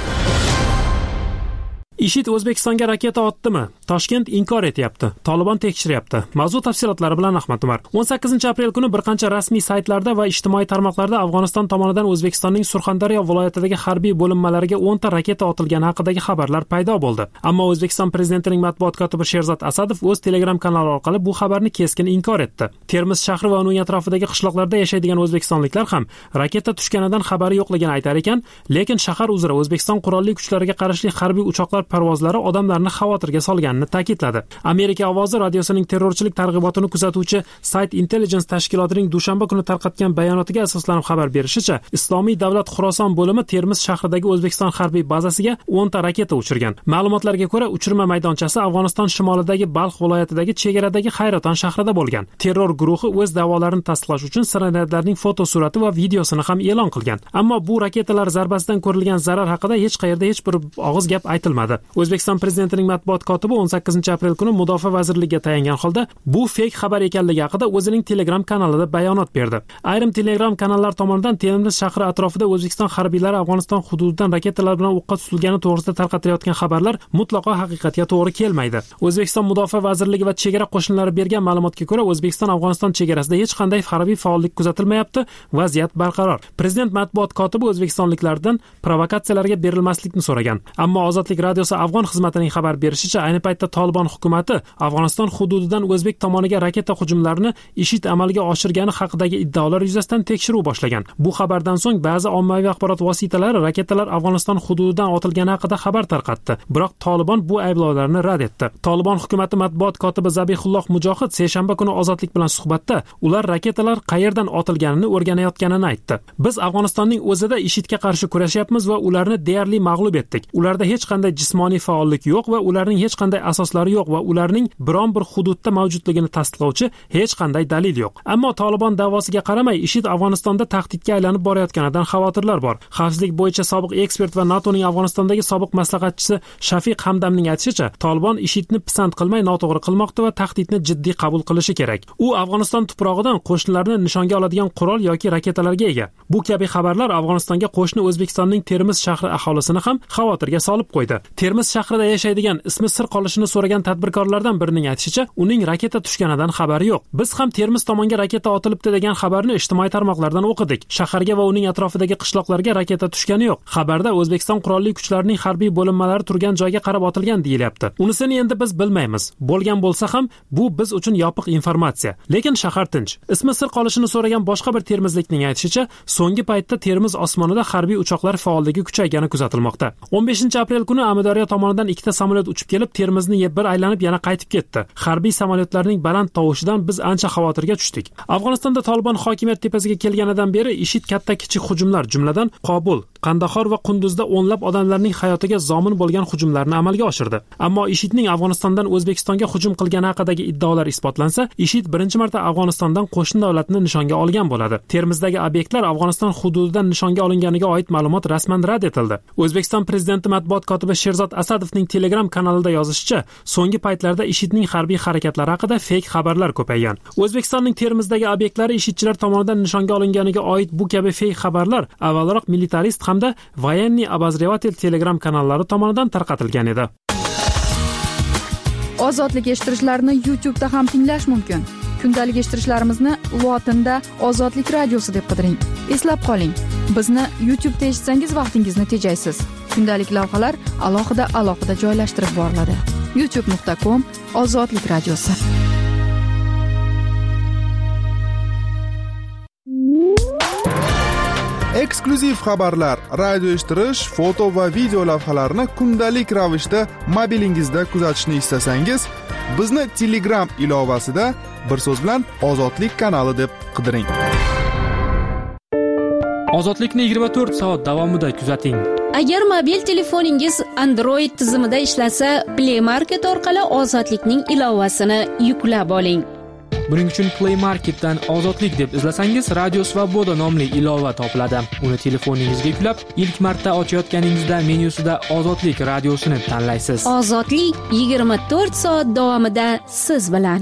Speaker 8: IShID O'zbekistonga raketa otdimi? Toshkent inkor etyapti. Tolibon tekshiryapti. Mavzu tafsilotlari bilan Ahmad Umar. 18-aprel kuni bir qancha rasmiy saytlarda va ijtimoiy tarmoqlarda Afg'oniston tomonidan O'zbekistonning Surxondaryo viloyatidagi harbiy bo'linmalariga 10 ta raketa otilgani haqidagi xabarlar paydo bo'ldi. Ammo O'zbekiston prezidentining matbuot kotibi Sherzod Asadov o'z Telegram kanali orqali bu xabarni keskin inkor etdi. Termiz shahri va uning atrofidagi qishloqlarda yashaydigan o'zbekistonliklar ham raketa tushganidan xabari yo'qligini aytar ekan, lekin shahar uzra O'zbekiston qurolli kuchlariga qarashli harbiy uchoqlar parvozlari odamlarni xavotirga solganini ta'kidladi. Amerika ovozi radiosining terrorchilik targ'ibotini kuzatuvchi Site Intelligence tashkilotining dushanba kuni tarqatgan bayonotiga asoslanib xabar berishicha, Islomiy davlat Xuroson bo'limi Termiz shahridagi O'zbekiston harbiy bazasiga 10 ta raketa uchirgan. Ma'lumotlarga ko'ra, uchirma maydonchasi Afg'oniston shimolidagi Balx viloyatidagi chegaradagi Hayraton shahrida bo'lgan. Terror guruhi o'z da'volarini tasdiqlash uchun snaryadlarning fotosurati va videosini ham e'lon qilgan. Ammo bu raketalar zarbasidan ko'rilgan zarar haqida hech qayerda hech bir og'iz gap aytilmadi. O'zbekiston prezidentining matbuot kotibi 18-aprel kuni Mudofaa vazirligiga tayangan holda bu fake xabar ekanligi haqida o'zining Telegram kanalida bayonot berdi. Ayrim Telegram kanallar tomonidan Termiz shahri atrofida O'zbekiston harbiylari Afg'oniston hududidan raketalar bilan o'qqa tutilgani to'g'risida tarqatilayotgan xabarlar mutlaqo haqiqatga to'g'ri kelmaydi. O'zbekiston Mudofaa vazirligi va chegara qo'shinlari bergan ma'lumotga ko'ra, O'zbekiston Afg'oniston chegarasida hech qanday harbiy faollik kuzatilmayapti, vaziyat barqaror. Prezident matbuot kotibi o'zbekistonliklardan provokatsiyalarga berilmaslikni so'ragan. Ammo Ozodlik radiosi Afg'on xizmatining xabar berishicha, ayni paytda Tolibon hukumatı Afg'oniston hududidan O'zbek tomoniga raketa hujumlarini IShID amalga oshirgani haqidagi iddaolar yuzasidan tekshiruv boshlagan. Bu xabardan so'ng ba'zi ommaviy axborot vositalari raketalar Afg'oniston hududidan otilgani haqida xabar tarqatdi. Biroq Tolibon bu ayblovlarni rad etdi. Tolibon hukumati matbuot kotibi Zabihulloh Mujohid seshanba kuni Ozodlik bilan suhbatda ular raketalar qayerdan otilganini o'rganayotganini aytdi. Biz Afg'onistonning o'zida IShIDga qarshi kurashyapmiz va ularni deyarli mag'lub etdik. Ularda hech qanday jismoniy faollik yo'q va ularning hech qanday asoslari yo'q va ularning biron bir hududda mavjudligini tasdiqlovchi hech qanday dalil yo'q. Ammo Tolibon da'vosiga qaramay IShID Afg'onistonda tahdidga aylanib borayotganidan xavotirlar bor. Xavfsizlik bo'yicha sobiq ekspert va NATOning Afg'onistondagi sobiq maslahatchisi Shafiq Hamdamning aytishicha, Tolibon IShIDni pisand qilmay noto'g'ri qilmoqda va tahdidni jiddiy qabul qilishi kerak. U Afg'oniston tuprog'idan qo'shinlarni nishonga oladigan qurol yoki raketalarga ega. Bu kabi xabarlar Afg'onistonga qo'shni O'zbekistonning Termiz shahri aholisini ham xavotirga solib qo'ydi. Termiz shahrida yashaydigan ismi sir qolishini so'ragan tadbirkorlardan birining aytishicha, uning raketa tushganidan xabari yo'q. Biz ham Termiz tomonga raketa otilibdi degan xabarni ijtimoiy tarmoqlardan o'qidik. Shaharga va uning atrofidagi qishloqlarga raketa tushgani yo'q. Xabarda O'zbekiston qurolli kuchlarining harbiy bo'linmalari turgan joyga qarab otilgan deyilyapti. Unisini endi biz bilmaymiz. Bo'lgan bo'lsa ham bu biz uchun yopiq informatsiya. Lekin shahar tinch. Ismi sir qolishini so'ragan boshqa bir termizlikning aytishicha, so'nggi paytda Termiz osmonida harbiy uchoqlar faolligi kuchaygani kuzatilmoqda. 15-aprel kuni Amudaryo tomonidan ikkita samolyot uchib kelib Termizni bir aylanib yana qaytib ketdi. Harbiy samolyotlarning baland tovushidan biz ancha xavotirga tushdik. Afg'onistonda Tolibon hokimiyat tepasiga kelganidan beri IShID katta-kichik hujumlar, jumladan Qobul, Qandahor va Qunduzda o'nlab odamlarning hayotiga zomin bo'lgan hujumlarni amalga oshirdi. Ammo IShIDning Afg'onistondan O'zbekistonga hujum qilgani haqidagi iddaolar isbotlansa, IShID birinchi marta Afg'onistondan qo'shni davlatni nishonga olgan bo'ladi. Termizdagi obyektlar Afg'oniston hududidan nishonga olinganiga oid ma'lumot rasman rad etildi. O'zbekiston prezidenti matbuot kotibi Sherzod Asadovning Telegram kanalida yozishicha, so'nggi paytlarda IShIDning harbiy harakatlari haqida fake xabarlar ko'paygan. O'zbekistonning Termizdagi obyektlari IShIDchilar tomonidan nishonga olinganiga oid bu kabi fake xabarlar avvalroq Militarist hamda Voyenniy Obozrevatelь Telegram kanallari tomonidan tarqatilgan edi.
Speaker 3: Ozodlik eshittirishlarni YouTube'da ham tinglash mumkin. Kundalik eshittirishlarimizni lotinda Ozodlik radiosi deb qidiring. Eslab qoling, bizni YouTube'da eshitsangiz vaqtingizni tejaysiz. Kundalik lavhalar alohida joylashtirib boriladi. youtube.com/Ozodlik radiosi.
Speaker 2: Eksklyuziv xabarlar, radio eshittirish, foto va video lavhalarni kundalik ravishda mobilingizda kuzatishni istasangiz, bizni Telegram ilovasida bir so'z bilan Ozodlik kanali deb qidiring.
Speaker 8: Ozodlikni 24 soat davomida kuzating.
Speaker 10: Agar mobil telefoningiz Android tizimida ishlasa, Play Market orqali Ozodlikning ilovasini yuklab oling.
Speaker 11: Buning uchun Play Marketdan Ozodlik deb izlasangiz, Radio Svoboda nomli ilova topiladi. Uni telefoningizga yuklab, ilk marta ochayotganingizda menyusida Ozodlik radiosini tanlaysiz.
Speaker 10: Ozodlik 24 soat davomida siz bilan.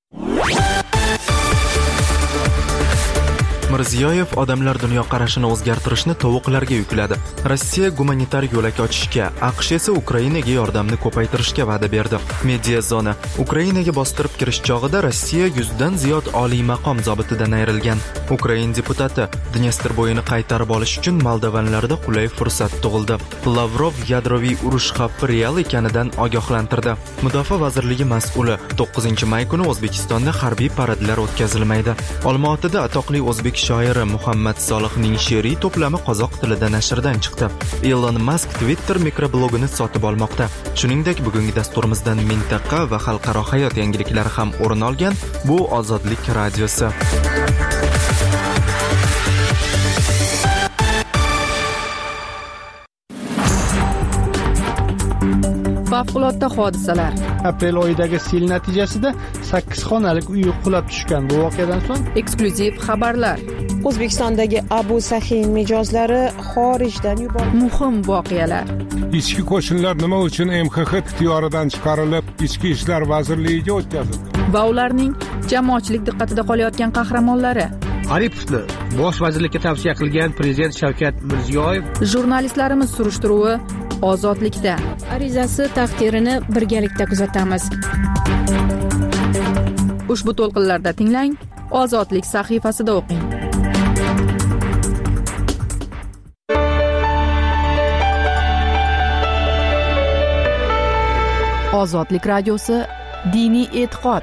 Speaker 1: Mirziyoyev odamlar dunyoqarashini o'zgartirishni tovuqlarga yukladi. Rossiya gumanitar yo'lak ochishga, AQSh esa Ukrainaga yordamni ko'paytirishga va'da berdi. Media zona: Ukrainaga bostirib kirish chog'ida Rossiya 100 dan ziyod oliy maqom zobitidan ayrilgan. Ukrain deputati: Dnestr bo'yini qaytarib olish uchun moldovanlarda qulay fursat tug'ildi. Lavrov yadroviy urush xavfi real ekanidan ogohlantirdi. Mudofaa vazirligi mas'uli: 9-may kuni O'zbekistonda harbiy paradlar o'tkazilmaydi. Olmaotada atoqli o'zbek shoiri Muhammad Solihning she'riy to'plami qozoq tilida nashrdan chiqdi. Elon Musk Twitter mikroblogini sotib olmoqda. Shuningdek, bugungi dasturimizdan mintaqa va xalqaro hayot yangiliklari ham o'rin olgan. Bu Ozodlik radiosi.
Speaker 3: Favqulodda hodisalar.
Speaker 4: Aprel oyidagi sel natijasida 8 xonalik uy qulab tushgan. Bu voqeadan so'ng
Speaker 3: eksklyuziv xabarlar.
Speaker 7: O'zbekistondagi Abu Sahin mijozlari xorijdan yuborildi.
Speaker 3: Muhim voqealar.
Speaker 9: Ichki qo'shinlar nima uchun MXX ixtiyoridan chiqarilib, Ichki ishlar vazirligiga o'tkazildi?
Speaker 3: Va ularning jamoatchilik diqqatida qolayotgan qahramonlari.
Speaker 6: Aripovni bosh vazirlikka tavsiya qilgan prezident Shavkat Mirziyoyev.
Speaker 3: Jurnalistlarimiz surishtiruvi Ozodlikda.
Speaker 10: Arizasi taqdirini birgalikda kuzatamiz.
Speaker 3: Ushbu to'lqinlarda tinglang, Ozodlik sahifasida o'qing. Ozodlik radiosi diniy e'tiqod.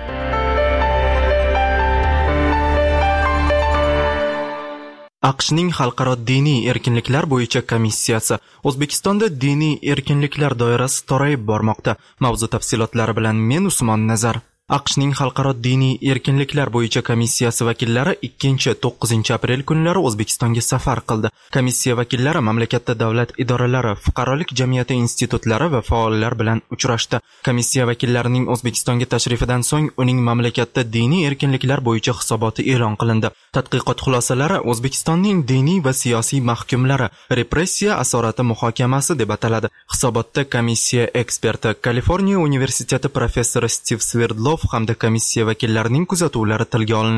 Speaker 1: AQShning xalqaro diniy erkinliklar bo'yicha komissiyasi O'zbekistonda diniy erkinliklar doirasi torayib bormoqda. Mavzu tafsilotlari bilan men Usmon Nazar. AQShning xalqaro diniy erkinliklar bo'yicha komissiyasi vakillari 2-9 aprel kunlari O'zbekistonga safar qildi. Komissiya vakillari mamlakatda davlat idoralari, fuqarolik jamiyati institutlari va faollar bilan uchrashdi. Komissiya vakillarining O'zbekistonga tashrifidan so'ng uning mamlakatda diniy erkinliklar bo'yicha hisoboti e'lon qilindi. Tadqiqot xulosalari O'zbekistonning diniy va siyosiy mahkumlari repressiya asorati muhokamasi deb ataladi. Hisobotda komissiya eksperti, Kaliforniya universiteti professori Stiv Sverdlov hamda komissiya vakillarining kuzatuvlari tilga olinadi.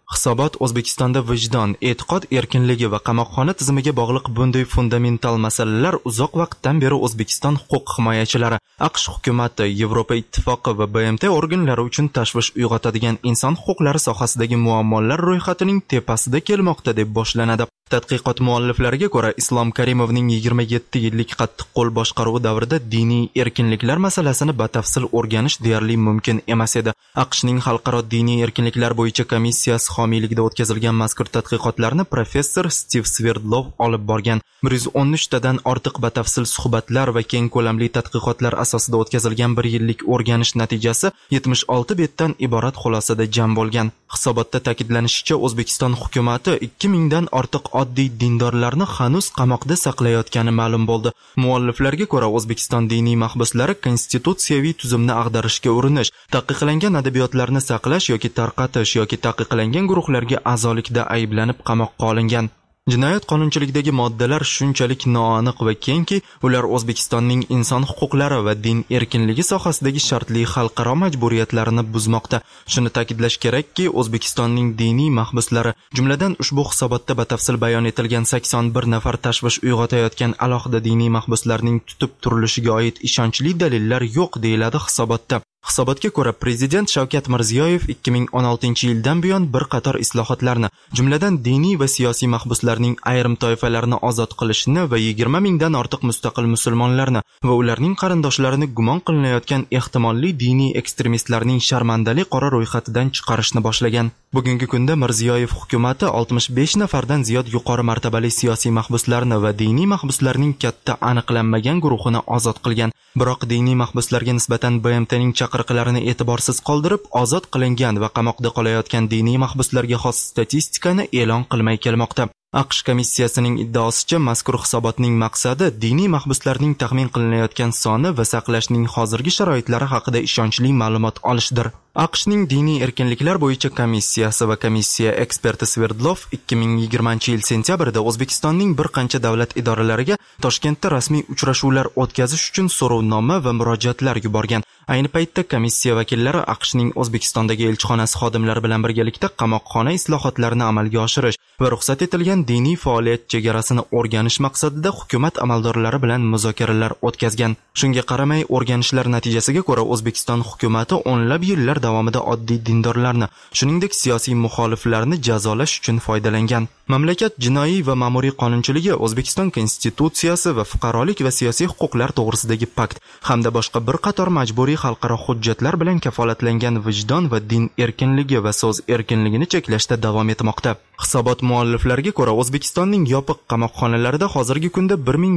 Speaker 1: Hisobot O'zbekistonda vijdon, e'tiqod erkinligi va qamoqxona tizimiga bog'liq bunday fundamental masalalar uzoq vaqtdan beri O'zbekiston huquq himoyachilari, AQSh hukumatı, Yevropa ittifoqi va BMT organlari uchun tashvish uyg'otadigan inson huquqlari sohasidagi muammolar ro'yxatining tepasida kelmoqda deb boshlanadi. Tadqiqot mualliflariga ko'ra, Islom Karimovning 27 yillik qattiqqo'l boshqaruvi davrida diniy erkinliklar masalasini batafsil o'rganish deyarli mumkin emas edi. AQShning xalqaro diniy erkinliklar bo'yicha komissiyasi homiyligida o'tkazilgan mazkur tadqiqotlarni professor Steve Sverdlov olib borgan. 113 tadan ortiq batafsil suhbatlar va keng ko'lamli tadqiqotlar asosida o'tkazilgan 1 yillik o'rganish natijasi 76 betdan iborat xulosada jam bo'lgan. Hisobotda ta'kidlanishicha, O'zbekiston hukumatı 2000 dan ortiq oddiy dindorlarni hanuz qamoqda saqlayotgani ma'lum bo'ldi. Mualliflarga ko'ra, O'zbekiston diniy mahbuslari konstitutsiyaviy tuzumni ag'darishga urinish, taqiqlangan adabiyotlarni saqlash yoki tarqatish yoki taqiqlangan guruhlarga a'zolikda ayblanib qamoqqa olingan. Jinoyat qonunchiligidagi moddalar shunchalik noaniq va kengki, ular O'zbekistonning inson huquqlari va din erkinligi sohasidagi shartli xalqaro majburiyatlarini buzmoqda. Shuni ta'kidlash kerakki, O'zbekistonning diniy mahbuslari, jumladan ushbu hisobotda batafsil bayon etilgan 81 nafar tashvish uyg'otayotgan alohida diniy mahbuslarning tutib turilishiga oid ishonchli dalillar yo'q, deyiladi hisobotda. Hisobotga ko'ra, Prezident Shavkat Mirziyoyev 2016-yildan buyon bir qator islohotlarni, jumladan diniy va siyosiy mahbuslarning ayrim toifalarini ozod qilishni va 20 mingdan ortiq mustaqil musulmonlarni va ularning qarindoshlarini gumon qilinayotgan ehtimolli diniy ekstremistlarning sharmandali qora ro'yxatidan chiqarishni boshlagan. Bugungi kunda Mirziyoyev hukumatı 65 nafardan ziyod yuqori martabali siyosiy mahbuslarni va diniy mahbuslarning katta aniqlanmagan guruhini ozod qilgan. Biroq diniy mahbuslarga nisbatan BMTning chaqiriqlarini e'tiborsiz qoldirib, ozod qilingan va qamoqda qolayotgan diniy mahbuslarga xos statistikani e'lon qilmay kelmoqda. AQSh komissiyasining iddaosicha, mazkur hisobotning maqsadi diniy mahbuslarning taxmin qilinayotgan soni va saqlashning hozirgi sharoitlari haqida ishonchli ma'lumot olishdir. AQShning diniy erkinliklar bo'yicha komissiyasi va komissiya eksperti Sverdlov 2020-yil sentyabrda O'zbekistonning bir qancha davlat idoralariga Toshkentda rasmiy uchrashuvlar o'tkazish uchun so'rovnoma va murojaatlar yuborgan. Ayni paytda komissiya vakillari AQShning O'zbekistondagi elchixonasi xodimlari bilan birgalikda qamoqxona islohotlarini amalga oshirish va ruxsat etilgan diniy faoliyat chegarasini o'rganish maqsadida hukumat amaldorlari bilan muzokaralar o'tkazgan. Shunga qaramay, o'rganishlar natijasiga ko'ra, O'zbekiston hukumatı o'nlab yillar davomida oddiy dindorlarni, shuningdek siyosiy muxoliflarni jazolash uchun foydalangan. Mamlakat jinoiy va ma'muriy qonunchiligi, O'zbekiston konstitutsiyasi va fuqarolik va siyosiy huquqlar to'g'risidagi pakt hamda boshqa bir qator majburiy xalqaro hujjatlar bilan kafolatlangan vijdon va din erkinligi va so'z erkinligini cheklashda davom etmoqda. Hisobot mualliflariga ko'ra, O'zbekistonning yopiq qamoqxonalarida hozirgi kunda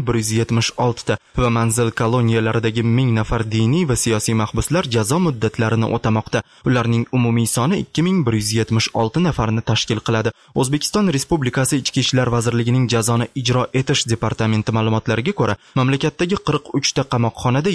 Speaker 1: 1176 ta va manzil koloniyalaridagi 1000 nafar diniy va siyosiy mahbuslar jazo muddatlarini o'tamoqda. Ularning umumiy soni 2176 nafarni tashkil qiladi. O'zbekiston Respublikasi Ichki ishlar vazirligining jazoni ijro etish departamenti ma'lumotlariga ko'ra, mamlakatdagi 43 ta qamoqxonada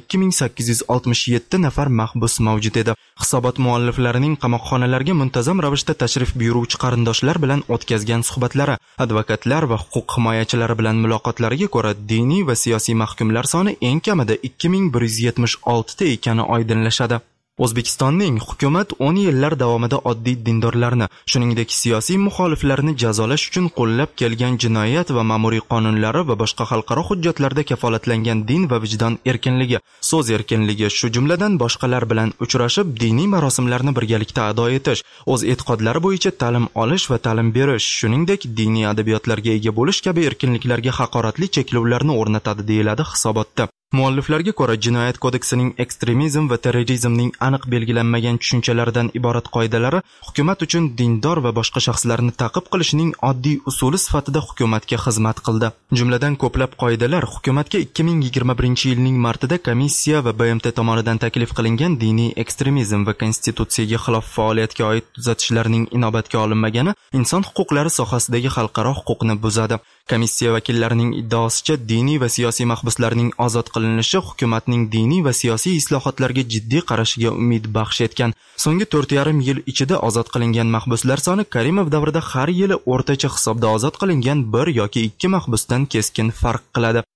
Speaker 1: 22867 nafar mahbus mavjud edi. Hisobot mualliflarining qamoqxonalarga muntazam ravishda tashrif buyuruvchi qarindoshlar bilan o'tkazgan suhbatlari, advokatlar va huquq himoyachilari bilan muloqotlariga ko'ra, diniy va siyosiy mahkumlar soni eng kamida 2176 ta ekani oydinlashadi. O'zbekistonning hukumat 10 yillar davomida oddiy dindorlarni, shuningdek siyosiy muxoliflarni jazolash uchun qo'llab kelgan jinoyat va ma'muriy qonunlari va boshqa xalqaro hujjatlarda kafolatlangan din va vijdon erkinligi, so'z erkinligi, shu jumladan boshqalar bilan uchrashib, diniy marosimlarni birgalikda ado etish, o'z e'tiqodlari bo'yicha ta'lim olish va ta'lim berish, shuningdek diniy adabiyotlarga ega bo'lish kabi erkinliklarga haqoratli cheklovlarni o'rnatadi, deyiladi hisobotda. Mualliflarga ko'ra, Jinoyat kodeksining ekstremizm va terrorizmning aniq belgilanmagan tushunchalaridan iborat qoidalari hukumat uchun dindor va boshqa shaxslarni ta'qib qilishning oddiy usuli sifatida hukumatga xizmat qildi. Jumladan ko'plab qoidalar hukumatga 2021-yilning martida komissiya va BMT tomonidan taklif qilingan diniy ekstremizm va konstitutsiyaga xilof faoliyatga oid tuzatishlarning inobatga olinmagani inson huquqlari sohasidagi xalqaro huquqni buzadi. Komissiya vakillarining iddaosicha, diniy va siyosiy mahbuslarning ozod qilinishi hukumatning diniy va siyosiy islohotlarga jiddiy qarashiga umid baxsh etgan. So'nggi 4,5 yil ichida ozod qilingan mahbuslar soni Karimov davrida har yili o'rtacha hisobda ozod qilingan 1 yoki 2 mahbusdan keskin farq qiladi.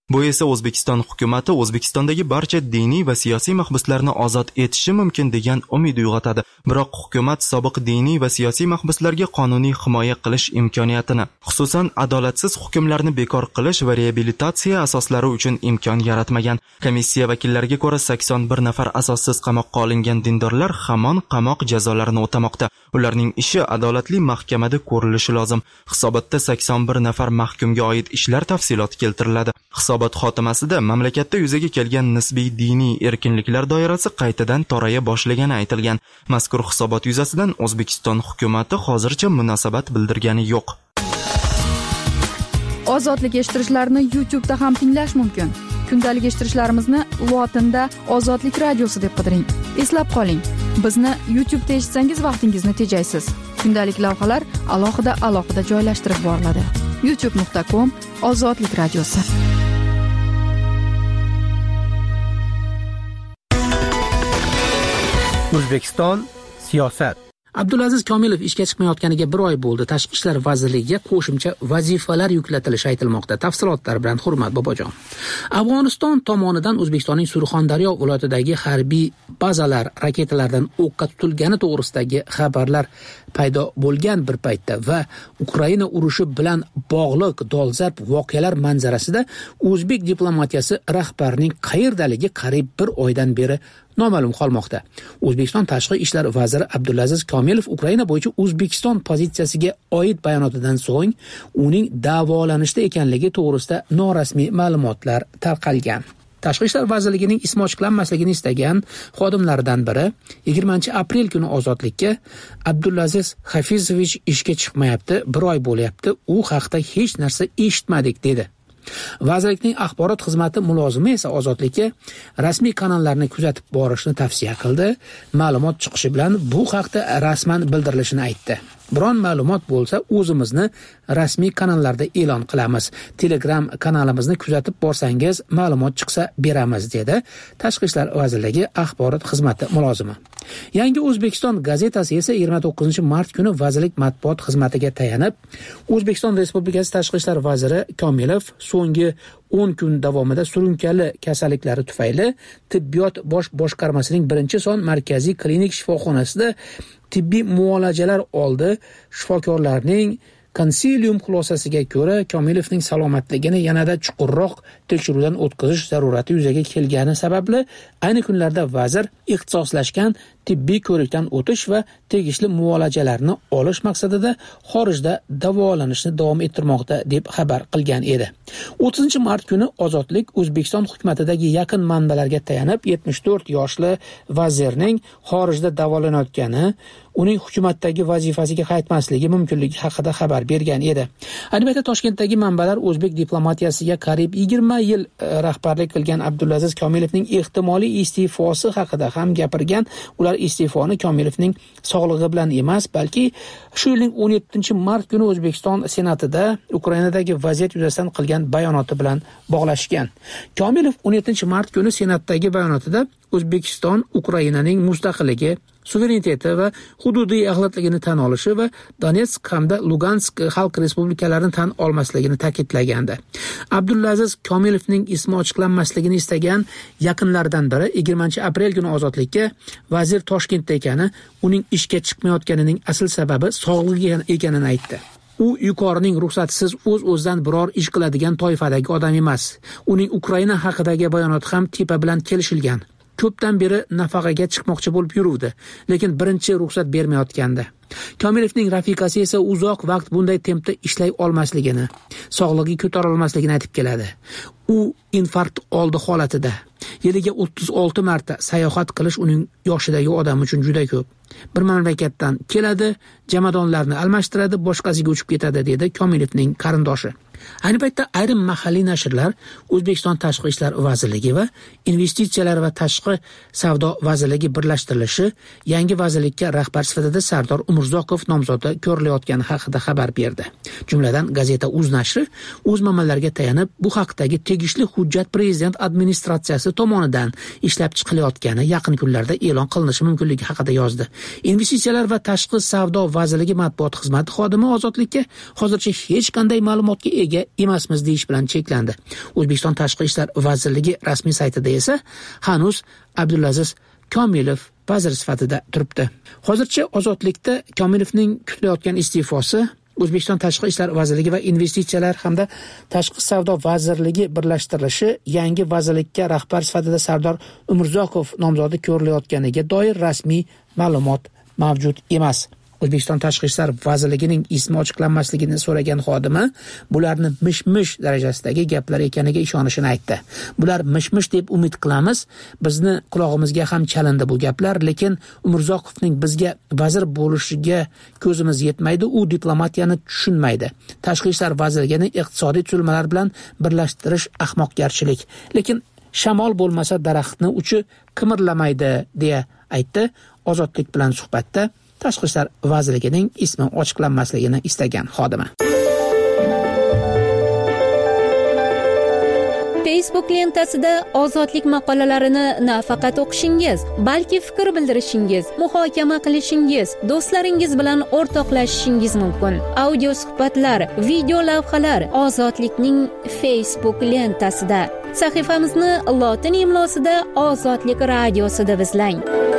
Speaker 1: Bu esa O'zbekiston hukumati O'zbekistondagi barcha diniy va siyosiy mahbuslarni ozod etishi mumkin degan umid uyg'otadi. Biroq hukumat sobiq diniy va siyosiy mahbuslarga qonuniy himoya qilish imkoniyatini, xususan adolatsiz hukmlarni bekor qilish va reabilitatsiya asoslari uchun imkon yaratmagan. Komissiya vakillariga ko'ra 81 nafar asossiz qamoqqa olingan dindorlar hamon qamoq jazolarini o'tamoqda. Ularning ishi adolatli mahkamada ko'rilishi lozim. Hisobotda 81 nafar mahkumga oid ishlar tafsiloti keltiriladi. Hisobot xotimasida mamlakatda yuzaga kelgan nisbiy diniy erkinliklar doirasi qaytadan toraya boshlagani aytilgan. Mazkur hisobot yuzasidan O'zbekiston hukumati hozircha munosabat bildirgani yo'q.
Speaker 3: Ozodlik eshittirishlarni YouTube da ham tinglash mumkin. Kundalik eshittirishlarimizni lotinda Ozodlik radiosi deb qidiring. Eslab qoling, bizni YouTube da eshitsangiz vaqtingizni tejaysiz. Kundalik lavhalar alohida joylashtirib boriladi. youtube.com/Ozodlik radiosi.
Speaker 6: O'zbekiston siyosat.
Speaker 11: Abdulaziz Komilov ishga chiqmayotganiga 1 oy bo'ldi. Tashqi ishlar vazirligiga qo'shimcha vazifalar yuklatilishi aytilmoqda. Tafsilotlar bilan Hurmat Bobojon. Afg'oniston tomonidan O'zbekistonning Surxondaryo viloyatidagi harbiy bazalar raketalardan o'qqa tutilgani to'g'risidagi xabarlar paydo bo'lgan bir paytda va Ukraina urushi bilan bog'liq dolzarb voqealar manzarasida o'zbek diplomatiyasi rahbarining qayerdaligi qariyb 1 oydan beri noma'lum qolmoqda. O'zbekiston Tashqi ishlar vaziri Abdulaziz Komilov Ukraina bo'yicha O'zbekiston pozitsiyasiga oid bayonotidan so'ng uning davolanishda ekanligi to'g'risida norasmiy ma'lumotlar tarqalgan. Tashqi ishlar vazirligining ismi ochiqlanmasligini istagan xodimlaridan biri 20-aprel kuni Ozodlikka Abdulaziz Hafizovich ishga chiqmayapti, 1 oy bo'lyapti, u haqda hech narsa eshitmadik dedi. Vazirlikning axborot xizmati mulozimi esa Ozodlikka rasmiy kanallarni kuzatib borishni tavsiya qildi. Ma'lumot chiqishi bilan bu haqda rasman bildirilishini aytdi. Biron ma'lumot bo'lsa, o'zimizni rasmiy kanallarda e'lon qilamiz. Telegram kanalimizni kuzatib borsangiz, ma'lumot chiqsa beramiz dedi Tashqi ishlar vazirligi axborot xizmati mulozimi. Yangi O'zbekiston gazetasi esa 29-mart kuni vazirlik matbuot xizmatiga tayanib, O'zbekiston Respublikasi Tashqi ishlar vaziri Komilov so'nggi 10 kun davomida surunkali kasalliklari tufayli tibbiyot bosh boshqarmasining 1-son markaziy klinik shifoxonasida tibbiy muolajalar oldi. Shifokorlarning konsilium xulosasiga ko'ra Komilovning salomatligini yanada chuqurroq tekshiruvdan o'tkazish zarurati yuzaga kelgani sababli ayni kunlarda vazir ixtisoslashgan tibbiy ko'rikdan o'tish va tegishli muolajalarni olish maqsadida xorijda davolanishni davom ettirmoqda deb xabar qilgan edi. 30-mart kuni Ozodlik O'zbekiston hukumatidagi yaqin manbalarga tayanib 74 yoshli vazirning xorijda davolanayotgani, uning hukumatdagi vazifasiga qaytmasligi mumkinligi haqida xabar bergan edi. Ayni paytda Toshkentdagi manbalar o'zbek diplomatiyasiga qariyb 20 yil rahbarlik qilgan Abdulaziz Komilovning ehtimoliy iste'fosi haqida ham gapirgan. Ular iste'foni Komilovning sog'lig'i bilan emas, balki shu yilning 17-mart kuni O'zbekiston Senatida Ukrainadagi vaziyat yuzasidan qilgan bayonoti bilan bog'lashgan. Komilov 17-mart kuni Senatdagi bayonotida O'zbekiston Ukrainaning mustaqilligi, suvereniteti va hududiy axlatligini tan olishi va Donetsk hamda Lugansk xalq respublikalarini tan olmasligini ta'kidlagandi. Abdulaziz Komilovning ismi ochiqlanmasligini istagan yaqinlaridan biri 20-aprel kuni Ozodlikka vazir Toshkentda ekani, uning ishga chiqmayotganining asl sababi sog'lig'i ekanini aytdi. U yuqorining ruxsatisiz o'z-o'zidan biror ish qiladigan toifadagi odam emas. Uning Ukraina haqidagi bayonoti ham tepa bilan kelishilgan. Ko'pdan beri nafaqaga chiqmoqchi bo'lib yuruvdi, lekin birinchi ruxsat bermayotgandi. Komilovning rafiqasi esa uzoq vaqt bunday tempda ishlay olmasligini, sog'lig'i ko'tara olmasligini aytib keladi. U infarkt oldi holatida. Yiliga 36 marta sayohat qilish uning yoshidagi odam uchun juda ko'p. Bir mamlakatdan keladi, jamadonlarni almashtiradi, boshqasiga uchib ketadi dedi Komilovning qarindoshi. Ayni paytda ayrim mahalliy nashrlar O'zbekiston Tashqi ishlar vazirligi va investitsiyalar va tashqi savdo vazirligi birlashtirilishi yangi vazirlikka rahbar sifatida Sardor Umurzoqov nomzodi ko'rilayotgani haqida xabar berdi. Jumladan gazeta Uz nashri o'z manbalariga tayanib bu haqdagi tegishli hujjat prezident administratsiyasi tomonidan ishlab chiqilayotgani yaqin kunlarda e'lon qilinishi mumkinligi haqida yozdi. Investitsiyalar va tashqi savdo vazirligi matbuot xizmati xodimi Ozodlikka hozircha hech qanday ma'lumotga ega emasmiz deyish bilan cheklandi. O'zbekiston Tashqi ishlar vazirligi rasmiy saytida esa hanuz Abdulaziz Komilov vazir sifatida turibdi. Hozircha ozodlikda Komilovning kutilayotgan iste'fosi O'zbekiston Tashqi ishlar vazirligi va investitsiyalar hamda Tashqi savdo vazirligi birlashtirilishi yangi vazirlikka rahbar sifatida Sardor Umurzoqov nomzodi ko'rilayotganiga doir rasmiy ma'lumot mavjud emas. O'zbekiston Tashqi ishlar vazirligining ismi ochiqlanmasligini so'ragan xodima bularni mish-mish darajasidagi gaplar ekaniga ishonishini aytdi. Bular mish-mish deb umid qilamiz. Bizni qulog'imizga ham chalindi bu gaplar, lekin Umurzoqovning bizga vazir bo'lishiga ko'zimiz yetmaydi, u diplomatiyani tushunmaydi. Tashqi ishlar vazirligini iqtisodiy tuzilmalar bilan birlashtirish ahmoqgarchilik. Lekin shamol bo'lmasa daraxtni uchi qimirlamaydi deya aytdi. Ozodlik bilan suhbatda Tashqi ishlar vazirligining ismi ochiqlanmasligini istagan xodima.
Speaker 10: Facebook lentasida ozodlik maqolalarini nafaqat o'qishingiz, balki fikr bildirishingiz, muhokama qilishingiz, do'stlaringiz bilan o'rtoqlashishingiz mumkin. Audio suhbatlar, video lavhalar ozodlikning Facebook lentasida. Sahifamizni lotin imlosida Ozodlik radiosi deb izlang.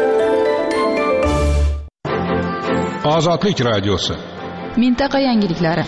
Speaker 9: Ozodlik radiosi.
Speaker 3: Mintaqa yangiliklari.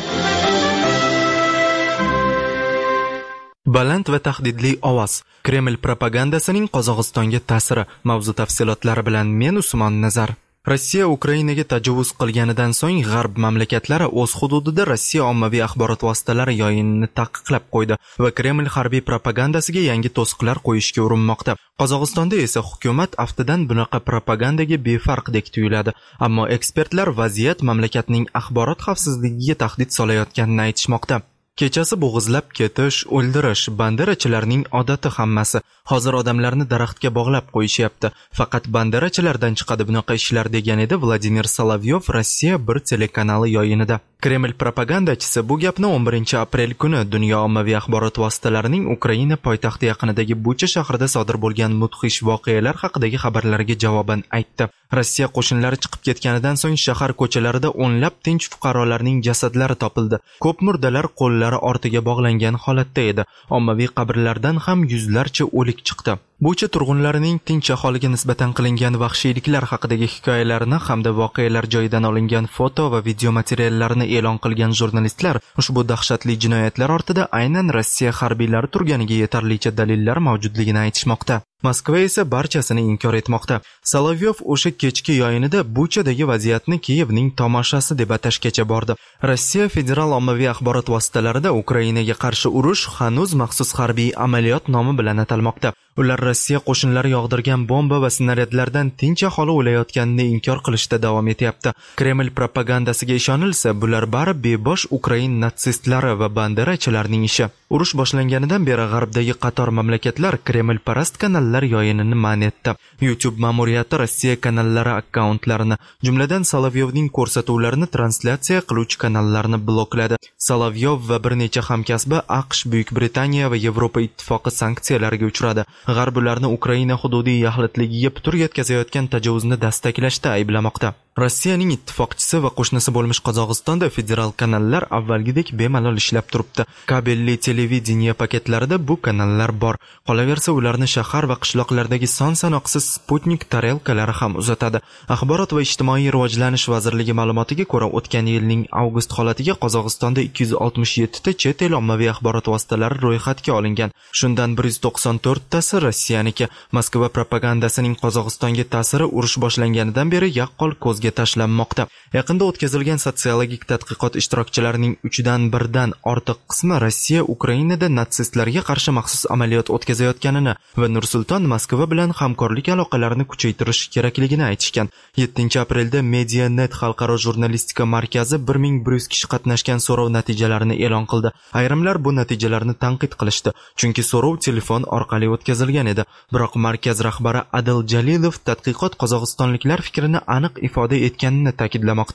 Speaker 1: Baland va tahdidli ovoz. Kreml propagandasining Qozog'istonga ta'siri. Mavzu tafsilotlari bilan men Usmon Nazar. Rossiya Ukrainaga tajovuz qilganidan so'ng g'arb mamlakatlari o'z hududida Rossiya ommaviy axborot vositalari yoyinini taqiqlab qo'ydi va Kreml harbiy propagandasiga yangi to'siqlar qo'yishga urinmoqda. Qozog'istonda esa hukumat aftidan bunaqa propagandaga befarqdek tuyuladi, ammo ekspertlar vaziyat mamlakatning axborot xavfsizligiga tahdid solayotganini aytishmoqda. Kechasi bo'g'izlab ketish, o'ldirish banderachilarning odati hammasi. Hozir odamlarni daraxtga bog'lab qo'yishyapti. Faqat banderachilardan chiqadi bunaqa ishlar degan edi Vladimir Solovyov Rossiya bir telekanali yoyinida. Kreml propagandachisi bu gapni 11-aprel kuni dunyo ommaviy axborot vositalarining Ukraina poytaxti yaqinidagi Bucha shahrida sodir bo'lgan mudhish voqealar haqidagi xabarlarga javoban aytdi. Rossiya qo'shinlari chiqib ketganidan so'ng shahar ko'chalarida o'nlab tinch fuqarolarning jasadlari topildi. Ko'p murdalar qo'llari ortiga bog'langan holatda edi. Ommaviy qabrlardan ham yuzlarcha o'lik chiqdi. Bucha turg'unlarining tinch aholiga nisbatan qilingan vahshiyliklar haqidagi hikoyalarini hamda voqealar joyidan olingan foto va video materiallarini e'lon qilgan jurnalistlar ushbu dahshatli jinoyatlar ortida aynan Rossiya harbiylari turganiga yetarlicha dalillar mavjudligini aytishmoqda. Moskva esa barchasini inkor etmoqda. Solovyov o'sha kechki yoyinida Buchadagi vaziyatni Kiyevning tomoshasi deb atashgacha bordi. Rossiya federal ommaviy axborot vositalarida Ukrainaga qarshi urush hanuz maxsus harbiy amaliyot nomi bilan atalmoqda. Ular Rossiya qo'shinlari yog'dirgan bomba va snaryadlardan tinch aholi o'layotganini inkor qilishda davom etyapti. Kreml propagandasiga ishonilsa, bular bari bebosh Ukrain natsistlari va banderachilarning ishi. Urush boshlanganidan beri g'arbdagi qator mamlakatlar Kreml parast kanallar yoyinini man etdi. YouTube ma'muriyati Rossiya kanallari akkauntlarini, jumladan Solovyovning ko'rsatuvlarini translyatsiya qiluvchi kanallarni blokladi. Solovyov va bir necha hamkasbi AQSh, Buyuk Britaniya va Yevropa ittifoqi sanksiyalarga uchradi. G'arb ularni Ukraina hududiy yaxlitligiga putur yetkazayotgan tajovuzni dastaklashda ayblamoqda. Rossiyaning ittifoqchisi va qo'shnisi bo'lmish Qozog'istonda federal kanallar avvalgidek bemalol ishlab turibdi. Kabelli televideniya paketlarida bu kanallar bor. Qolaversa, ularni shahar va qishloqlardagi son-sanoqsiz Sputnik tarelkalari ham uzatadi. Axborot va ijtimoiy rivojlanish vazirligi ma'lumotiga ko'ra, o'tgan yilning avgust holatiga Qozog'istonda 267 ta chet el ommaviy axborot vositalari ro'yxatga olingan. Shundan 194 tasi Rossiyaniki. Moskva propagandasining Qozog'istonga ta'siri urush boshlanganidan beri yaqqol ko'zga tashlanmoqda. Yaqinda o'tkazilgan sotsiologik tadqiqot ishtirokchilarining 1/3 ortiq qismi Rossiya Ukrainada natsistlarga qarshi maxsus amaliyot o'tkazayotganini va Nursulton Moskva bilan hamkorlik aloqalarini kuchaytirish kerakligini aytishgan. 7-aprelda Medianet xalqaro jurnalistika markazi 1100 kishi qatnashgan so'rov natijalarini e'lon qildi. Ayrimlar bu natijalarni tanqid qilishdi, chunki so'rov telefon orqali o'tkazilgan edi. Biroq markaz rahbari Adil Jalilov tadqiqot qozog'istonliklar fikrini aniq ifoda etganini ta'kidlamoqda.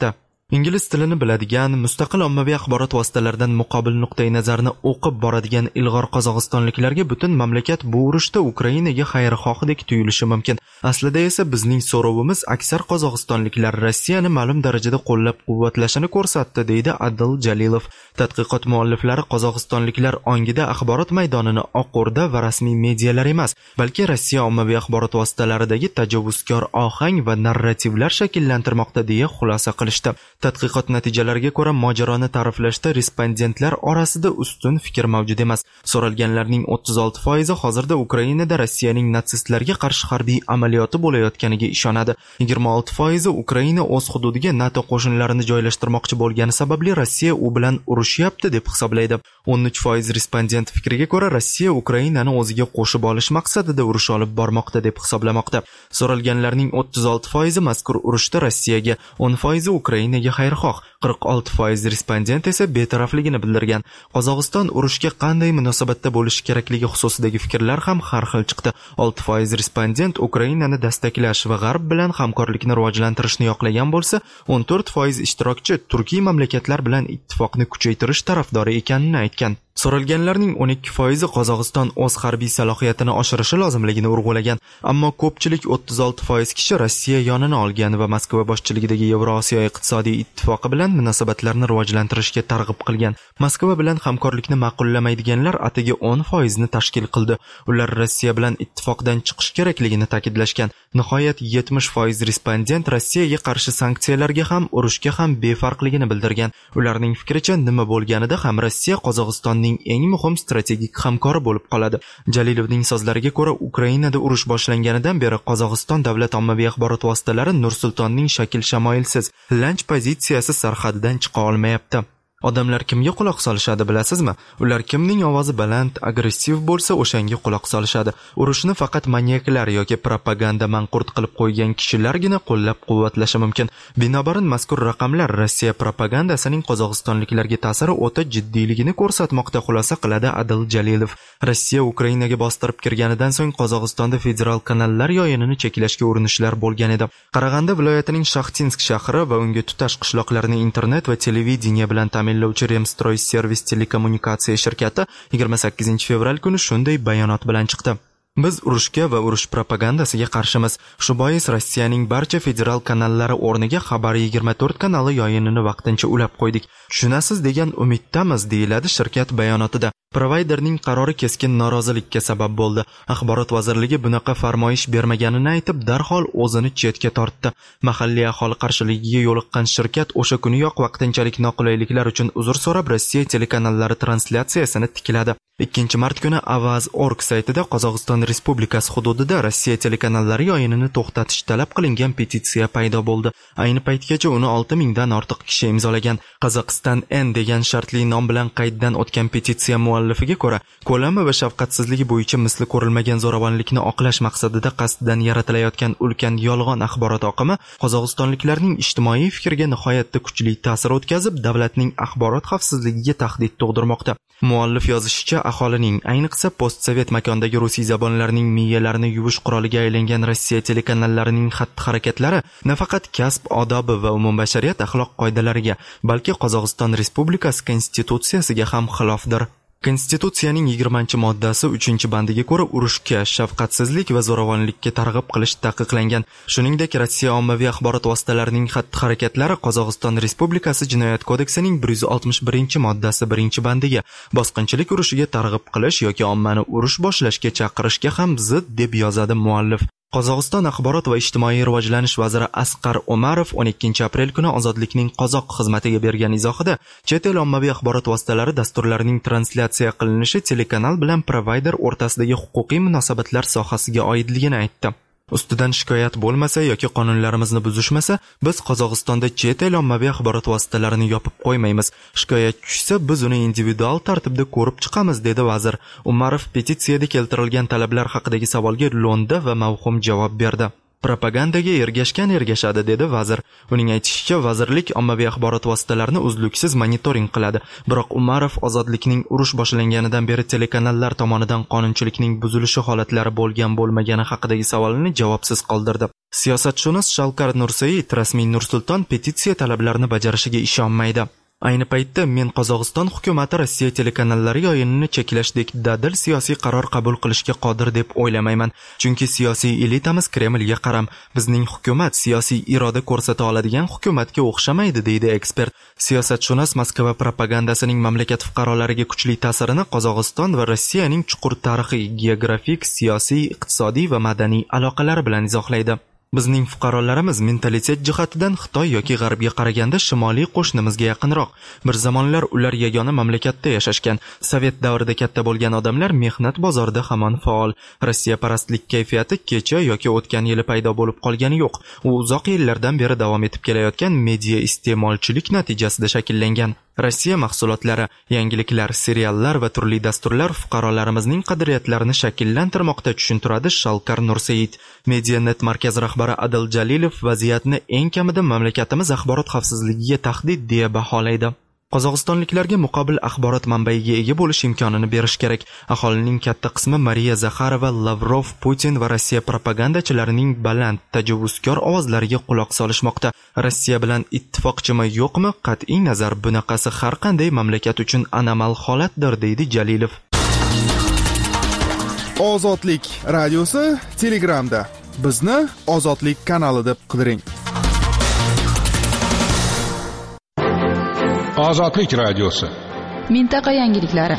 Speaker 1: Ingliz tilini biladigan, mustaqil ommaviy axborot vositalaridan muqobil nuqtai nazarni o'qib boradigan ilg'or qozog'istonliklarga butun mamlakat bu urushda Ukrainaga xayrixohdek tuyulishi mumkin. Aslida esa bizning so'rovimiz aksar qozog'istonliklar Rossiyani ma'lum darajada qo'llab-quvvatlashini ko'rsatdi, deydi Adil Jalilov. Tadqiqot mualliflari qozog'istonliklar ongida axborot maydonini Oq O'rda va rasmiy medialar emas, balki Rossiya ommaviy axborot vositalaridagi tajovuzkor ohang va narrativlar shakllantirmoqda deya xulosa qilishdi. Tadqiqot natijalariga ko'ra, mojaroni ta'riflashda respondentlar orasida ustun fikr mavjud emas. So'ralganlarning 36% hozirda Ukrainada Rossiyaning natsistlarga qarshi harbiy amaliyoti bo'layotganiga ishonadi. 26% Ukraina o'z hududiga NATO qo'shinlarini joylashtirmoqchi bo'lgani sababli Rossiya u bilan urushyapti deb hisoblaydi. 13% respondent fikriga ko'ra, Rossiya Ukrainani o'ziga qo'shib olish maqsadida urush olib bormoqda deb hisoblamoqda. So'ralganlarning 36% mazkur urushda Rossiyaga, 10% Ukrainaga xayrixoh, 46% respondent esa betarafligini bildirgan. Qozog'iston urushga qanday munosabatda bo'lishi kerakligi xususidagi fikrlar ham har xil chiqdi. 6% respondent Ukrainani dastaklash va G'arb bilan hamkorlikni rivojlantirishni yoqlagan bo'lsa, 14% ishtirokchi turkiy mamlakatlar bilan ittifoqni kuchaytirish tarafdori ekanini aytgan. So'ralganlarning 12% Qozog'iston o'z harbiy salohiyatini oshirishi lozimligini urg'ulagan, ammo ko'pchilik 36% kishi Rossiya yonini olgan va Moskva boshchiligidagi Yevrosiyo iqtisodiy ittifoqi bilan munosabatlarni rivojlantirishga targ'ib qilgan. Moskva bilan hamkorlikni ma'qullamaydiganlar atigi 10% ni tashkil qildi. Ular Rossiya bilan ittifoqdan chiqish kerakligini ta'kidlashgan. Nihoyat 70% respondent Rossiyaga qarshi sanksiyalarga ham, urushga ham befarqligini bildirgan. Ularning fikricha, nima bo'lganida ham Rossiya Qozog'istonning eng muhim strategik hamkori bo'lib qoladi. Jalilovning so'zlariga ko'ra, Ukrainada urush boshlanganidan beri Qozog'iston davlat ommaviy axborot vositalari Nur-Sultonning shakl-shamoilsiz, lanch pozitsiyasi sarhadidan chiqa olmayapti. Odamlar kimga quloq solishadi bilasizmi? Ular kimning ovozi baland, agressiv bo'lsa, o'shanga quloq solishadi. Urushni faqat manyaklar yoki propaganda manqurt qilib qo'ygan kishilargina qo'llab-quvvatlashi mumkin. Binobarin mazkur raqamlar Rossiya propagandasining qozog'istonliklarga ta'siri o'ta jiddiyligini ko'rsatmoqda, xulosa qiladi Adil Jalilov. Rossiya Ukrainaga bostirib kirganidan so'ng Qozog'istonda federal kanallar yoyinini cheklashga urinishlar bo'lgan edi. Qarag'anda viloyatining Shaxtinsk shahri va unga tutash qishloqlarini internet va televideniya bilan ta'minlovchi Remstroy Servis telekommunikatsiya shirkati 28 fevral kuni shunday bayonot bilan chiqdi. Biz urushga va urush propagandasiga qarshimiz. Shu bois Rossiyaning barcha federal kanallari o'rniga Xabar 24 kanali yoyinini vaqtincha ulab qo'ydik. Tushunasiz degan umiddamiz, deyiladi shirkat bayonotida. Provayderning qarori keskin norozilikka sabab bo'ldi. Axborot vazirligi bunaqa farmoyish bermaganini aytib, darhol o'zini chetga tortdi. Mahalliy aholi qarshiligiga yo'liqqan shirkat o'sha kuniyoq vaqtinchalik noqulayliklar uchun uzr so'rab, Rossiya telekanallari translyatsiyasini tikladi. 2 mart kuni Avaz.org saytida Qozog'iston Respublikasi hududida Rossiya telekanallari yoyinini to'xtatish talab qilingan petitsiya paydo bo'ldi. Ayni paytgacha uni 6000 dan ortiq kishi imzolagan. Qozog'iston N degan shartli nom bilan qayddan o'tgan petitsiya muallifiga ko'ra, ko'lami va shafqatsizligi bo'yicha misli ko'rilmagan zo'ravonlikni oqlash maqsadida qasddan yaratilayotgan ulkan yolg'on axborot oqimi qozog'istonliklarning ijtimoiy fikriga nihoyatda kuchli ta'sir o'tkazib, davlatning axborot xavfsizligiga tahdid tug'dirmoqda. Muallif yozishicha, aholining, ayniqsa postsovet makondagi rusiy zabonlarning miyalarini yuvish quroliga aylangan Rossiya telekanallarining xatti-harakatlari nafaqat kasb odobi va umumbashariyat axloq qoidalariga, balki Qozog'iston Respublikasi konstitutsiyasiga ham xilofdir. Konstitutsiyaning 20-moddasi 3-bandiga ko'ra urushga, shafqatsizlik va zo'ravonlikka targ'ib qilish taqiqlangan. Shuningdek, Rossiya ommaviy axborot vositalarining xatti-harakatlari Qozog'iston Respublikasi Jinoyat kodeksining 161-moddasi 1-bandiga bosqinchilik urushiga targ'ib qilish yoki ommani urush boshlashga chaqirishga ham zid, deb yozadi muallif. Qozog'iston axborot va ijtimoiy rivojlanish vaziri Asqar Umarov 12 aprel kuni Ozodlikning qozoq xizmatiga bergan izohida chet el ommaviy axborot vositalari dasturlarining translyatsiya qilinishi telekanal bilan provayder o'rtasidagi huquqiy munosabatlar sohasiga oidligini aytdi. Ustidan shikoyat bo'lmasa yoki qonunlarimizni buzishmasa, biz Qozog'istonda chet el ommaviy axborot vositalarini yopib qo'ymaymiz. Shikoyat tushsa, biz uni individual tartibda ko'rib chiqamiz, dedi vazir. Umarov petitsiyada keltirilgan talablar haqidagi savolga lo'nda va mavhum javob berdi. Propagandaga ergashgan ergashadi, dedi vazir. Uning aytishicha, vazirlik ommaviy axborot vositalarini uzluksiz monitoring qiladi. Biroq Umarov Ozodlikning urush boshlanganidan beri telekanallar tomonidan qonunchilikning buzilishi holatlari bo'lgan-bo'lmagani haqidagi savolini javobsiz qoldirdi. Siyosatshunos Shavkat Nursayev rasmiy Nursulton petitsiya talablarini bajarishiga ishonmaydi. Ayni paytda men Qozog'iston hukumati Rossiya telekanallari o'yinini cheklashdek dadil siyosiy qaror qabul qilishga qodir deb o'ylamayman. Chunki siyosiy elitamiz Kremlga qaram. Bizning hukumat siyosiy iroda ko'rsata oladigan hukumatga o'xshamaydi, deydi ekspert. Siyosatshunos Moskva propagandasining mamlakat fuqarolariga kuchli ta'sirini Qozog'iston va Rossiyaning chuqur tarixiy, geografik, siyosiy, iqtisodiy va madaniy aloqalari bilan izohlaydi. Bizning fuqarolarimiz mentalitet jihatidan Xitoy yoki G'arbga qaraganda shimoliy qo'shnimizga yaqinroq. Bir zamonlar ular yagona mamlakatda yashashgan. Sovet davrida katta bo'lgan odamlar mehnat bozorida hamon faol. Rossiya parastlik kayfiyati kecha yoki o'tgan yili paydo bo'lib qolgani yo'q. U uzoq yillardan beri davom etib kelayotgan media iste'molchilik natijasida shakllangan. Rossiya mahsulotlari, yangiliklar, seriallar va turli dasturlar fuqarolarimizning qadriyatlarini shakllantirmoqda, tushuntiradi Shavkat Nursayev. Medianet markaz rahbari Adil Jalilov vaziyatni eng kamida mamlakatimiz axborot xavfsizligiga tahdid deya baholaydi. Qozog'istonliklarga muqobil axborot manbaiga ega bo'lish imkonini berish kerak. Aholining katta qismi Mariya Zakharova, Lavrov, Putin va Rossiya propagandachilarining baland, tajovuzkor ovozlariga quloq solishmoqda. Rossiya bilan ittifoqchimi, yo'qmi? Qat'iy nazar, bunaqasi har qanday mamlakat uchun anomal holatdir, deydi Jalilov.
Speaker 2: Ozodlik radiosi Telegramda. Bizni Ozodlik kanali deb qidiring.
Speaker 9: Ozodlik radiosi.
Speaker 3: Mintaqa yangiliklari.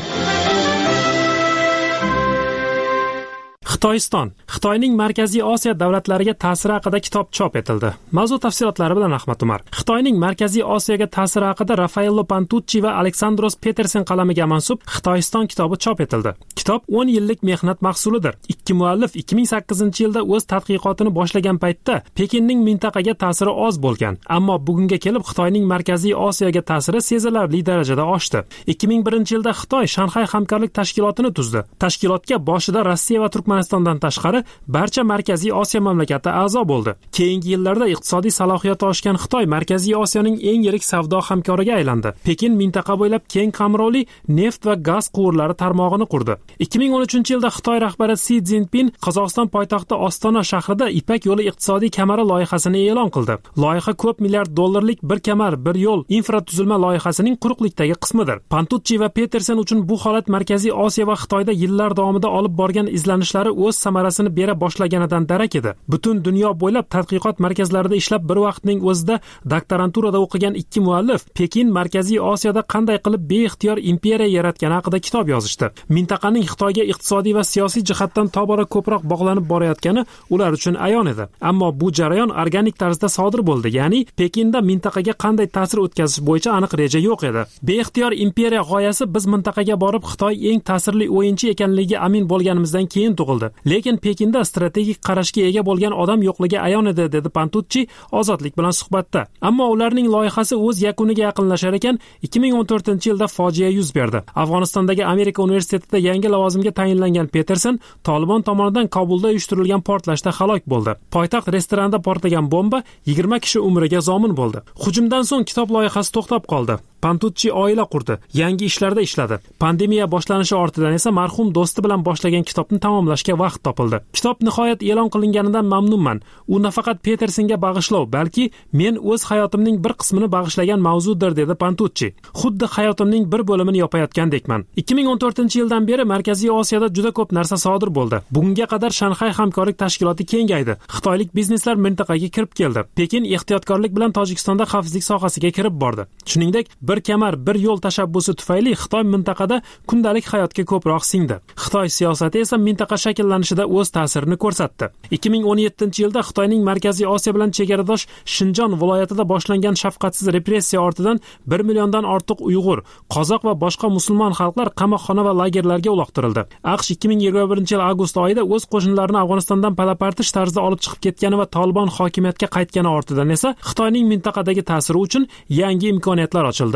Speaker 8: Xitoyning Markaziy Osiyo davlatlariga ta'siri haqida kitob chop etildi. Mavzu tafsilotlari bilan Ahmad Umar. Xitoyning Markaziy Osiyoga ta'siri haqida Raffaello Pantucci va Aleksandros Petersen qalamiga mansub Xitoyiston kitobi chop etildi. Kitob 10 yillik mehnat mahsulidir. Ikki muallif 2008-yilda o'z tadqiqotini boshlagan paytda Pekinning mintaqaga ta'siri oz bo'lgan, ammo bugunga kelib Xitoyning Markaziy Osiyoga ta'siri sezilarli darajada oshdi. 2001-yilda Xitoy Shanxay hamkorlik tashkilotini tuzdi. Tashkilotga boshida Rossiya va Turkmanistondan tashqari barcha Markaziy Osiyo mamlakati a'zo bo'ldi. Keyingi yillarda iqtisodiy salohiyati oshgan Xitoy Markaziy Osiyoning eng yirik savdo hamkoriga aylandi. Pekin mintaqa bo'ylab keng qamrovli neft va gaz quvurlari tarmog'ini qurdi. 2013-yilda Xitoy rahbari Si Szinpin Qozog'iston poytaxti Ostona shahrida Ipak yo'li iqtisodiy kamari loyihasini e'lon qildi. Loyiha ko'p milliard dollarlik bir kamar, bir yo'l infratuzilma loyihasining quruqlikdagi qismidir. Pantucci va Petersen uchun bu holat Markaziy Osiyo va Xitoyda yillar davomida olib borgan izlanishlari o'z samarasini bera boshlaganidan darak edi. Butun dunyo bo'ylab tadqiqot markazlarida ishlab bir vaqtning o'zida doktoranturada o'qigan ikki muallif Pekin Markaziy Osiyoda qanday qilib beixtiyor imperiya yaratgani haqida kitob yozishdi. Mintaqaning Xitoyga iqtisodiy va siyosiy jihatdan tobora ko'proq bog'lanib borayotgani ular uchun ayon edi. Ammo bu jarayon organik tarzda sodir bo'ldi, ya'ni Pekinda mintaqaga qanday ta'sir o'tkazish bo'yicha aniq reja yo'q edi. Beixtiyor imperiya g'oyasi biz mintaqaga borib Xitoy eng ta'sirli o'yinchi ekanligiga amin bo'lganimizdan keyin tug'ildi. Lekin Pekinda strategik qarashga ega bo'lgan odam yo'qligi ayon edi, dedi Pantucci Ozodlik bilan suhbatda. Ammo ularning loyihasi o'z yakuniga yaqinlashar ekan, 2014-yilda fojia yuz berdi. Afg'onistondagi Amerika universitetida yangi lavozimga tayinlangan Petersen Tolibon tomonidan Kobulda uyushtirilgan portlashda halok bo'ldi. Poytaxt restoranida portlagan bomba 20 kishi umriga zomin bo'ldi. Hujumdan so'ng kitob loyihasi to'xtab qoldi. Pantucci oila qurdi, yangi ishlarda ishladi. Pandemiya boshlanishi ortidan esa marhum do'sti bilan boshlagan kitobni tamomlashga vaqt topildi. Kitob nihoyat e'lon qilinganidan mamnunman. U nafaqat Petersenga bag'ishlov, balki men o'z hayotimning bir qismini bag'ishlagan mavzudir, dedi Pantucci. Xuddi hayotimning bir bo'limini yopayotgandekman. 2014-yildan beri Markaziy Osiyoda juda ko'p narsa sodir bo'ldi. Bugunga qadar Shanxay hamkorlik tashkiloti kengaydi. Xitoylik bizneslar mintaqaga kirib keldi. Pekin ehtiyotkorlik bilan Tojikistonda xavfsizlik sohasiga kirib bordi. Shuningdek, bir kamar, bir yo'l tashabbusi tufayli Xitoy mintaqada kundalik hayotga ko'proq singdi. Xitoy siyosati esa mintaqa shakllanishida o'z ta'sirini ko'rsatdi. 2017-yilda Xitoyning Markaziy Osiyo bilan chegaradosh Shinjon viloyatida boshlangan shafqatsiz repressiya ortidan 1 milliondan ortiq Uyg'ur, qozoq va boshqa musulmon xalqlar qamoqxona va lagerlarga uloqtirildi. AQSh 2021-yil avgust oyida o'z qo'shinlarini Afg'onistondan palapartish tarzda olib chiqib ketgani va Tolibon hokimiyatga qaytgani ortidan esa Xitoyning mintaqadagi ta'siri uchun yangi imkoniyatlar ochildi.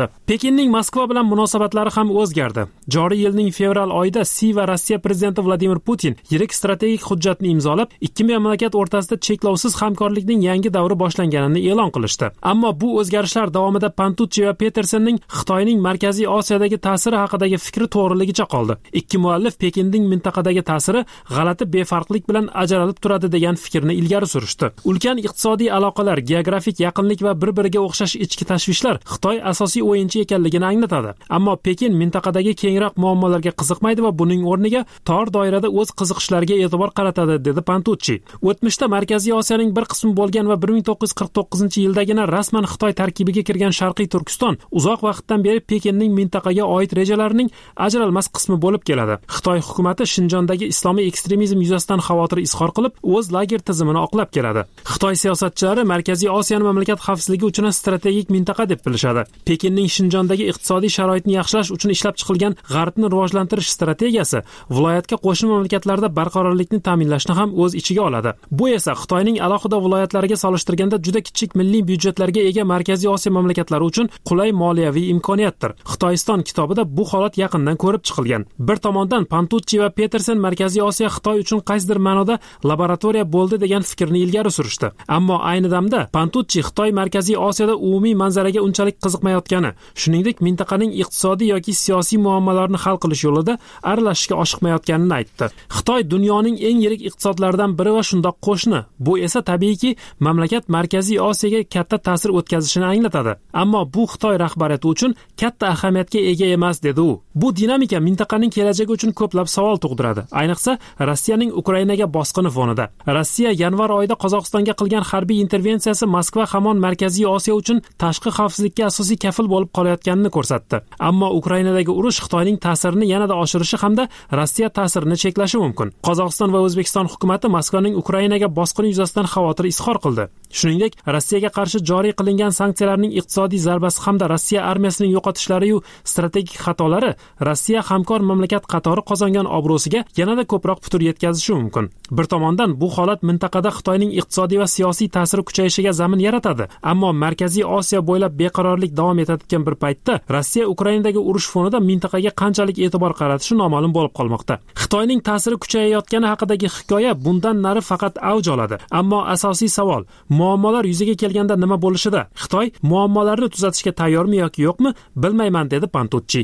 Speaker 8: Pekinning Moskva bilan munosabatlari ham o'zgardi. Joriy yilning fevral oyida Si va Rossiya prezidenti Vladimir Putin yirik strategik hujjatni imzolab, ikki mamlakat o'rtasida cheklovsiz hamkorlikning yangi davri boshlanganini e'lon qilishdi. Ammo bu o'zgarishlar davomida Pantucci va Petersenning Xitoyning Markaziy Osiyodagi ta'siri haqidagi fikri to'g'riligicha qoldi. Ikki muallif Pekinning mintaqadagi ta'siri g'alati befarqlik bilan ajralib turadi degan fikrni ilgari surishdi. Ulkan iqtisodiy aloqalar, geografik yaqinlik va bir-biriga o'xshash ichki tashvishlar Xitoy asosiy o'yinchi ekanligini anglatadi. Ammo Pekin mintaqadagi kengroq muammolarga qiziqmaydi va buning o'rniga tor doirada o'z qiziqishlariga e'tibor qaratadi, dedi Pantucci. O'tmishda Markaziy Osiyoning bir qismi bo'lgan va 1949-yildagina rasman Xitoy tarkibiga kirgan Sharqiy Turkiston uzoq vaqtdan beri Pekinning mintaqaga oid rejalarining ajralmas qismi bo'lib keladi. Xitoy hukumatı Shinjondagi islomiy ekstremizm yuzasidan xavotir izhor qilib, o'z lager tizimini oqlab keladi. Xitoy siyosatchilari Markaziy Osiyoni mamlakat xavfsizligi uchun strategik mintaqa deb bilishadi. Pekinning Shinjondagi iqtisodiy sharoitni yaxshilash uchun ishlab chiqilgan G'arbni rivojlantirish strategiyasi viloyatga qo'shni mamlakatlarda barqarorlikni ta'minlashni ham o'z ichiga oladi. Bu esa Xitoyning alohida viloyatlariga solishtirganda juda kichik milliy byudjetlarga ega Markaziy Osiyo mamlakatlari uchun qulay moliyaviy imkoniyatdir. Xitoyiston kitobida bu holat yaqindan ko'rib chiqilgan. Bir tomondan Pantucci va Petersen Markaziy Osiyo Xitoy uchun qaysidir ma'noda laboratoriya bo'ldi degan fikrni ilgari surishdi. Ammo ayni damda Pantucci Xitoy Markaziy Osiyoda umumiy manzaraga unchalik qiziqmayotgani, shuningdek mintaqaning iqtisodiy yoki siyosiy muammolarini hal qilish yo'lida aralashishga oshiqmayotganini aytdi. Xitoy dunyoning eng yirik iqtisodlaridan biri va shundoq qo'shni. Bu esa tabiiyki mamlakat Markaziy Osiyoga katta ta'sir o'tkazishini anglatadi. Ammo bu Xitoy rahbariyati uchun katta ahamiyatga ega emas, dedi u. Bu dinamika mintaqaning kelajagi uchun ko'plab savol tug'diradi. Ayniqsa Rossiyaning Ukrainaga bosqini fonida. Rossiya yanvar oyida Qozog'istonga qilgan harbiy intervensiyasi Moskva hamon Markaziy Osiyo uchun tashqi xavfsizlikka asosiy kafil bo'lib qolayotganini ko'rsatdi. Ammo Ukrainadagi urush Xitoyning ta'sirini yanada oshirishi hamda Rossiya ta'sirini cheklashi mumkin. Qozog'iston va O'zbekiston hukumatı Moskvaning Ukrainaga bosqini yuzasidan xavotir izhor qildi. Shuningdek, Rossiyaga qarshi joriy qilingan sanksiyalarning iqtisodiy zarbasi hamda Rossiya armiyasining yo'qotishlari yu strategik xatolari Rossiya hamkor mamlakat qatori qozongan obro'siga yanada ko'proq putur yetkazishi mumkin. Bir tomondan bu holat mintaqada Xitoyning iqtisodiy va siyosiy ta'siri kuchayishiga zamin yaratadi. Ammo Markaziy Osiyo bo'ylab beqarorlik davom etayotgan bir paytda Rossiya Ukrainadagi urush fonida mintaqaga qanchalik e'tibor qaratishi noma'lum bo'lib qolmoqda. Xitoyning ta'siri kuchayayotgani haqidagi hikoya bundan nari faqat avj oladi. Ammo asosiy savol, muammolar yuzaga kelganda nima bo'lishida? Xitoy muammolarni tuzatishga tayyormi yoki yo'qmi? Bilmayman, dedi Pantucci.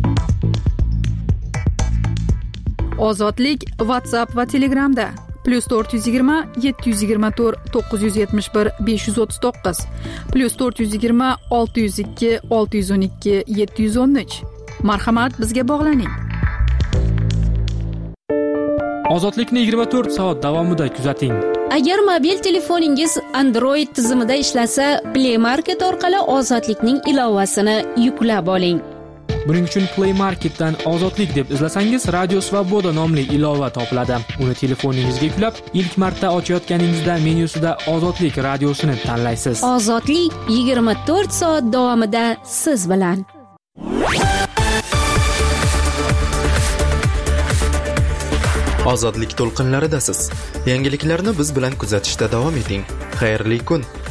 Speaker 3: Ozodlik WhatsApp va Telegramda +420 724 971 539 +420 602 612 713. Marhamat, bizga bog'laning.
Speaker 8: Ozodlikni 24 soat davomida kuzating.
Speaker 10: Agar mobil telefoningiz Android tizimida ishlasa, Play Market orqali Ozodlikning ilovasini yuklab oling.
Speaker 8: Buning uchun Play Marketdan Ozodlik deb izlasangiz, Radio Svoboda nomli ilova topiladi. Uni telefoningizga yuklab, ilk marta ochayotganingizda menyusida Ozodlik radiosini tanlaysiz.
Speaker 10: Ozodlik 24 soat davomida siz bilan.
Speaker 1: Ozodlik to'lqinlaridasiz. Yangiliklarni biz bilan kuzatishda davom eting. Xayrli kun.